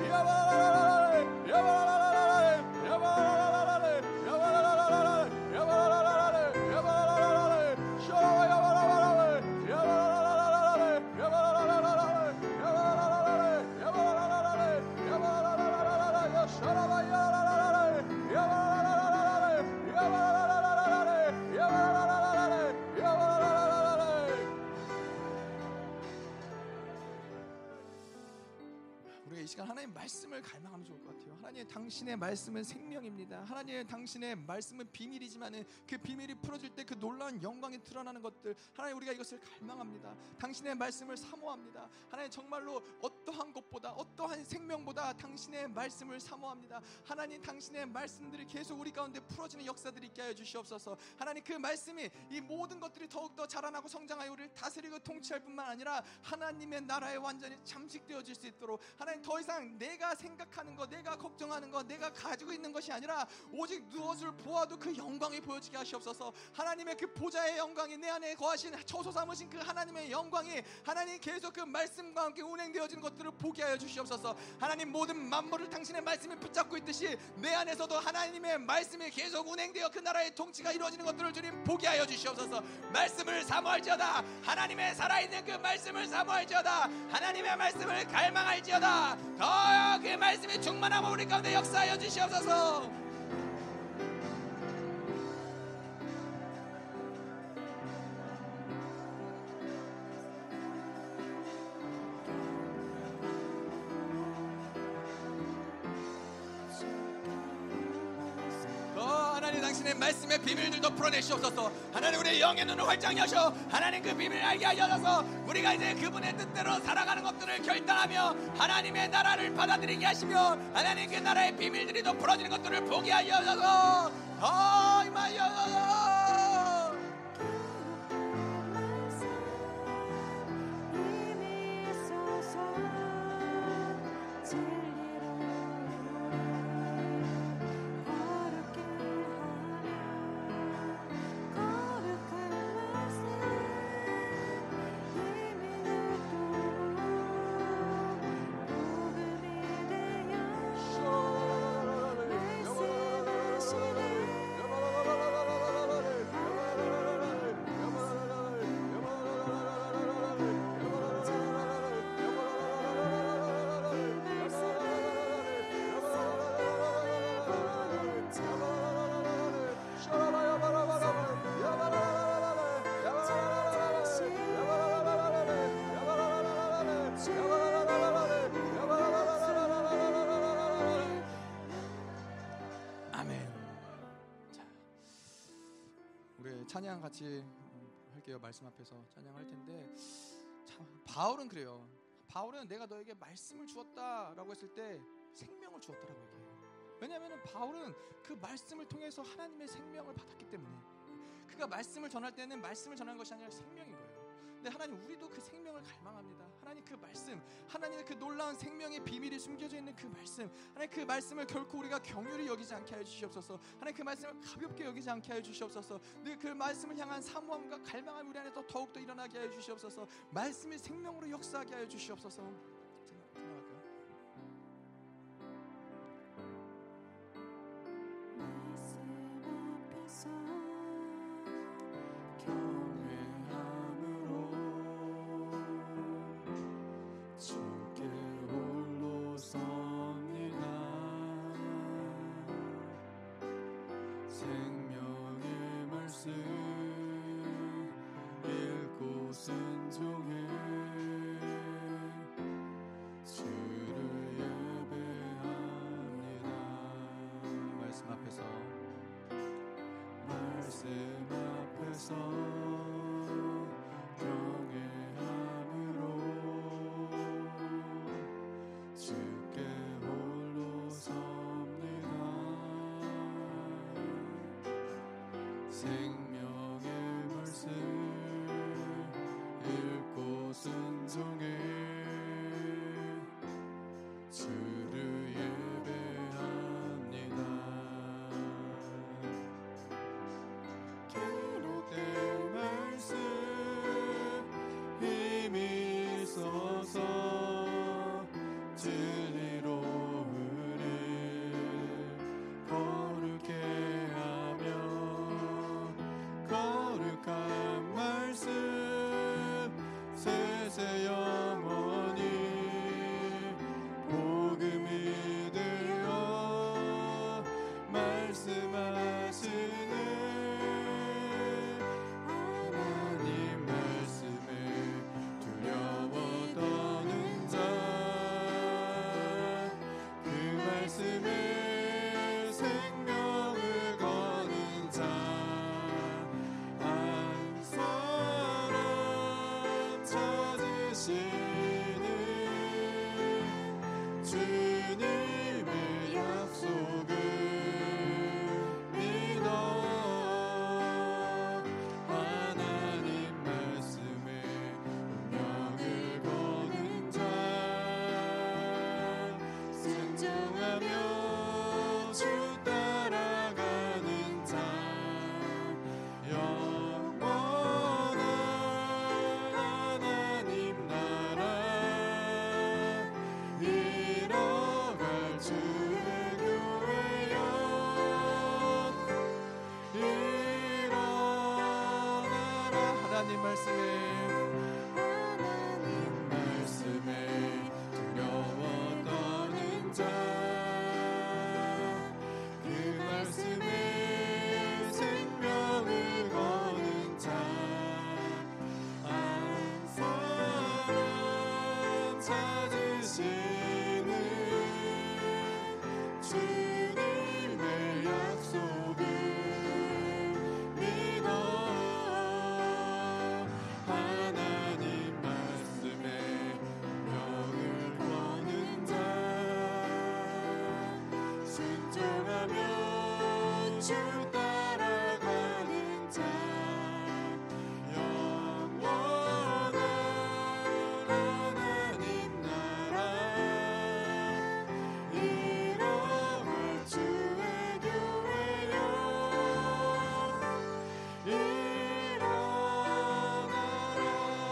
이 시간 하나님 말씀을 갈망하면 좋을 것 같아요. 하나님 당신의 말씀은 생명입니다. 하나님 당신의 말씀은 비밀이지만 그 비밀이 풀어질 때 그 놀라운 영광이 드러나는 것들, 하나님 우리가 이것을 갈망합니다. 당신의 말씀을 사모합니다. 하나님 정말로 어떠한 것보다 어떠한 생명보다 당신의 말씀을 사모합니다. 하나님 당신의 말씀들이 계속 우리 가운데 풀어지는 역사들이 있게 하여 주시옵소서. 하나님 그 말씀이 이 모든 것들이 더욱더 자라나고 성장하여 우리를 다스리고 통치할 뿐만 아니라 하나님의 나라에 완전히 잠식되어질 수 있도록, 하나님 더 이상 내가 생각하는 것, 내가 걱정하는 것, 내가 가지고 있는 것이 아니라 오직 무엇을 보아도 그 영광이 보여지게 하시옵소서. 하나님의 그 보좌의 영광이 내 안에 거하신 처소 삼으신 그 하나님의 영광이 하나님 계속 그 말씀과 함께 운행되어지는 것들을 보게 하여 주시옵소서. 하나님 모든 만물을 당신의 말씀이 붙잡고 있듯이 내 안에서도 하나님의 말씀이 계속 운행되어 그 나라의 통치가 이루어지는 것들을 주님 보게 하여 주시옵소서. 말씀을 사모할지어다. 하나님의 살아있는 그 말씀을 사모할지어다. 하나님의 말씀을 갈망할지어다. 더 그 말씀이 충만하고 우리 가운데 역사하여 주시옵소서. 당신의 말씀의 비밀들도 풀어내시옵소서. 하나님 우리의 영의 눈을 활짝 여셔 하나님 그 비밀을 알게 하셔서 우리가 이제 그분의 뜻대로 살아가는 것들을 결단하며 하나님의 나라를 받아들이게 하시며 하나님 그 나라의 비밀들이 더 풀어지는 것들을 보게 하셔서 더 임하여서 찬양 같이 할게요. 말씀 앞에서 찬양할 텐데 참 바울은 그래요. 바울은 내가 너에게 말씀을 주었다라고 했을 때 생명을 주었다라고 얘기해요. 왜냐하면 바울은 그 말씀을 통해서 하나님의 생명을 받았기 때문에 그가 말씀을 전할 때는 말씀을 전하는 것이 아니라 생명인 거예요. 근데 하나님 우리도 그 생명을 갈망합니다. 하나님 그 말씀, 하나님의 그 놀라운 생명의 비밀이 숨겨져 있는 그 말씀, 하나님 그 말씀을 결코 우리가 경휼히 여기지 않게 하여 주시옵소서. 하나님 그 말씀을 가볍게 여기지 않게 하여 주시옵소서. 늘 그 말씀을 향한 사모함과 갈망함이 우리 안에 더 더욱더 일어나게 하여 주시옵소서. 말씀이 생명으로 역사하게 하여 주시옵소서. 생명의 말씀 곳에 영원히 복음이 되어 말씀하시는 하나님 말씀에 두려워 떠는 자, 그 말씀에 생명을 거는 자, 한 사람 찾으시는 주님의 약속을 믿어 하나님 말씀에 운명을 거는 자, 순종하며 주 따라가는 자, 영원한 하나님 나라 이뤄갈 주의 교회여 일어나라. 하나님 말씀에 하나님 말씀에 두려워 떠는 자, 그 말씀에 생명을 거는 자, 한 사람 찾으시는 주님의 약속을 믿어 하나님 말씀에 명을 거는 자, 순종하며 주 따라가는 자, 영원한 하나님 나라 이뤄갈 주의 교회여 일어나라.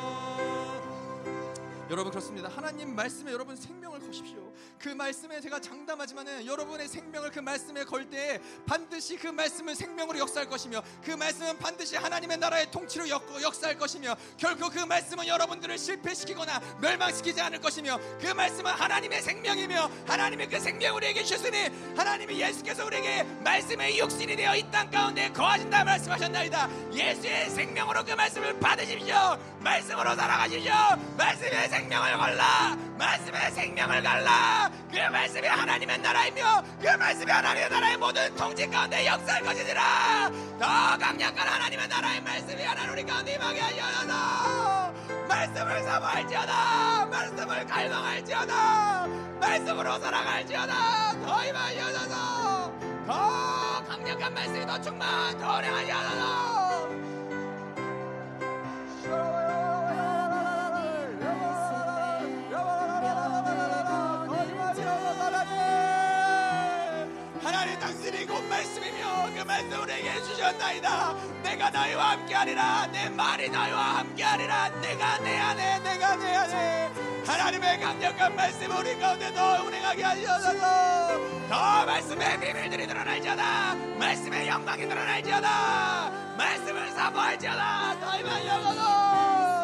여러분, 그렇습니다. 하나님 말씀에 여러분 생명을 거십시오. 그 말씀에 제가 장담하지만은 여러분의 생명을 그 말씀에 걸 때에 반드시 그 말씀은 생명으로 역사할 것이며, 그 말씀은 반드시 하나님의 나라의 통치로 역, 역사할 것이며, 결코 그 말씀은 여러분들을 실패시키거나 멸망시키지 않을 것이며, 그 말씀은 하나님의 생명이며, 하나님의 그 생명을 우리에게 주셨으니 하나님이 예수께서 우리에게 말씀의 육신이 되어 이 땅 가운데 거하신다 말씀하셨나이다. 예수의 생명으로 그 말씀을 받으십시오. 말씀으로 살아가십시오. 말씀의 생명을 걸라. 말씀의 생명을 갈라. 그 말씀이 하나님의 나라이며, 그 말씀이 하나님의 나라의 모든 통치 가운데 역사할 것이니라. 더 강력한 하나님의 나라의 말씀이 하나님 우리 가운데 임하게 하시옵소서. 말씀을 사모할지어다. 말씀을 갈망할지어다. 말씀으로 살아갈지어다. 더 임하시옵소서. 더 강력한 말씀이 더 충만, 더 운행하시옵소서. 하나님 당신이 곧 말씀이며 그 말씀 우리에게 주셨나이다. 내가 너희와 함께하리라. 내 말이 너희와 함께하리라. 내가 내 안에, 내가 내 안에. 하나님의 강력한 말씀 우리 가운데 더 운행하게 하시옵소서. 더 말씀의 비밀들이 드러날지어다. 말씀의 영광이 드러날지어다. 말씀을 사모할지어다. 더 임하시옵소서.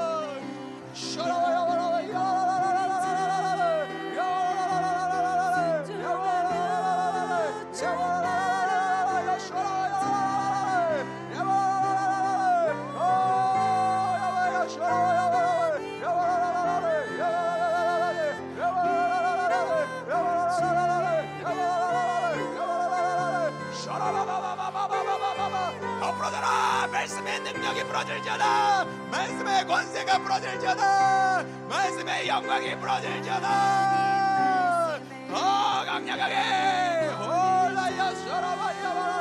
말씀의 능력이 부러질지어다. 말씀의 권세가 부러질지어다. 말씀의 영광이 부러질지어다. 더 강력하게 홀라야 셔라바야.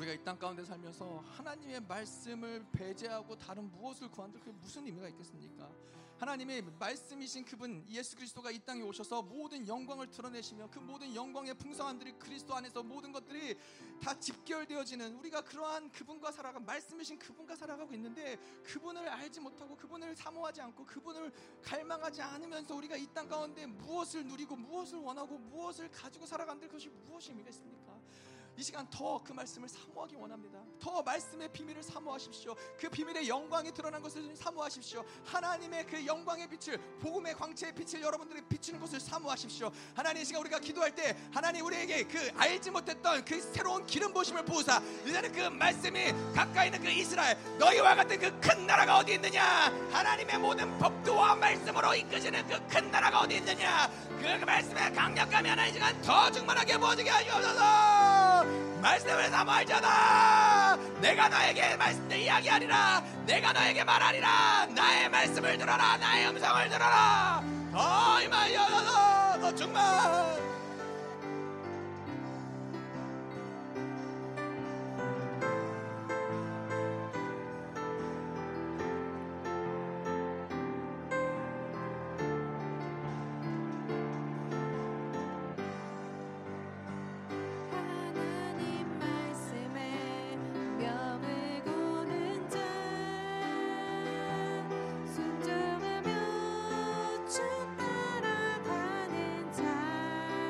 우리가 이 땅 가운데 살면서 하나님의 말씀을 배제하고 다른 무엇을 구한들 그게 무슨 의미가 있겠습니까? 하나님의 말씀이신 그분 예수 그리스도가 이 땅에 오셔서 모든 영광을 드러내시며 그 모든 영광의 풍성함들이 그리스도 안에서 모든 것들이 다 집결되어지는 우리가 그러한 그분과 살아가 말씀이신 그분과 살아가고 있는데 그분을 알지 못하고 그분을 사모하지 않고 그분을 갈망하지 않으면서 우리가 이 땅 가운데 무엇을 누리고 무엇을 원하고 무엇을 가지고 살아간들 그것이 무엇이 의미가 있습니까? 이 시간 더 그 말씀을 사모하기 원합니다. 더 말씀의 비밀을 사모하십시오. 그 비밀의 영광이 드러난 것을 사모하십시오. 하나님의 그 영광의 빛을 복음의 광채의 빛을 여러분들이 비추는 것을 사모하십시오. 하나님 이 시간 우리가 기도할 때 하나님 우리에게 그 알지 못했던 그 새로운 기름 부으심을 부으사 이제는 그 말씀이 가까이 있는 그 이스라엘 너희와 같은 그 큰 나라가 어디 있느냐 하나님의 모든 법도와 말씀으로 이끄시는 그 큰 나라가 어디 있느냐 그 말씀의 강력함이 하나님 이 시간 더 충만하게 부어지게 하시옵소서. 말씀을 사모할지어다. 내가 너에게 말씀 이야기하리라. 내가 너에게 말하리라. 나의 말씀을 들어라. 나의 음성을 들어라. 더 임하여서 더 충만. 순종하며 주 따라가는 자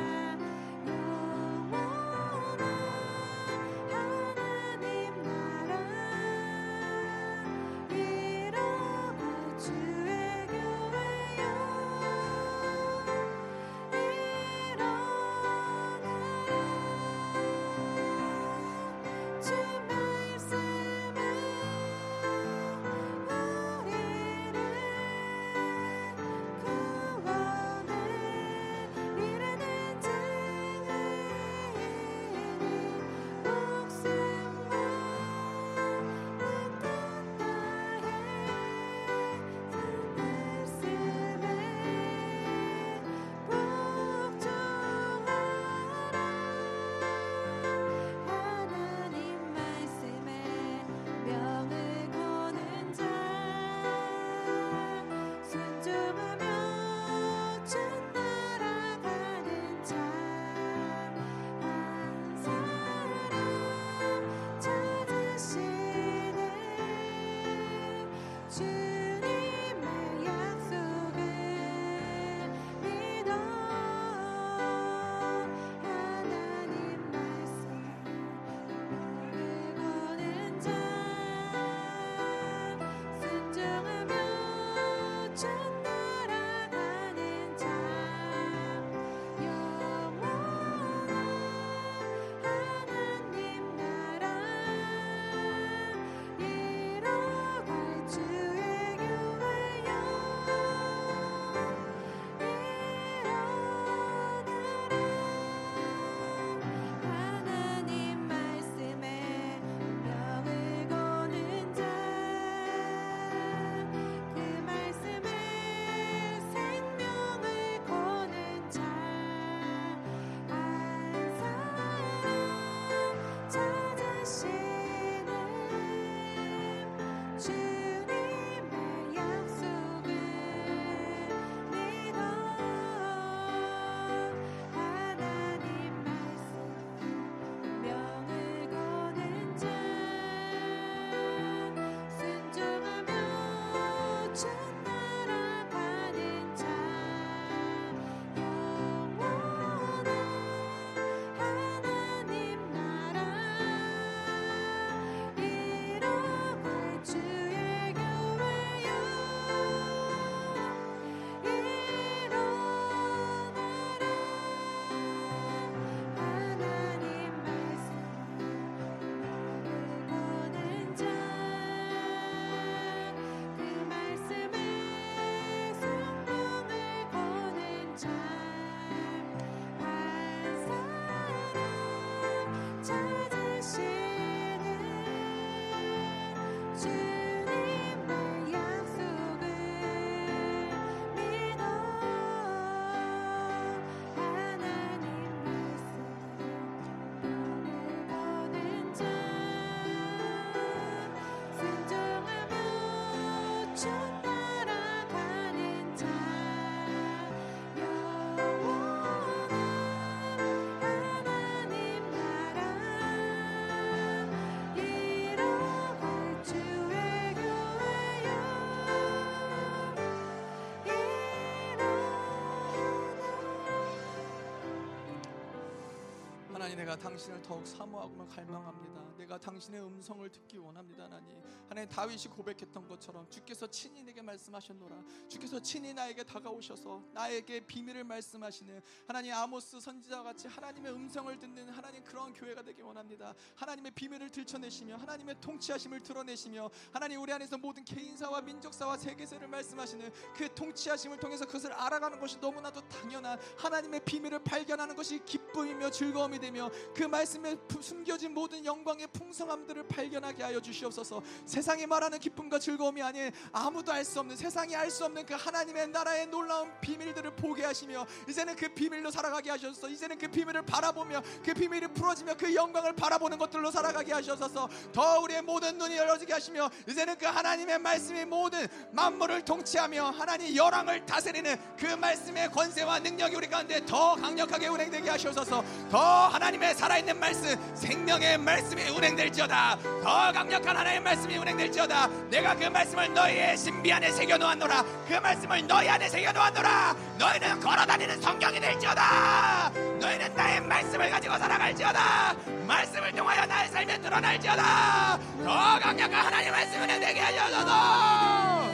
하나님, 내가 당신을 더욱 사모하고 갈망합니다. 내가 당신의 음성을 듣기 원합니다. 하나님, 하나님 다윗이 고백했던 것처럼 주께서 친히 내게 말씀하셨노라. 주께서 친히 나에게 다가오셔서 나에게 비밀을 말씀하시는 하나님, 아모스 선지자와 같이 하나님의 음성을 듣는 하나님, 그런 교회가 되기 원합니다. 하나님의 비밀을 들춰내시며 하나님의 통치하심을 드러내시며 하나님, 우리 안에서 모든 개인사와 민족사와 세계사를 말씀하시는 그 통치하심을 통해서 그것을 알아가는 것이 너무나도 당연한 하나님의 비밀을 발견하는 것이 기쁨이며 즐거움이 되며 그 말씀에 숨겨진 모든 영광의 풍성함들을 발견하게 하여 주시옵소서. 세상이 말하는 기쁨과 즐거움이 아닌 아무도 알 수 없는, 세상이 알 수 없는 그 하나님의 나라의 놀라운 비밀들을 보게 하시며 이제는 그 비밀로 살아가게 하셔서 이제는 그 비밀을 바라보며 그 비밀이 풀어지며 그 영광을 바라보는 것들로 살아가게 하셔서 더 우리의 모든 눈이 열어지게 하시며 이제는 그 하나님의 말씀이 모든 만물을 통치하며 하나님 열왕을 다스리는 그 말씀의 권세와 능력이 우리 가운데 더 강력하게 운행되게 하셔서 더 하나님의 살아있는 말씀, 생명의 말씀이 운행될지어다. 더 강력한 하나님의 말씀이 운행될지어다. 내가 그 말씀을 너희의 신비 안에 새겨놓았노라. 그 말씀을 너희 안에 새겨놓았노라. 너희는 걸어다니는 성경이 될지어다. 너희는 나의 말씀을 가지고 살아갈지어다. 말씀을 통하여 나의 삶에 드러날지어다. 더 강력한 하나님의 말씀이 운행되게 하셔서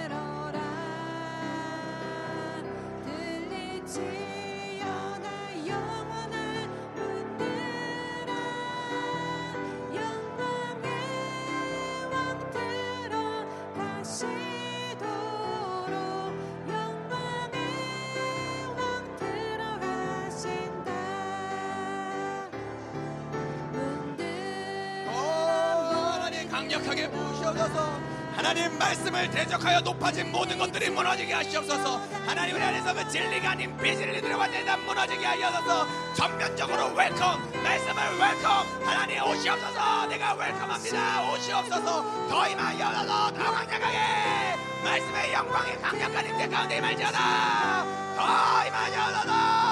강력하게 부으시옵소서. 하나님 말씀을 대적하여 높아진 모든 것들이 무너지게 하시옵소서. 하나님, 우리 안에서 그 진리가 아닌 비진리들이 완전히 다 무너지게 하셔서 전면적으로 웰컴, 말씀을 웰컴. 하나님 오시옵소서. 내가 웰컴합니다. 오시옵소서. 더 임하여서 더 강력하게 말씀의 영광이 강력한 임재 가운데 임할지어다. 더 임하여서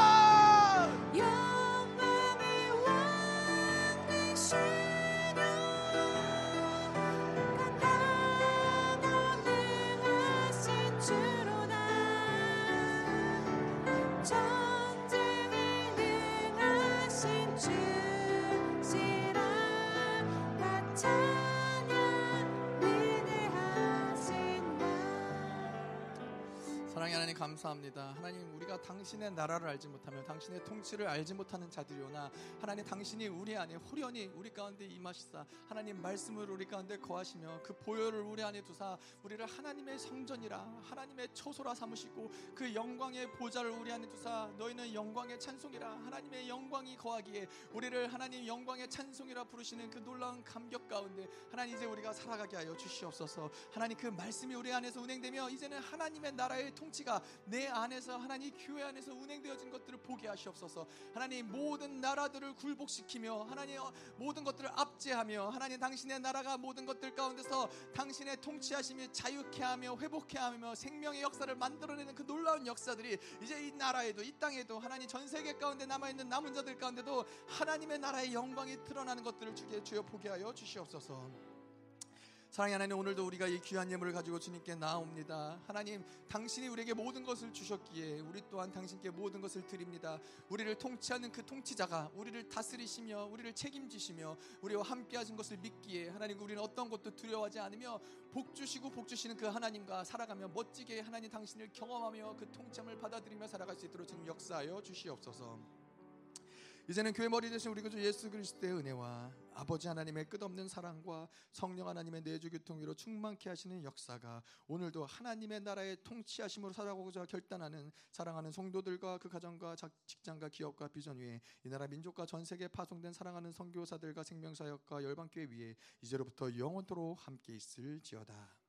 사랑의 하나님, 감사합니다. 하나님, 우리가 당신의 나라를 알지 못하며 당신의 통치를 알지 못하는 자들이오나 하나님, 당신이 우리 안에 호련히 우리 가운데 임하시사 하나님 말씀을 우리 가운데 거하시며 그 보혈을 우리 안에 두사 우리를 하나님의 성전이라 하나님의 처소라 삼으시고 그 영광의 보좌를 우리 안에 두사 너희는 영광의 찬송이라 하나님의 영광이 거하기에 우리를 하나님 영광의 찬송이라 부르시는 그 놀라운 감격 가운데 하나님, 이제 우리가 살아가게 하여 주시옵소서. 하나님, 그 말씀이 우리 안에서 운행되며 이제는 하나님의 나라의 통치가 내 안에서 하나님 교회 안에서 운행되어진 것들을 보게 하시옵소서. 하나님, 모든 나라들을 굴복시키며 하나님 모든 것들을 압제하며 하나님, 당신의 나라가 모든 것들 가운데서 당신의 통치하심이 자유케 하며 회복케 하며 생명의 역사를 만들어내는 그 놀라운 역사들이 이제 이 나라에도 이 땅에도 하나님 전 세계 가운데 남아있는 남은 자들 가운데도 하나님의 나라의 영광이 드러나는 것들을 주게 주여 보게 하여 주시옵소서. 사랑의 하나님, 오늘도 우리가 이 귀한 예물을 가지고 주님께 나옵니다. 하나님, 당신이 우리에게 모든 것을 주셨기에 우리 또한 당신께 모든 것을 드립니다. 우리를 통치하는 그 통치자가 우리를 다스리시며 우리를 책임지시며 우리와 함께 하신 것을 믿기에 하나님, 우리는 어떤 것도 두려워하지 않으며 복 주시고 복 주시는 그 하나님과 살아가며 멋지게 하나님 당신을 경험하며 그 통치함을 받아들이며 살아갈 수 있도록 주님 역사하여 주시옵소서. 이제는 교회 머리 되신 우리 구주 예수 그리스도의 은혜와 아버지 하나님의 끝없는 사랑과 성령 하나님의 내주 교통으로 충만케 하시는 역사가 오늘도 하나님의 나라의 통치하심으로 살아가고자 결단하는 사랑하는 성도들과 그 가정과 직장과 기업과 비전 위에 이 나라 민족과 전 세계에 파송된 사랑하는 선교사들과 생명사역과 열방교회 위에 이제로부터 영원토록 함께 있을지어다.